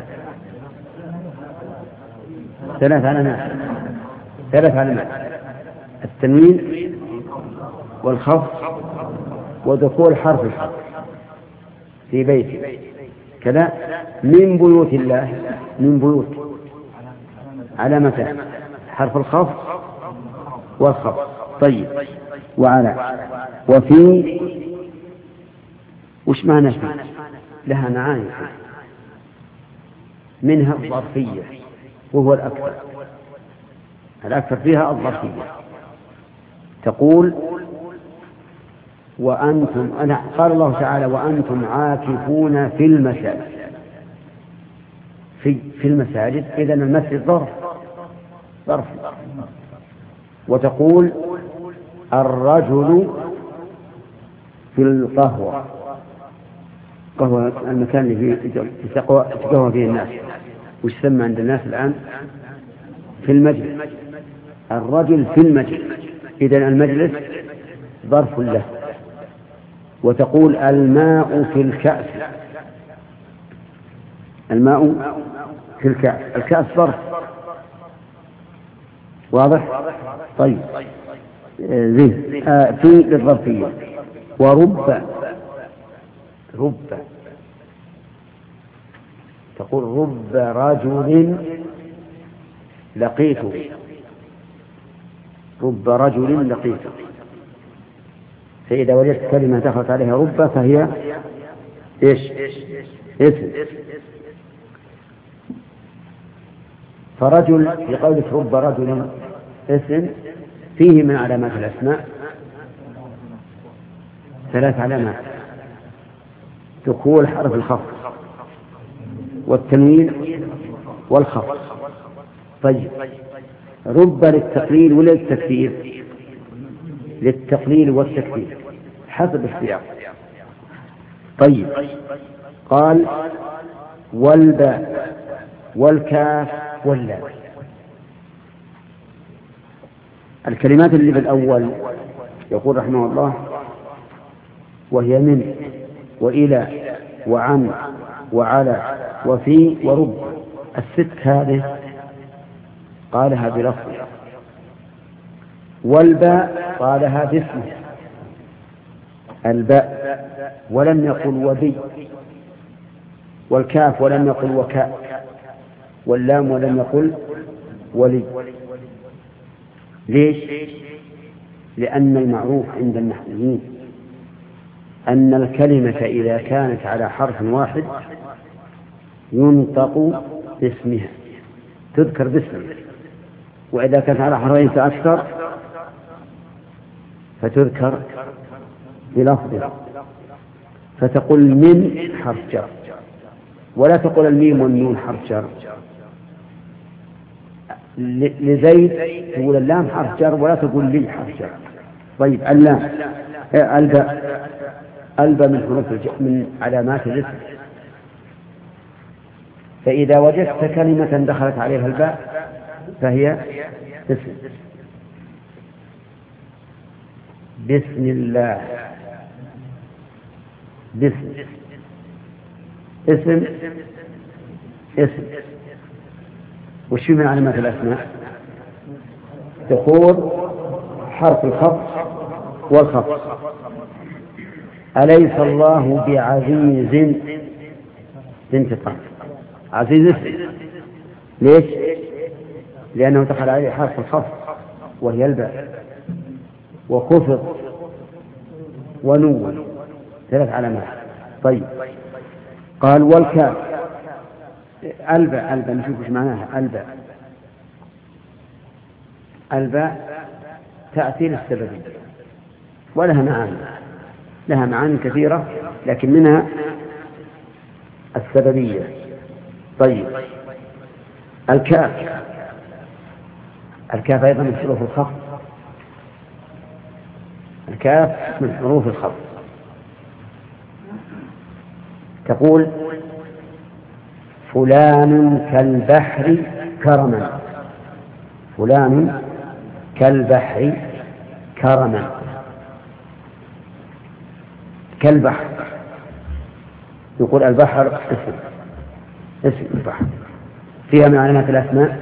3 علامات: التنوين والخفض ودخول حرف الخفض في بيت كذا. من بيوت الله، من بيوت علامتان: حرف الخفض والخفض. طيب، وعلى وفي، وش معنى في؟ لها معاني، منها الظرفية وهو الأكثر فيها الظرفية. تقول وأنتم، قال الله تعالى وأنتم عاكفون في المساجد، في المساجد، إذن المسجد ظرف. وتقول الرجل في القهوة، قهوة المكان اللي يتقهوى فيه الناس، وش يسمى عند الناس الآن؟ في المجلس. الرجل في المجلس، إذن المجلس ظرف له. وتقول الماء في الكأس، الماء في الكأس، الكأس ظرف، واضح؟ طيب زين. في للظرفية. ورب، رب، تقول رب رجل لقيته، رب رجل لقيته. فإذا وجدت كلمة دخلت عليها رب فهي إيش؟ اسم. فرجل في قولك رب رجل اسم فيه من علامات الأسماء 3 علامات: دخول حرف الخفض والتنوين والخفض. طيب رب للتقليل ولا للتكثير؟ للتقليل والتكثير حسب السياق. طيب قال والباء والكاف واللام. الكلمات اللي بالأول يقول رحمه الله وهي من وإلى وعن وعلى وفي ورب، الست هذه قالها بلفظ. والباء قالها باسمه الباء ولم يقل وبي، والكاف ولم يقل وكاء، واللام ولم يقل ولي. ليش؟ لأن المعروف عند النحويين أن الكلمة إذا كانت على حرف واحد ينطق باسمها، تذكر باسمها، وإذا كانت على حرفين فأكثر فتذكر بلفظها. فتقول من حرف جر، ولا تقول الميم والنون حرف جر. لزيد تقول اللام حرف جر ولا تقول لي حرف جر. طيب اللام الباء من حروف من علامات الاسم. فإذا وجدت كلمة دخلت عليها الباء فهي اسم. بسم الله، بسم، اسم، اسم. وش من علامات الأسماء؟ دخول حرف الخفض والخفض. أليس الله بعزيز انتقام، عزيز اسم. ليش؟ لأنه دخل عليه حرف الخفض وهي الباء، وخفض ونون، 3 علامات. طيب قال والكاف الباء، نشوف ايش معناها. الباء تأتي للسببية ولها معاني، لها معاني كثيرة لكن منها السببية. طيب الكاف أيضا من حروف الخفض، الكاف من حروف الخفض. تقول فلان كالبحر كرما، فلان كالبحر كرما، كالبحر. يقول البحر اسم البحر. فيها من علامات الأسماء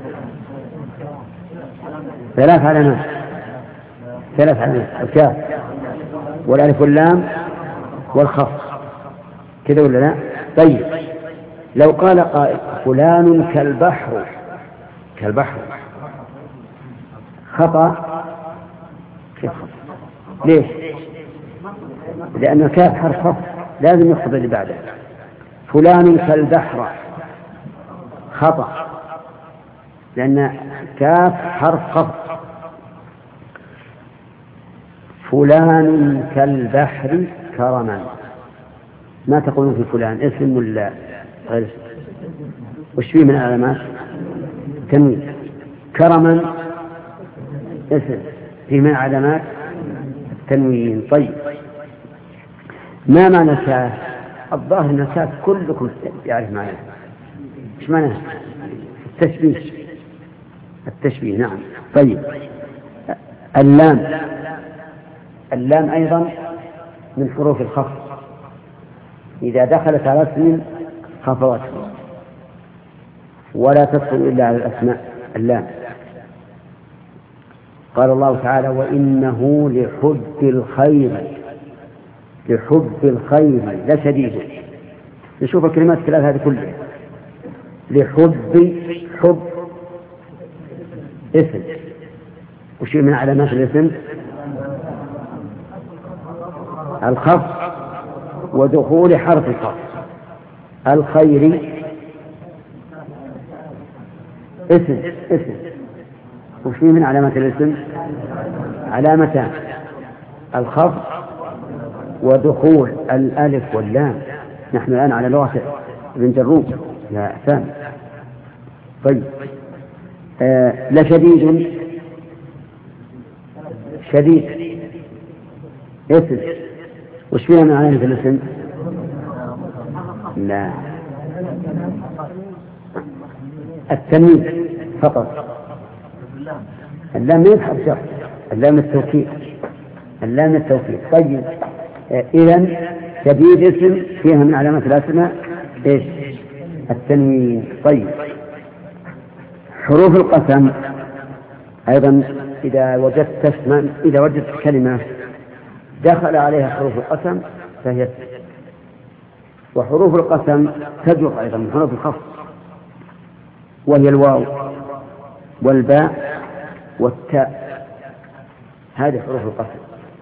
3 علامات، 3 علامات: الكاف والألف واللام والخفض. كذا ولا لا؟ طيب لو قال قائل فلان كالبحر، كالبحر خطأ. كيف خطأ؟ ليش؟ لأن الكاف حرف خفض لازم يخفض اللي بعده. فلان كالبحر خطأ لأن كاف حرف خفض. فلان كالبحر كرما، ما تقولون في فلان اسم ولا غير اسم؟ وش فيه من علامات؟ تنوين. كرما اسم، فيه من علامات التنوين. طيب ما معنى كاف؟ الظاهر ان كاف كلكم يعرف معناه. ايش معناه؟ التشبيه. نعم. طيب اللام اللام أيضا من حروف الخفض، إذا دخلت على اسم خفضته، ولا تدخل إلا على الأسماء اللام. قال الله تعالى: وإنه لحب الخير لشديد. نشوف الكلمات الثلاث هذه كلها. حب اسم، وشيء من علامات الاسم الخفض ودخول حرف الخفض. الخير اسم، وشيء من علامات الاسم علامتان: الخفض ودخول الألف واللام. نحن الآن على لغة ابن جروب يا أحسان. طيب، لشديد، شديد اسم، وش فيها من علامة الاسم؟ لا، التنوين فقط. اللام ما يفحص شرط، اللام التوكيد. طيب، إذن شديد اسم فيها من علامات الأسماء إيش؟ التنوين. طيب، حروف القسم أيضا إذا وجدت كلمة دخل عليها حروف القسم فهي، وحروف القسم تجر أيضا من حروف الخفض، وهي الواو والباء والتاء. هذه حروف القسم.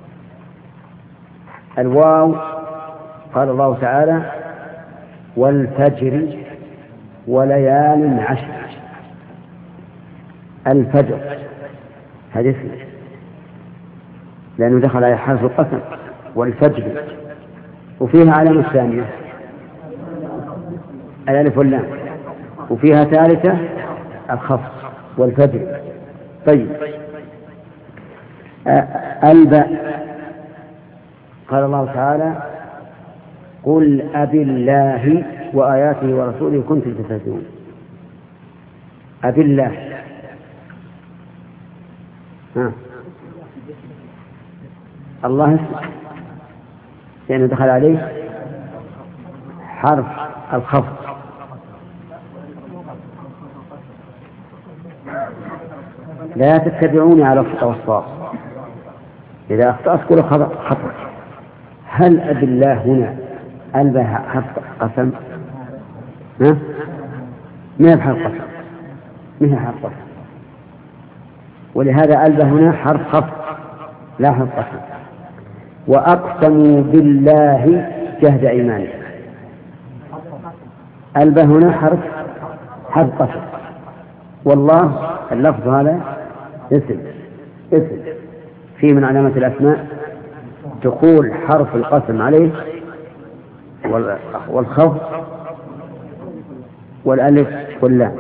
الواو قال الله تعالى: والفجر وليال عشر. الفجر هذا اسم لأنه دخل على حرف القسم، والفجر. وفيها علامة ثانية الألف واللام، وفيها ثالثة الخفض والفجر. طيب، الباء قال الله تعالى: قل أبي الله وآياته ورسوله كنتم تستهزئون. أبي الله الله اسم لأنه دخل عليه حرف الخفض. لا تتبعوني على الخطأ والصواب. إذا أخطأت كل خطأ. هل أبي الله هنا ألبى حرف قسم؟ ما حرف قسم، ما حرف قسم، ولهذا ألبى هنا حرف خفض لا حرف قسم. وأقسموا بالله جهد أيمانهم. ألبى هنا حرف قسم، والله اللفظ هذا اسم فيه من علامة الأسماء دخول حرف القسم عليه والخفض والألف واللام.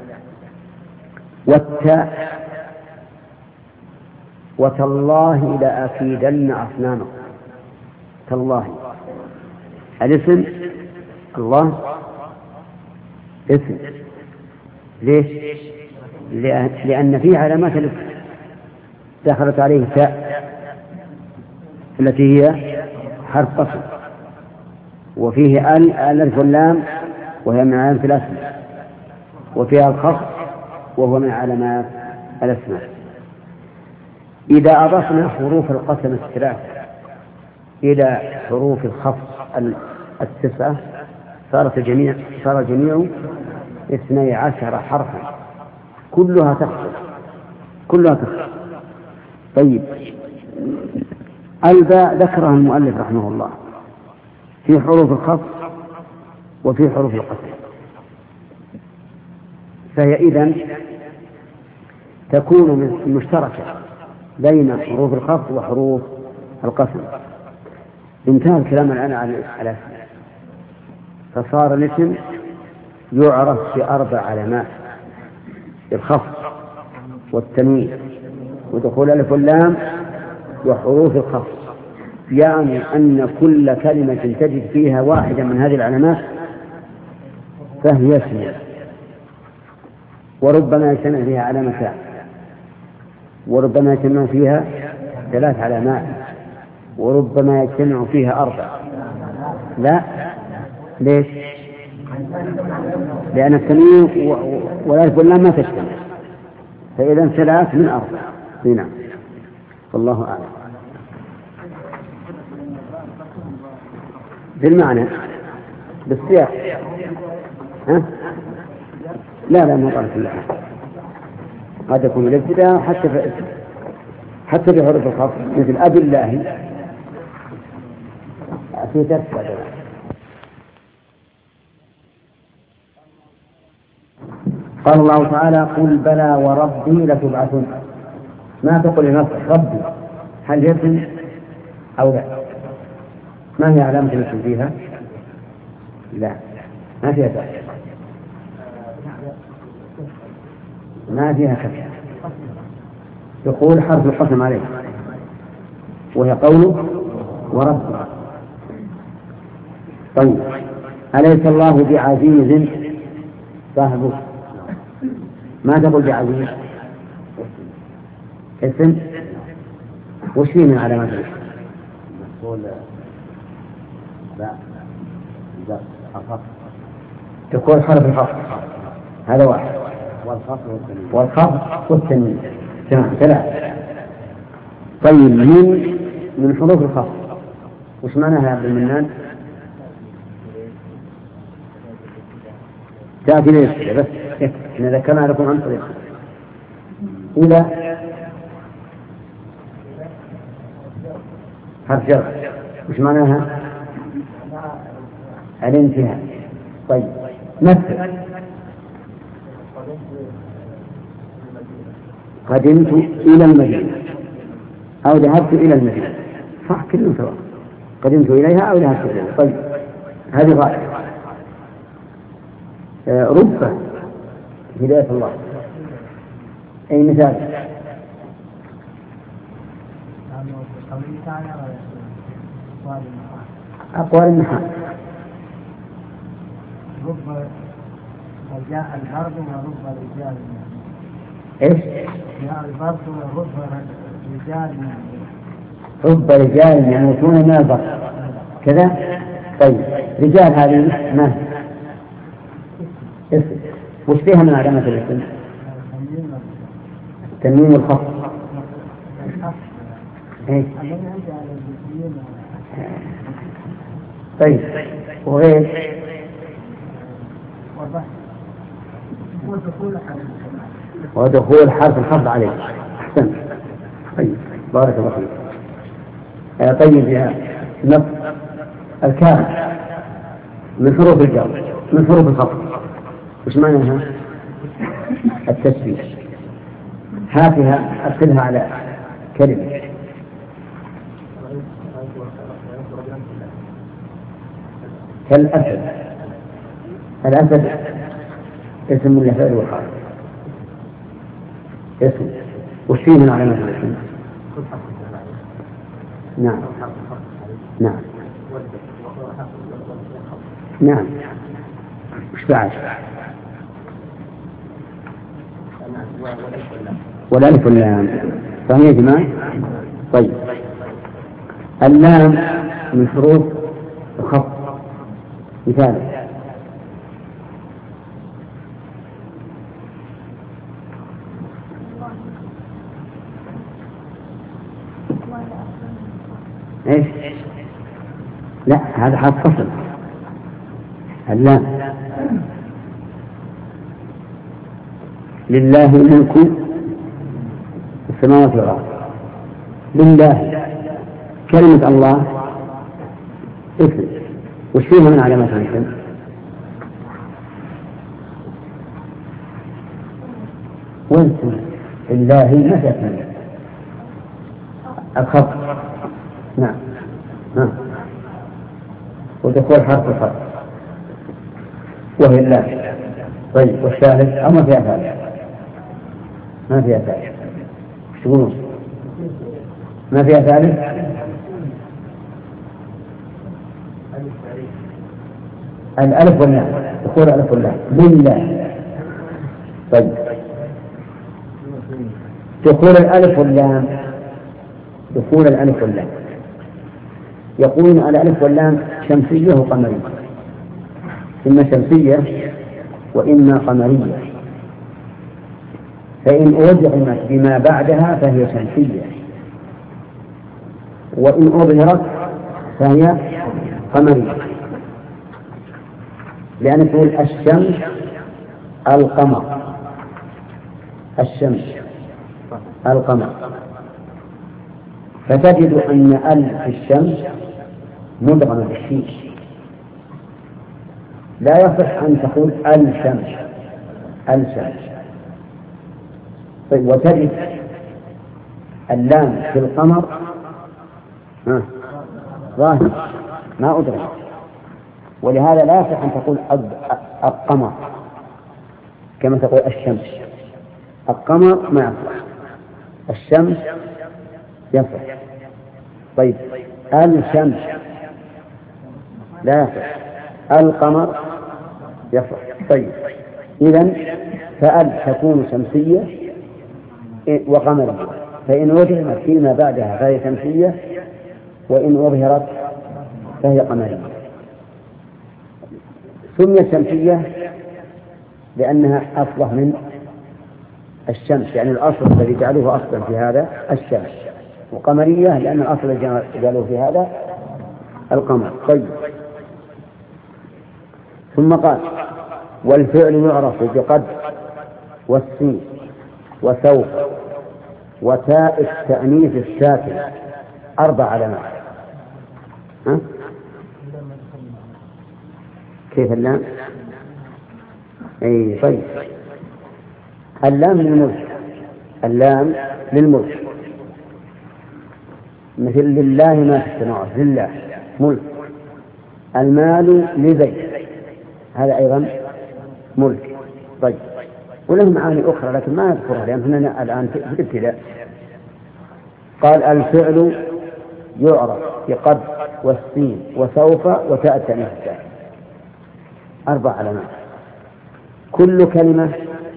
والتاء: وتالله لأكيدن أصنامكم. تالله الاسم الله اسم. ليش؟ لأن فيه علامات الاسم دخلت عليه تاء التي هي حرف قسم، وفيه الألف واللام وهي من علامات الأسماء، وفيها الخفض وهو من علامات الأسماء. إذا أضفنا حروف القسم الثلاث إلى حروف الخفض التسعة صار الجميع 12 حرفا كلها تخفض. طيب، الباء ذكرها المؤلف رحمه الله في حروف الخفض وفي حروف القسم، فهي إذن تكون مشتركة بين حروف الخفض وحروف القسم. انتهى الكلام الآن على الاسم، فصار الاسم يعرف ب4 علامات: الخفض والتنوين ودخول الألف واللام وحروف الخفض. يعني أن كل كلمة تجد فيها واحدة من هذه العلامات فهي اسم، وربما يجتمع فيها علامتان، وربما يجتمع فيها 3 علامات، وربما يجتمع فيها 4. لا، ليش؟ لأن التنوين والألف واللام ما تجتمع، فإذا 3 من 4. نعم، والله أعلم. بالمعنى بالسياق. ها؟ لا ما قال في الله، قد يكون الابتداء حتى في حروف الخفض مثل أبي الله في تسبع. قال الله تعالى: قل بلى وربي لتبعثن. ما تقول لنفسك ربي هل يسم أو لا؟ ما هي علامة الاسم فيها؟ لا، ما فيها تأثير، ما فيها كسر، يقول حرف القسم عليه، وهي قوله وربي. طيب، أليس الله بعزيز صاحبه؟ ما تقول بعزيز اسم، وش فيه من علامات الاسم؟ تكون حرف الخفض، هذا واحد، والخفض والتنوين. تمام، 3. طيب، من حروف الخفض وش معناها يا عبد المنان؟ تأتي ليش بس إن ذكرنا لكم عن طريق إلى حرف جر، وش معناها؟ الانتهاء. طيب، مثل قدمت إلى المدينة أو ذهبت إلى المدينة، صح كلهم سواء، قدمت إليها أو ذهبت إليها. طيب، هذه غاية. رب هداية الله، أي مثال؟ أقوال النحاة. رب جاء البرد ورب رجال. إيش؟ جاء البرد ورب رجال. رب رجال يموتون من البرد كذا. طيب، رجال هذه ما اسم، وش فيها من علامة الاسم؟ تنوين والخفض. إيه؟ طيب، وغير ودخول حرف الخفض عليه. أحسن. طيب، بارك الله فيك. طيب، يا نص الكاف من حروف الجر، من حروف الخفض، وش معناها؟ التسبيح. هاتها أرسلها على كلمة. كالأسد. الأسد اسم ولا فعل ولا حرف؟ اسم. وش فيه من علامات الاسم؟ نعم نعم نعم. وش بعد؟ والألف واللام. فهي يا جماعة. طيب، اللام من حروف الخفض. مثال: ايش؟ لا، هذا حرف فصل. اللام. لله ملك السماوات والأرض. لله، كلمة الله اسم، وش فيها من علامات الاسم؟ وانتم لله ما تأتي الخط. نعم. ودخول حرف الخط وهي الله. طيب، والثالث أو ما فيها ثالث؟ ما فيها ثالث. وش تقولون؟ ما فيها ثالث؟ الألف واللام. دخول الألف واللام. لله. طيب، دخول الألف واللام. دخول الألف واللام يقولون الألف واللام شمسية وقمرية، إما شمسية وإما قمرية، فإن أدغمت بما بعدها فهي شمسية، وإن أظهرت فهي قمرية، لأن تقول الشمس القمر، الشمس القمر، فتجد أن في الشمس مدغمة بالشين، لا يصح أن تقول الشمس الشمس. طيب، وتجد اللام في القمر ظاهر ما أدرك، ولهذا لا يصح أن تقول القمر كما تقول الشمس. القمر ما يصح، الشمس يصح. طيب، الشمس لا يصح، القمر يصح. طيب، إذن فأل تكون شمسية وقمرية، فإن وجدت فيما بعدها فهي شمسية، وإن أظهرت فهي قمرية. سميت شمسية لأنها أصلح من الشمس، يعني الأصل الذي جعلوه أصلا في هذا الشمس، وقمرية لأن الأصل الذي جعلوه في هذا القمر. طيب، ثم قال والفعل يعرف بقد والسين وسوف وتاء التأنيث الساكن 4 علامات. كيف اللام؟ أي طيب، اللام للملك، اللام للملك، مثل لله ما في السماوات، لله ملك. المال لزيد، هذا أيضا ملك. طيب، وله معاني أخرى لكن ما نذكرها لأننا الآن في الابتداء. قال الفعل يعرف بقد والسين وسوف وتاء التأنيث الساكن 4 علامات. كل كلمة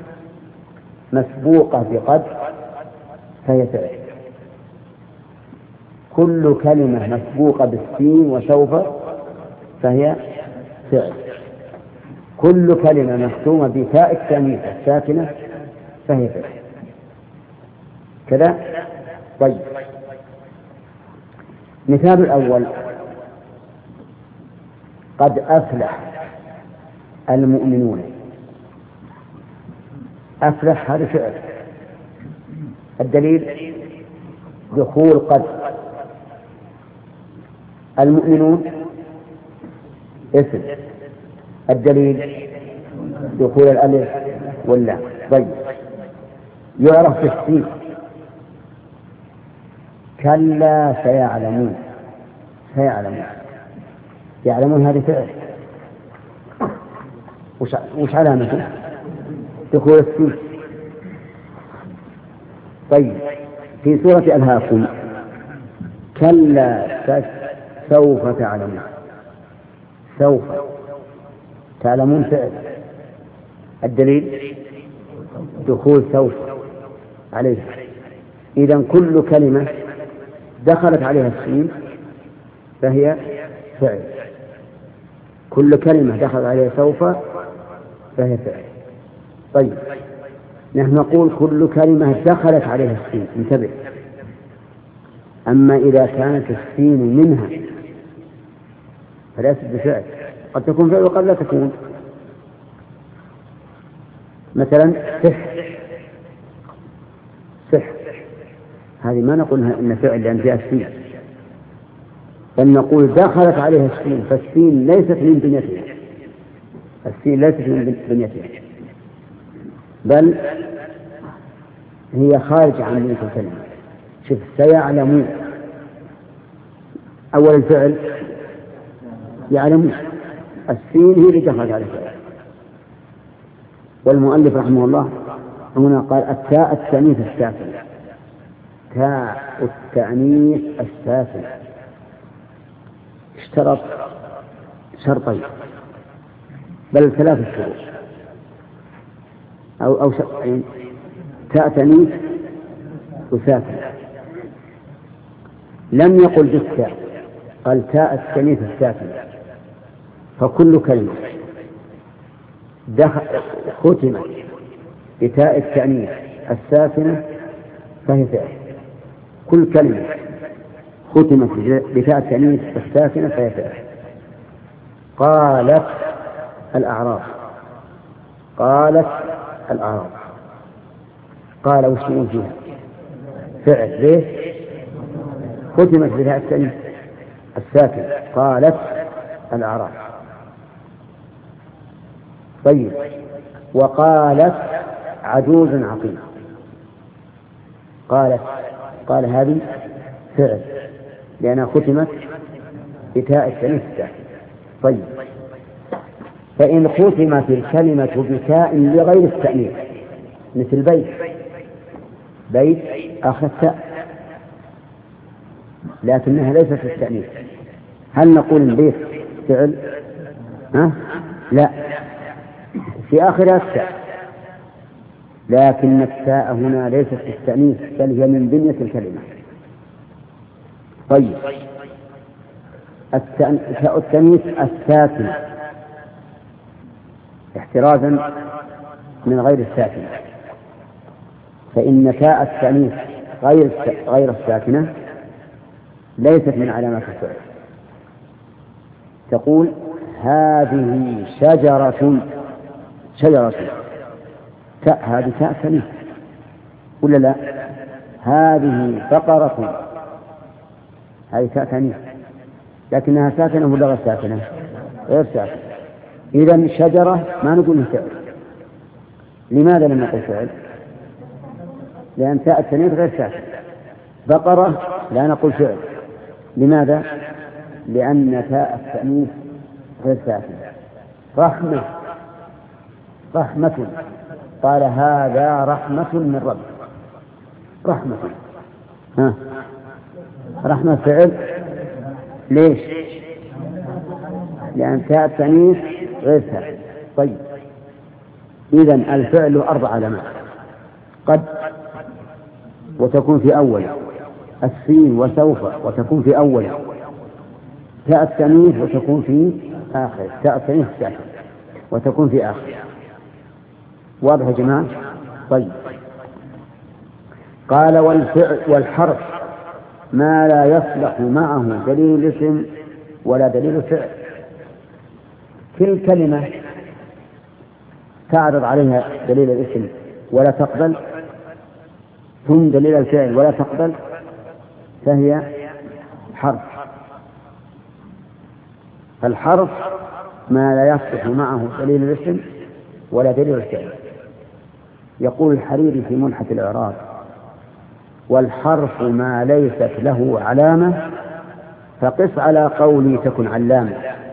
مسبوقة بقد فهي فعل، كل كلمة مسبوقة بالسين وسوف فهي فعل، كل كلمة مختومة بتاء التأنيث الساكنة فهي فعل كذا. طيب، مثال الأول قد أفلح المؤمنون، أفلح هذا فعل، الدليل دخول قد. المؤمنون اسم، الدليل دخول الألف واللام. طيب، يعرف بالسين كلا سيعلمون، سيعلمون، يعلمون هذه فعل، وش علامته؟ دخول السين. طيب، في سورة ألهاكم كلا سوف تعلمون، سوف تعلمون فعل، الدليل دخول سوف عليه. إذن كل كلمة دخلت عليها السين فهي فعل، كل كلمة دخلت عليها سوف فهي فعل. طيب، نحن نقول كل كلمة دخلت عليها السين، انتبه. أما إذا كانت السين منها فليست بفعل، قد تكون فعل وقد لا تكون. مثلا سحر، هذه ما نقول إن فعل لأن فيها السين، بل نقول دخلت عليها السين، فالسين ليست من بنيتها، السين ليست من بنيتها، بل هي خارج عن بنية الكلمة. شوف، سيعلمون أول الفعل يعلمون، السين هي اللي دخلت على الفعل. والمؤلف رحمه الله هنا قال التاء التأنيث الساكن، تاء التأنيث الساكن، اشترط شرطين بل 3 شروط أو شرطين، تاء تأنيث وساكن. لم يقل بالتاء، قال تاء التأنيث الساكنة، فكل كلمة ختمت بتاء التأنيث الساكنة فهي فعل. كل كلمة ختمت بتاء التأنيث الساكنة فهي فعل. قالت الأعراب، قالت الأعراب. قال وش نقول فيها؟ فعل. ليه؟ ختمت بتاء التأنيث الساكنة. قالت الأعراب. طيب. وقالت عجوز عقيم. قالت، قال هذه فعل لأنها ختمت بتاء التأنيث الساكنة. طيب. فإن ختمت الكلمة بتاء لغير التأنيث مثل بيت، بيت أخذ تاء لكنها ليست التأنيث، هل نقول البيت فعل؟ لا، في آخرها التاء، لكن التاء هنا ليست التأنيث بل هي من بنية الكلمة. طيب. تاء التأنيث الساكنة احترازا من غير الساكنة، فإن تاء التأنيث غير الساكنة ليست من علامات الفعل. تقول هذه شجرة، شجرة، تاء، هذه تاء تأنيث ولا لا؟ هذه بقرة، هذه تاء تأنيث لكنها ساكنة ولا غير ساكنة؟ غير ساكنة. إذن شجرة ما نقول فعل. لماذا لم نقل فعل؟ لأن تاء التأنيث غير ساكنة. بقرة لا نقول فعل. لماذا؟ لأن تاء التأنيث غير ساكنة. رحمة، رحمة، قال هذا رحمة من رب. رحمة، رحمة فعل. ليش؟ لأن تاء التأنيث غير ساكن. طيب. إذن الفعل 4 علامات: قد وتكون في أول، السين وسوف وتكون في أول، تاء التأنيث وتكون في آخر، تاء التأنيث ساكن وتكون في آخر. واضح يا جماعة؟ طيب. قال والفعل والحرف ما لا يصلح معه دليل الاسم ولا دليل الفعل. كل كلمة تعرض عليها دليل الاسم ولا تقبل، ثم دليل الفعل ولا تقبل، فهي حرف. الحرف ما لا يصلح معه دليل الاسم ولا دليل الفعل. يقول الحريري في ملحة الإعراب: والحرف ما ليست له علامة فقس على قولي تكن علامة.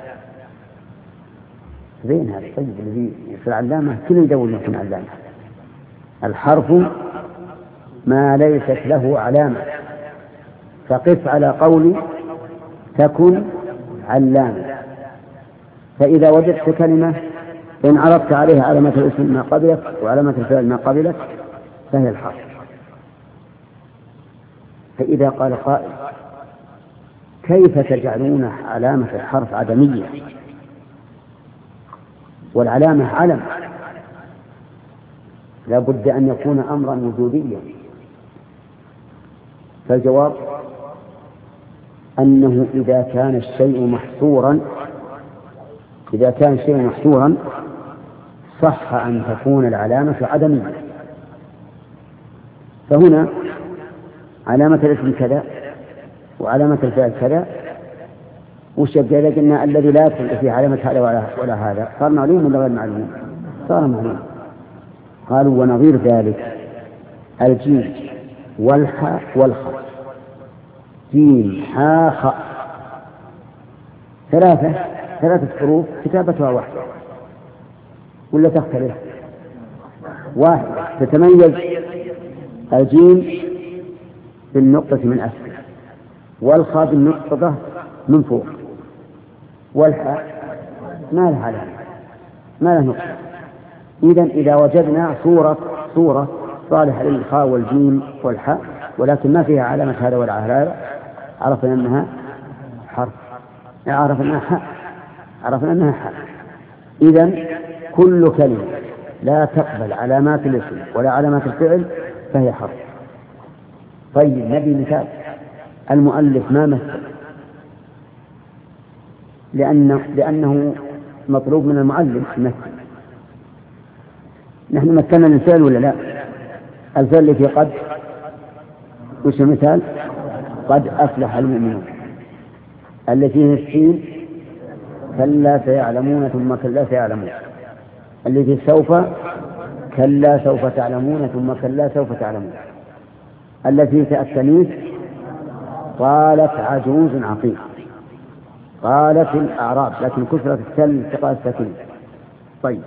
زين هذا. طيب الذي يصير علامة كل يدور يكون علامة. الحرف ما ليست له علامة فقس على قولي تكن علامة. فإذا وجدت كلمة إن عرضت عليها علامة الاسم ما قبلت وعلامة الفعل ما قبلت فهي الحرف. فإذا قال قائل: كيف تجعلون علامة الحرف عدمية والعلامة علم؟ لا بد أن يكون أمرا وجوديا. فالجواب أنه إذا كان الشيء محصورا صح أن تكون العلامة عدمية. فهنا علامة الاسم كذا وعلامة الفعل كذا، وش يبقى؟ قلنا الذي لا يدخل في علامة هذا ولا هذا صار معلوم ولا غير معلوم؟ صار معلوم. قالوا: ونظير ذلك الجيم والحاء والخاء. جيم حاء خاء، ثلاثة حروف كتابتها واحدة ولا تختلف؟ واحد. تتميز الجيم بالنقطة من أسفل، والخاء بالنقطة من فوق، والحاء ما لها علامة، ما لها نقطة. إذن إذا وجدنا صورة صالحة للخاء والجيم والحاء ولكن ما فيها علامة هذا ولا هذا، عرفنا أنها حرف، عرفنا أنها حاء. إذن كل كلمة لا تقبل علامات الاسم ولا علامات الفعل فهي حرف. طيب نبي مثال. المؤلف ما مثل، لأنه مطلوب من المعلم مثل. نحن مثلنا الفعل ولا لا؟ الفعل اللي في قد، وش المثال؟ قد أفلح المؤمنون. التي فيه السين كلا سيعلمون ثم كلا سيعلمون. اللي فيه سوف كلا سوف تعلمون ثم كلا سوف تعلمون. التي فيه التانيث قالت عجوز عقيم. قالت الأعراب، لكن كثرة التل التقاء الساكن. طيب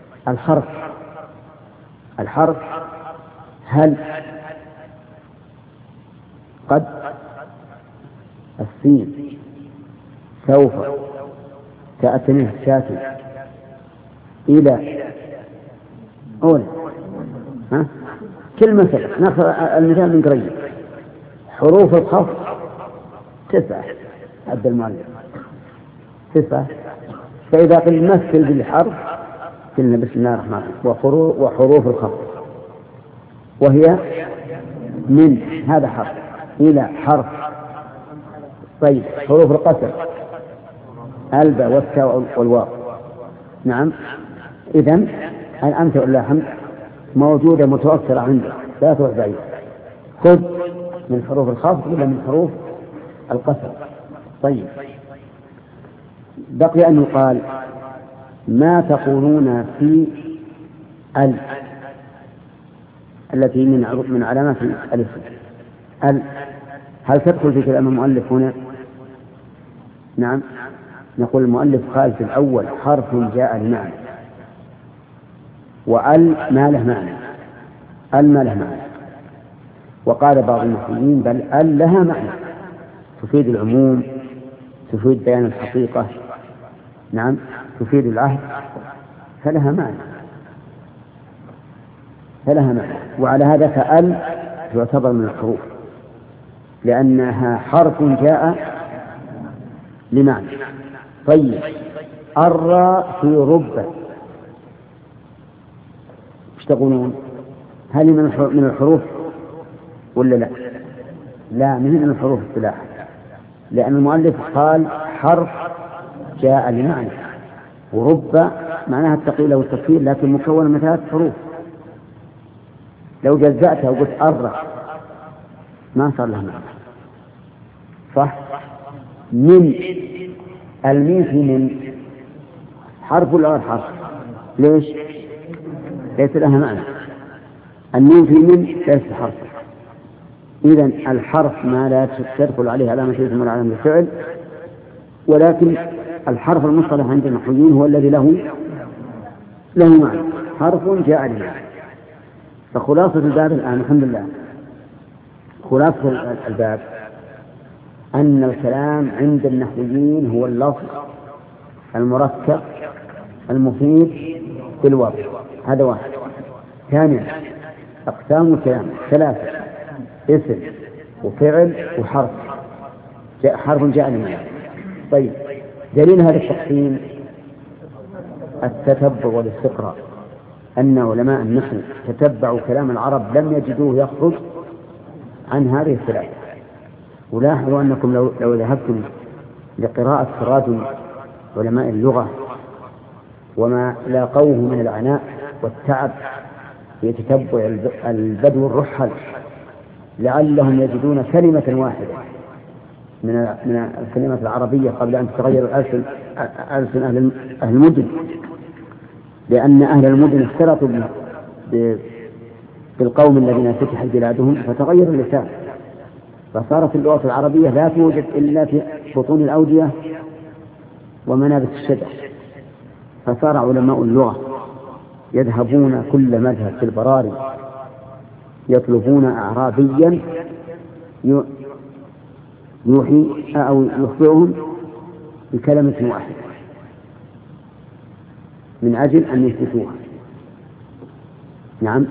الحرف هل قد السين سوف تأتنيه ساكن إلى أولى كل مثل. نأخذ المثال من قريب. حروف الخفض 9 عد المؤلف 9. فإذا قل مثل بالحرف قلنا بسم الله الرحمن الرحيم وحروف الخفض، وهي من هذا حرف إلى حرف. طيب حروف القصر الباء والتاء والواو. نعم. إذن الأمثلة واللحم موجودة متوفرة عندك لا تروح بعيد. خذ من حروف الخفض ولا من حروف القصر. طيب بقي أن يقال ما تقولون في التي من علامات الاسم. هل تدخل في كلام المؤلف هنا؟ نعم. نقول المؤلف قال في الأول حرف جاء لمعنى، ما له معنى، ما له معنى. وقال بعض المحيين بل لها معنى، تفيد العموم، تفيد بيان الحقيقة، نعم، تفيد العهد، فلها معنى. وعلى هذا فأل تعتبر من الحروف لأنها حرف جاء لمعنى. طيب الراء في رب ايش تقولون؟ هل من الحروف ولا لا؟ لا، من الحروف اصطلاحا، لأن المؤلف قال حرف جاء لمعنى، ورب معناها التقليل والتكثير لكن مكون من 3 حروف. لو جزأتها وقلت ما صار لها معنى. صح؟ من الميم في من حرف ولا غير حرف؟ ليش؟ ليس لها معنى. الميم في من ليس حرف. إذن الحرف ما لا تدخل عليه علامة الاسم ولا علامة الفعل، ولكن الحرف المصطلح عند النحويين هو الذي له معنى، حرف جاء لمعنى. فخلاصة الباب الآن الحمد لله، خلاصة الباب أن الكلام عند النحويين هو اللفظ المركب المفيد بالوضع. هذا واحد. ثانيا أقسام الكلام 3: اسم وفعل وحرف. حرف جاء لمعنى. طيب دليل هذا التقسيم التتبع والاستقراء، أن علماء النحو تتبعوا كلام العرب لم يجدوه يخرج عن هذه الثلاثة. ولاحظوا أنكم لو ذهبتم لقراءة تراجم علماء اللغة وما لاقوه من العناء والتعب في تتبع البدو الرحل لعلهم يجدون كلمة واحدة من الكلمات العربية قبل أن تتغير ألسن أهل المدن، لأن أهل المدن اختلطوا بالقوم الذين فتحت بلادهم فتغير اللسان، فصارت اللغة العربية لا توجد إلا في بطون الأودية ومنابت الشجر. فصار علماء اللغة يذهبون كل مذهب في البراري يطلبون أعرابيا يوحي أو يخبرهم بكلمة واحدة من أجل أن يثبتوها. نعم.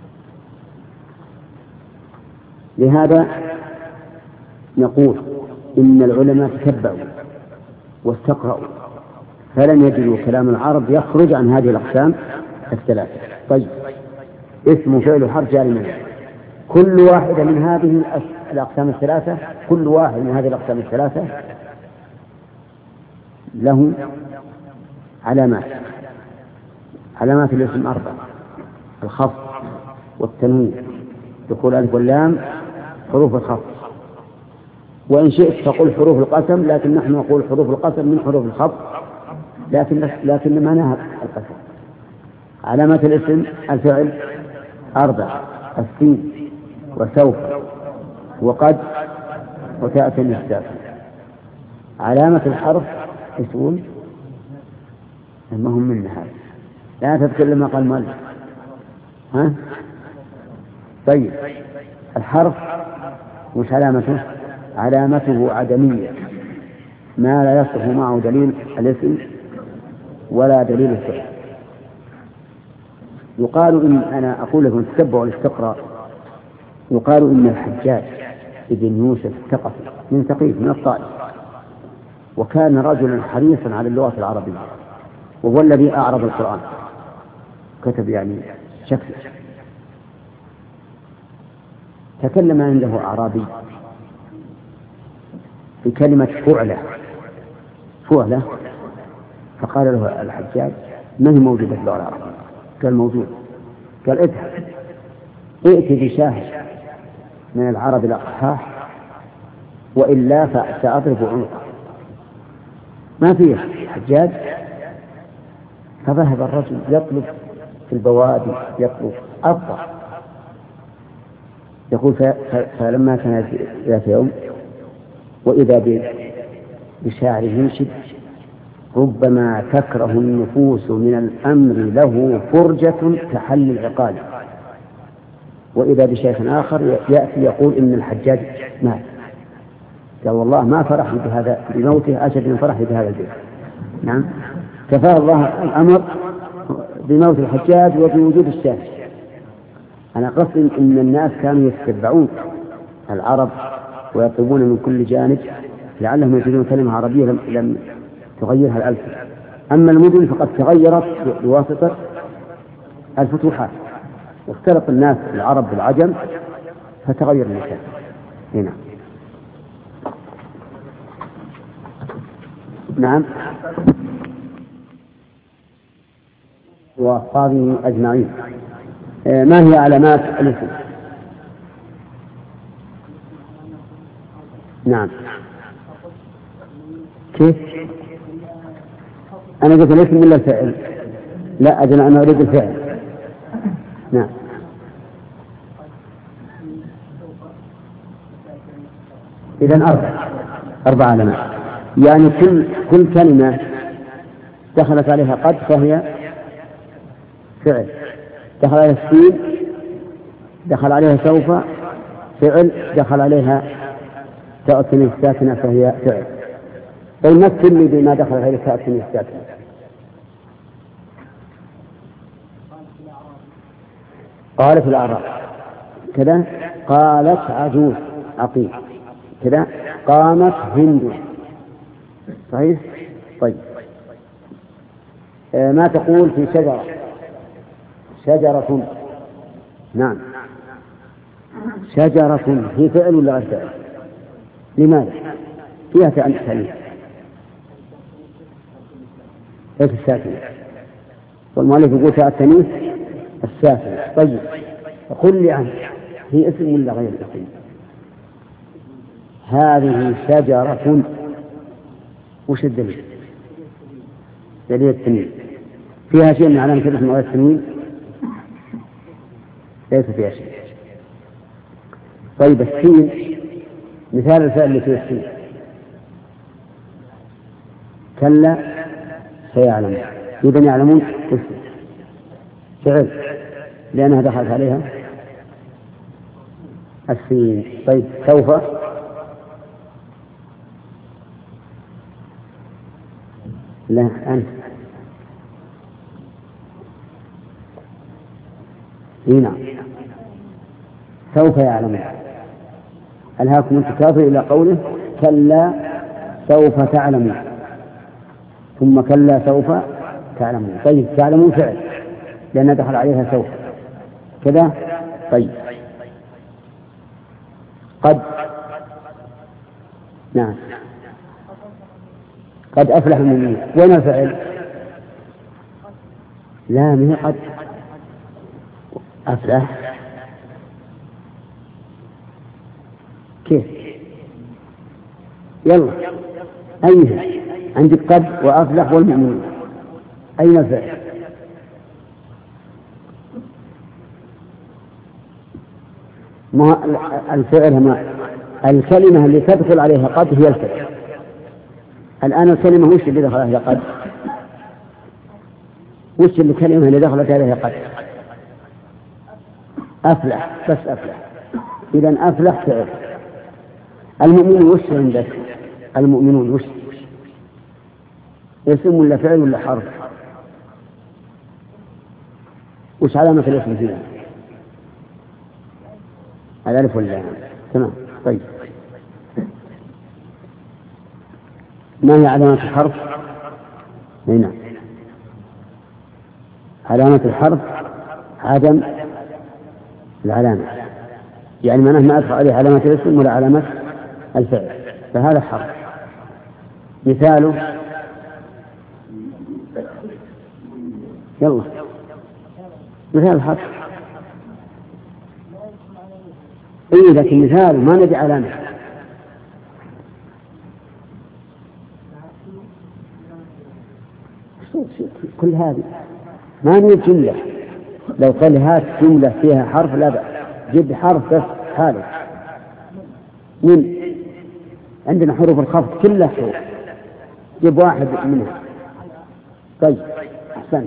لهذا نقول إن العلماء تتبعوا واستقرأوا فلم يجدوا كلام العرب يخرج عن هذه الأقسام الثلاثة. طيب، اسم فعل حرف جار منه، كل واحدة من هذه الأقسام الثلاثة، كل واحد من هذه الأقسام الثلاثة له علامات. علامات الاسم 4: الخفض والتنوين، دخول الألف واللام حروف الخفض، وإن شئت تقول حروف القسم، لكن نحن نقول حروف القسم من حروف الخفض، لكن معناها القسم. علامات الاسم الفعل 4: السين وسوف وقد وتاء النساء. علامة الحرف يسؤول ما هم من هذا، لا تتكلم ما قال مالك. ها؟ طيب، الحرف مش علامته؟ علامته عدمية، ما لا يصح معه دليل الاسم ولا دليل الفعل. يقال إن أنا أقول لكم تتبعوا الاستقراء، يقال إن الحجاج ابن يوسف الثقفي من ثقيف من الطائف، وكان رجلا حريصا على اللغة العربية، وهو الذي أعرب القرآن، كتب يعني شكله. تكلم عنده أعرابي بكلمة فعلة، فقال له الحجاج: ما هي موجودة في اللغة العربية؟ قال: موجود. قال: اذهب ائت بشاهد من العرب الأقحاح، وإلا فسأضرب عنقه. ما فيه حجاج. فذهب الرجل يطلب في البوادي، يطلب أفضل. يقول: فلما كان ذات يوم وإذا بشاعر ينشد: ربما تكره النفوس من الأمر له فرجة كحل العقال. وإذا بشيخ آخر يأتي يقول إن الحجاج مات. قال: والله ما فرح بهذا بموته أشد من فرح بهذا البيت. نعم، كفاه الله الأمر بموت الحجاج وبوجود الشاهد. أنا قصدي إن الناس كانوا يتبعون العرب ويطلبون من كل جانب لعلهم يجدون كلمة عربية لم تغيرها الألسنة. أما المدن فقد تغيرت بواسطة الفتوحات، واختلط الناس العرب بالعجم فتغير المكان. هنا نعم، وأصحابه أجمعين. ما هي علامات الاسم؟ نعم، كيف؟ أنا قلت الاسم ولا الفعل؟ لا أجل، أنا أريد الفعل. نعم، إذن 4 علامات، يعني كل كلمة دخلت عليها قد فهي فعل، دخل عليها السين دخل عليها سوف فعل، دخل عليها تاء التانيث الساكنة فهي فعل. مثل لي بما دخل عليها تاء التانيث الساكنة. قالت الأعراب كذا، قالت عجوز عقيم كذا، قامت هند. صحيح؟ طيب، ما تقول في شجرة؟ نعم، شجرة هي فعل ولا غير فعل؟ لماذا؟ فيها تأنيث ليس الساكنة، والمؤلف يقول تاء التأنيث الساكنة. طيب، قل لي عنه، هي اسم ولا غير اسم؟ هذه شجرة، وش الدليل؟ دليل التنوين. فيها شيء من علامة الاسم أو التنوين؟ ليس فيها شيء. طيب، السين مثال الفعل اللي فيه السين: كلا سيعلم. إذن يعلمون اسم فعل لأنها دخلت عليها السين. طيب، سوف لا أنت هنا سوف يعلمون. ألهاكم التكاثر إلى قوله كلا سوف تعلمون، ثم كلا سوف تعلمون. طيب تعلمون فعل لأن دخل عليها سوف كذا. طيب قد، نعم قد أفلح المؤمنون، وين الفعل؟ لا من قد أفلح كيف؟ يلا أيها عندك قد وأفلح والمؤمنون، أين الفعل؟ ما الفعل ما الكلمة اللي تدخل عليها قد هي الفعل. الآن الكلمة وش اللي دخل عليها قد؟ وش الكلمة اللي دخلت عليها قد؟ أفلح، بس أفلح. إذن أفلح فعل. المؤمنون وش عندك؟ المؤمنون وش؟ اسم ولا فعل ولا حرف؟ وش علامة الاسم فيها؟ الألف واللام. تمام. طيب ما هي علامة الحرف؟ هنا علامة الحرف عدم العلامة، يعني معناه ما أدخل عليه علامة الاسم ولا علامة الفعل، فهذا حرف. مثاله يلا مثال الحرف إيه، لكن مثال ما ندي علامة. كل هذه ما نريد جملة. لو قال هات جملة فيها حرف لا بأس، جد حرف بس حالة. من عندنا حروف الخفض كلها حروف، جيب واحد منها. طيب أحسن.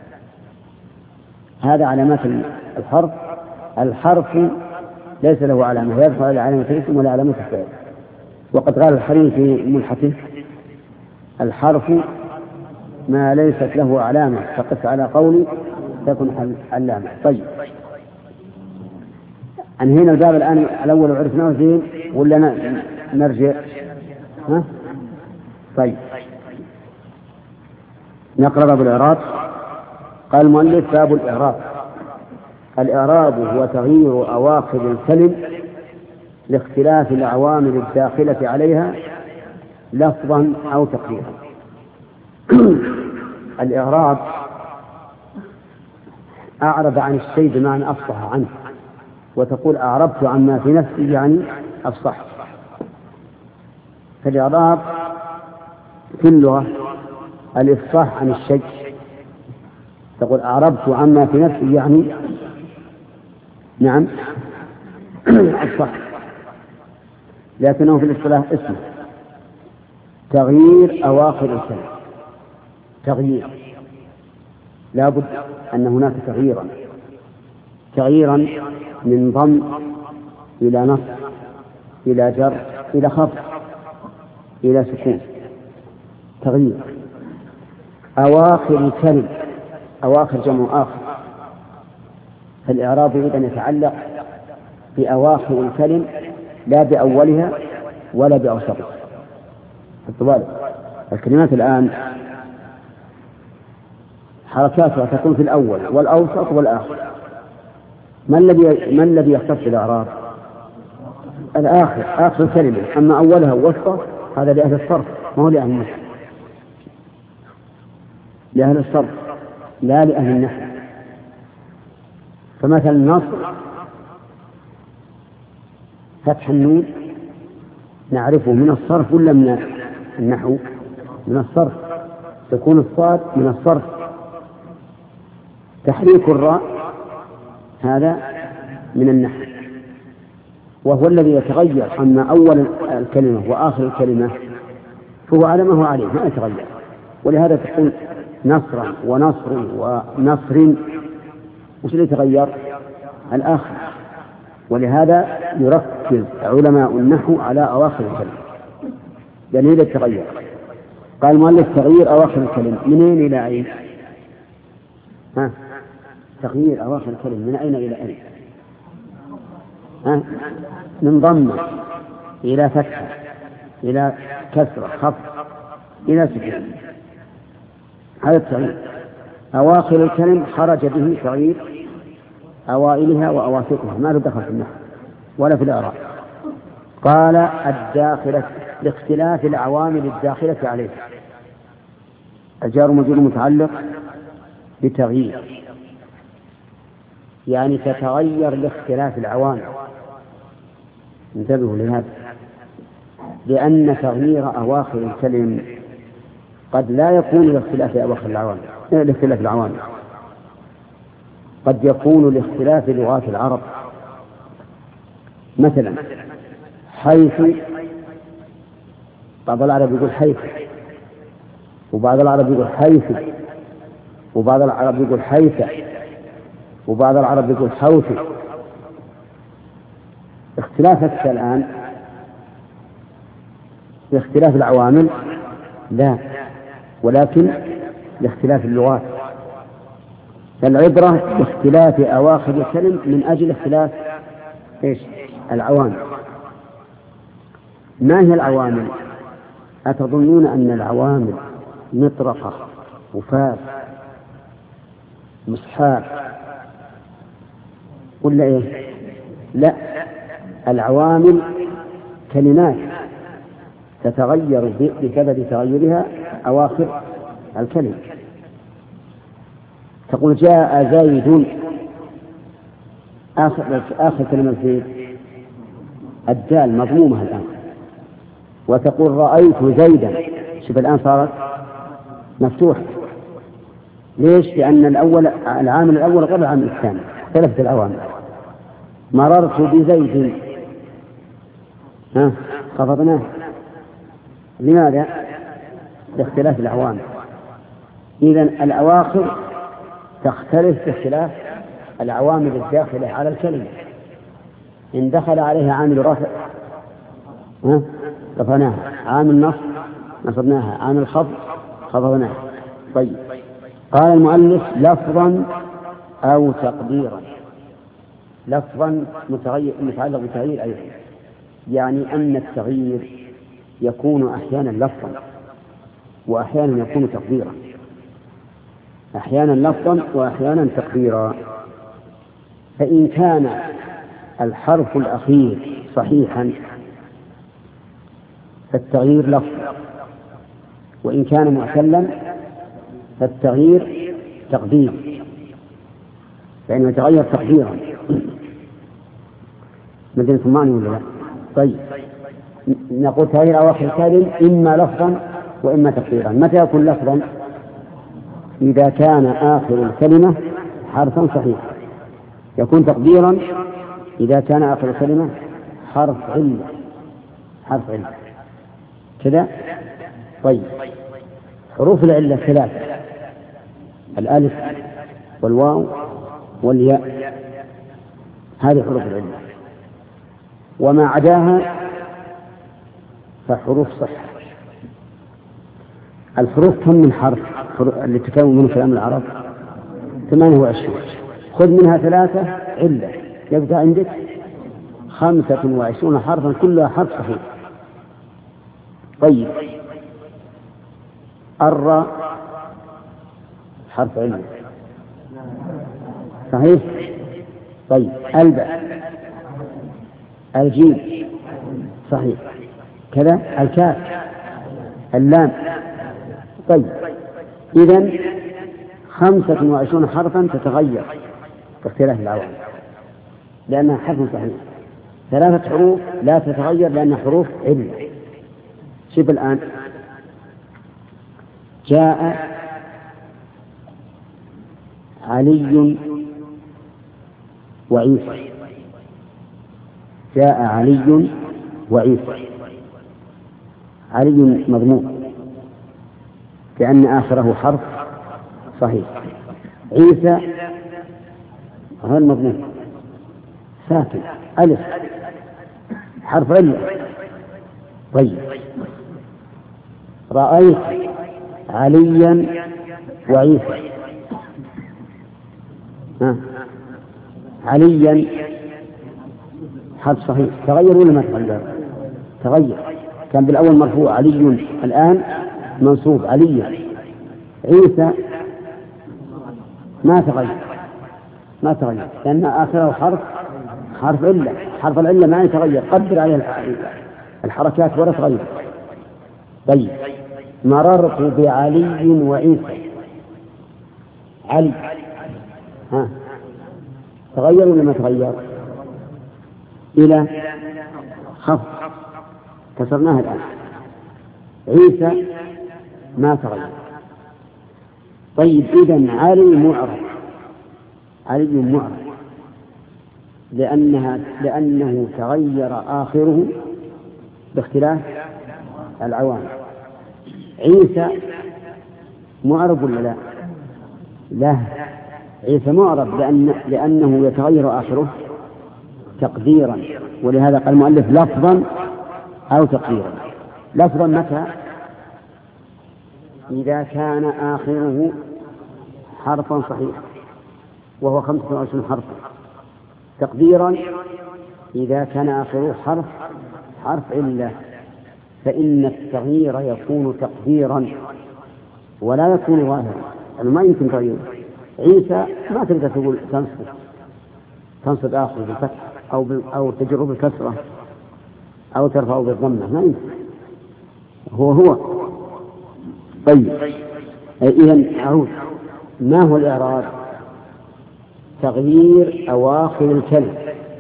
هذا علامات الحرف. الحرف ليس له علامة، يدخل على علامة الاسم ولا علامة الفعل. وقد قال الحريري في ملحته الحرف ما ليست له علامة فقس على قولي تكن علامة. طيب أنهينا الباب الآن الأول وعرفناه زين ولا نرجع؟ ها؟ طيب نقرأ باب الإعراب. قال المؤلف باب الإعراب. الإعراب هو تغيير أواخر الكلم لاختلاف العوامل الداخلة عليها لفظا أو تقديرا. الإعراب أعرض عن الشيء بمعنى أفصح عنه، وتقول أعربت عما في نفسي يعني أفصح. فالإعراب في اللغة الإفصاح عن الشيء، تقول أعربت عما في نفسي يعني نعم أفصح. لكنه في الاصطلاح اسمه تغيير أواخر الكلام. تغيير لا بد أن هناك تغييرا من ضم إلى نصب إلى جر إلى خفض إلى سكون. تغيير أواخر الكلم، أواخر جمع آخر. فالإعراب إذن يتعلق بأواخر الكلم لا بأولها ولا بأوسطها. الكلمات الآن حركاتها تكون في الأول والأوسط والآخر. ما الذي يختص بالإعراب؟ الآخر، آخر الكلمة. أما أولها ووسطها هذا لأهل الصرف، ما هو لأهل النحو. لأهل الصرف لا لأهل النحو. فمثل النصر فتح النون نعرفه من الصرف ولا من النحو؟ من الصرف. تكون الصاد من الصرف. تحريك الراء هذا من النحو، وهو الذي يتغير. أما أول الكلمة وآخر الكلمة فهو على ما هو عليه ما يتغير. ولهذا تقول نصرا ونصر ونصر، وش اللي يتغير؟ الآخر. ولهذا يركز علماء النحو على أواخر الكلمة دليل التغير. قال المؤلف تغيير أواخر الكلمة من أين إلى أين؟ تغيير أواخر الكلمة من أين إلى أين؟ من ضمة إلى فتحة إلى كسرة خفض إلى سكون، هذا التغيير. أواخر الكلم خرج به تغيير أوائلها وأواسطها، ما له دخل في النحو ولا في الإعراب. قال الداخلة لاختلاف العوامل الداخلة عليه. الجار والمجرور متعلق بتغيير، يعني تتغير لاختلاف العوامل. انتبهوا لهذا، لأن تغيير أواخر الكلم قد لا يكون لاختلاف أواخر العوامل، لاختلاف العوامل، قد يكون لاختلاف لغات العرب. مثلا حيث، بعض العرب يقول حيث، وبعض العرب يقول حيث، وبعض العرب يقول حيث، وبعض العرب يقول حوث. اختلافك الآن لاختلاف العوامل؟ لا، ولكن لاختلاف اللغات. فالعبرة باختلاف أواخر الكلم من أجل اختلاف العوامل. ما هي العوامل؟ أتظنون أن العوامل مطرقة، وفاف، مصحاف، ولا إيه؟ لا، العوامل كلمات تتغير بسبب تغيرها أواخر الكلمة. تقول جاء زيد، آخر كلمة في الدال مضمومة الآن، وتقول رأيت زيدا، شوف الآن صارت مفتوحة. ليش؟ لأن العامل الأول غير العامل الثاني، اختلفت العوامل. مررت بزيد، خفضناه. لماذا؟ لاختلاف العوامل. إذن الأواخر تختلف باختلاف العوامل الداخلة على الكلمة. إن دخل عليها عامل رفع رفعناها، عامل نصب نصبناها، عامل خفض خفضناها. طيب، قال المؤلف لفظا أو تقديرا. لفظا متعلق بتغيير أيضا، يعني أن التغيير يكون أحيانا لفظا وأحيانا يكون تقديرا، أحيانا لفظا وأحيانا تقديرا. فإن كان الحرف الأخير صحيحا فالتغيير لفظ، وإن كان معتلا فالتغيير تقدير، فإنه يتغير تقديرا. مدينة معني ولا لا؟ طيب، نقول تغيير أواخر الكلم إما لفظا وإما تقديرا. متى يكون لفظا؟ إذا كان آخر الكلمة حرفا صحيحا. يكون تقديرا إذا كان آخر الكلمة حرف علة، حرف علة كذا. طيب، حروف العلة ثلاثة: الألف والواو والياء، هذه حروف العلة. وما عداها فحروف صح. الحروف كم من حرف اللي تكون من كلام العرب؟ 28. خذ منها 3 علة، يبقى عندك 25 حرفا كلها حرف صحيح. طيب، الراء حرف علة صحيح. طيب، الباء، الجيم صحيح كذا، الكاف، اللام. طيب، إذن 25 حرفا تتغير باختلاف العوامل لأنها حرف صحيح. 3 حروف لا تتغير لأنها حروف علة. شوف الآن: جاء علي وعيسى، جاء علي وعيسى. علي مضموم لأن آخره حرف صحيح. عيسى غير مضموم، ساكن، ألف، حرف علة. طيب، رأيت عليا وعيسى. عليا حرف صحيح، تغير ولا ما تغير؟ تغير. كان بالأول مرفوع علي، الآن منصوب علي. عيسى ما تغير لأن آخره حرف علة. حرف العلة ما يتغير، قدر عليه الحركات ولا تغير. طيب، مررت بعلي وعيسى. علي تغير ولا ما تغير؟ إلى خفض كسرناها الآن. عيسى ما تغير. طيب، إذن علي معرب لأنه تغير آخره باختلاف العوامل. عيسى معرب ولا لا؟ لا، عيسى معرب لأنه يتغير آخره تقديرا، ولهذا قال المؤلف لفظا أو تقديرا. لفظا متى؟ إذا كان آخره حرفا صحيحا وهو 25 حرفا. تقديرا إذا كان آخره حرف علة، فإن التغيير يكون تقديرا ولا يكون ظاهرا، يعني ما يمكن تغيير. عيسى ما تقدر تقول تنصب آخر بالفتح أو تجر بالكسرة أو ترفع بالضمة، ما يمكن، هو. طيب، إذن أعود، ما هو الإعراب؟ تغيير أواخر الكلمة،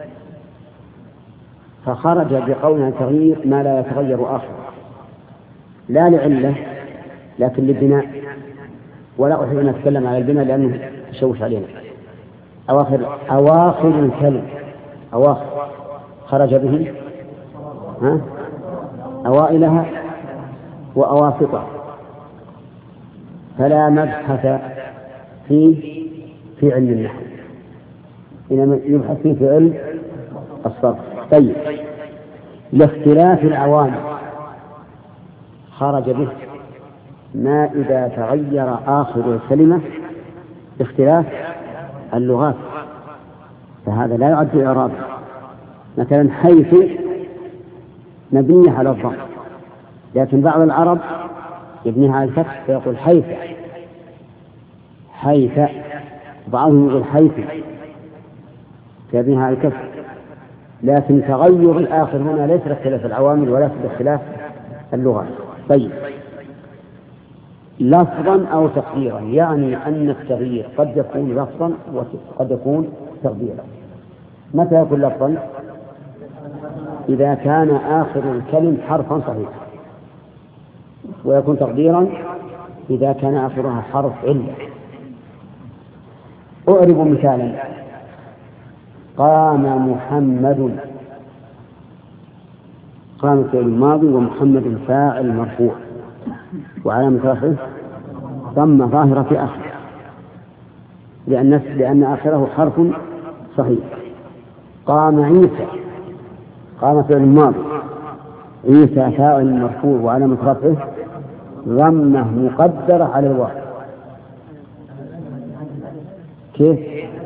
فخرج بقولنا تغيير ما لا يتغير آخر، لا لعلة لكن للبناء، ولا أحب أن أتكلم على البناء لأنه يشوش علينا. أواخر الكلمة، أواخر خرج به أوائلها وأواسطها، فلا مبحث في علم النحو، إنما يبحث في علم الصرف. طيب، لاختلاف العوامل خرج به ما إذا تغير آخر الكلمة باختلاف اللغات، فهذا لا يعد إعرابا. مثلا حيث مبنية على الضم، لكن بعض العرب يبنيها على الفتح فيقول حيث، بعضهم يقول حيث يبنيها على الكسر، لكن تغير الآخر هنا ليس لاختلاف العوامل ولا لاختلاف اللغات. طيب، لفظا أو تقديرا، يعني أن التغيير قد يكون لفظا وقد يكون تقديرا. متى يكون لفظا؟ إذا كان آخر الكلم حرفا صحيحا، ويكون تقديرا إذا كان آخرها حرف علة. أعرب مثالا: قام محمد. قام فعل الماضي ومحمد فاعل مرفوع وعلامة رفعه ضمة ظاهرة في آخره لأن آخره حرف صحيح. قام عيسى. قام فعل الماضي، عيسى فاعل مرفوع وعلامة رفعه ضمة مقدرة على الواو. كيف؟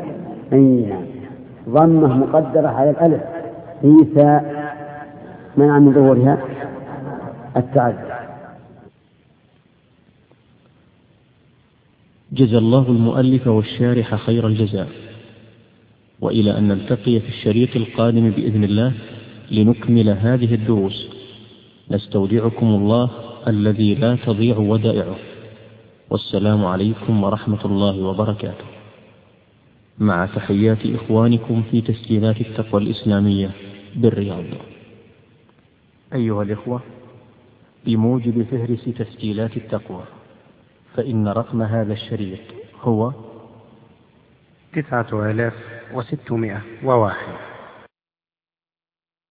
ضمة مقدرة على الألف. عيسى منع من ظهورها التعدد. جزى الله المؤلف والشارح خير الجزاء، وإلى أن نلتقي في الشريط القادم بإذن الله لنكمل هذه الدروس، نستودعكم الله الذي لا تضيع ودائعه، والسلام عليكم ورحمة الله وبركاته، مع تحيات إخوانكم في تسجيلات التقوى الإسلامية بالرياض. أيها الإخوة، بموجب فهرس تسجيلات التقوى، فإن رقم هذا الشريط هو 9601.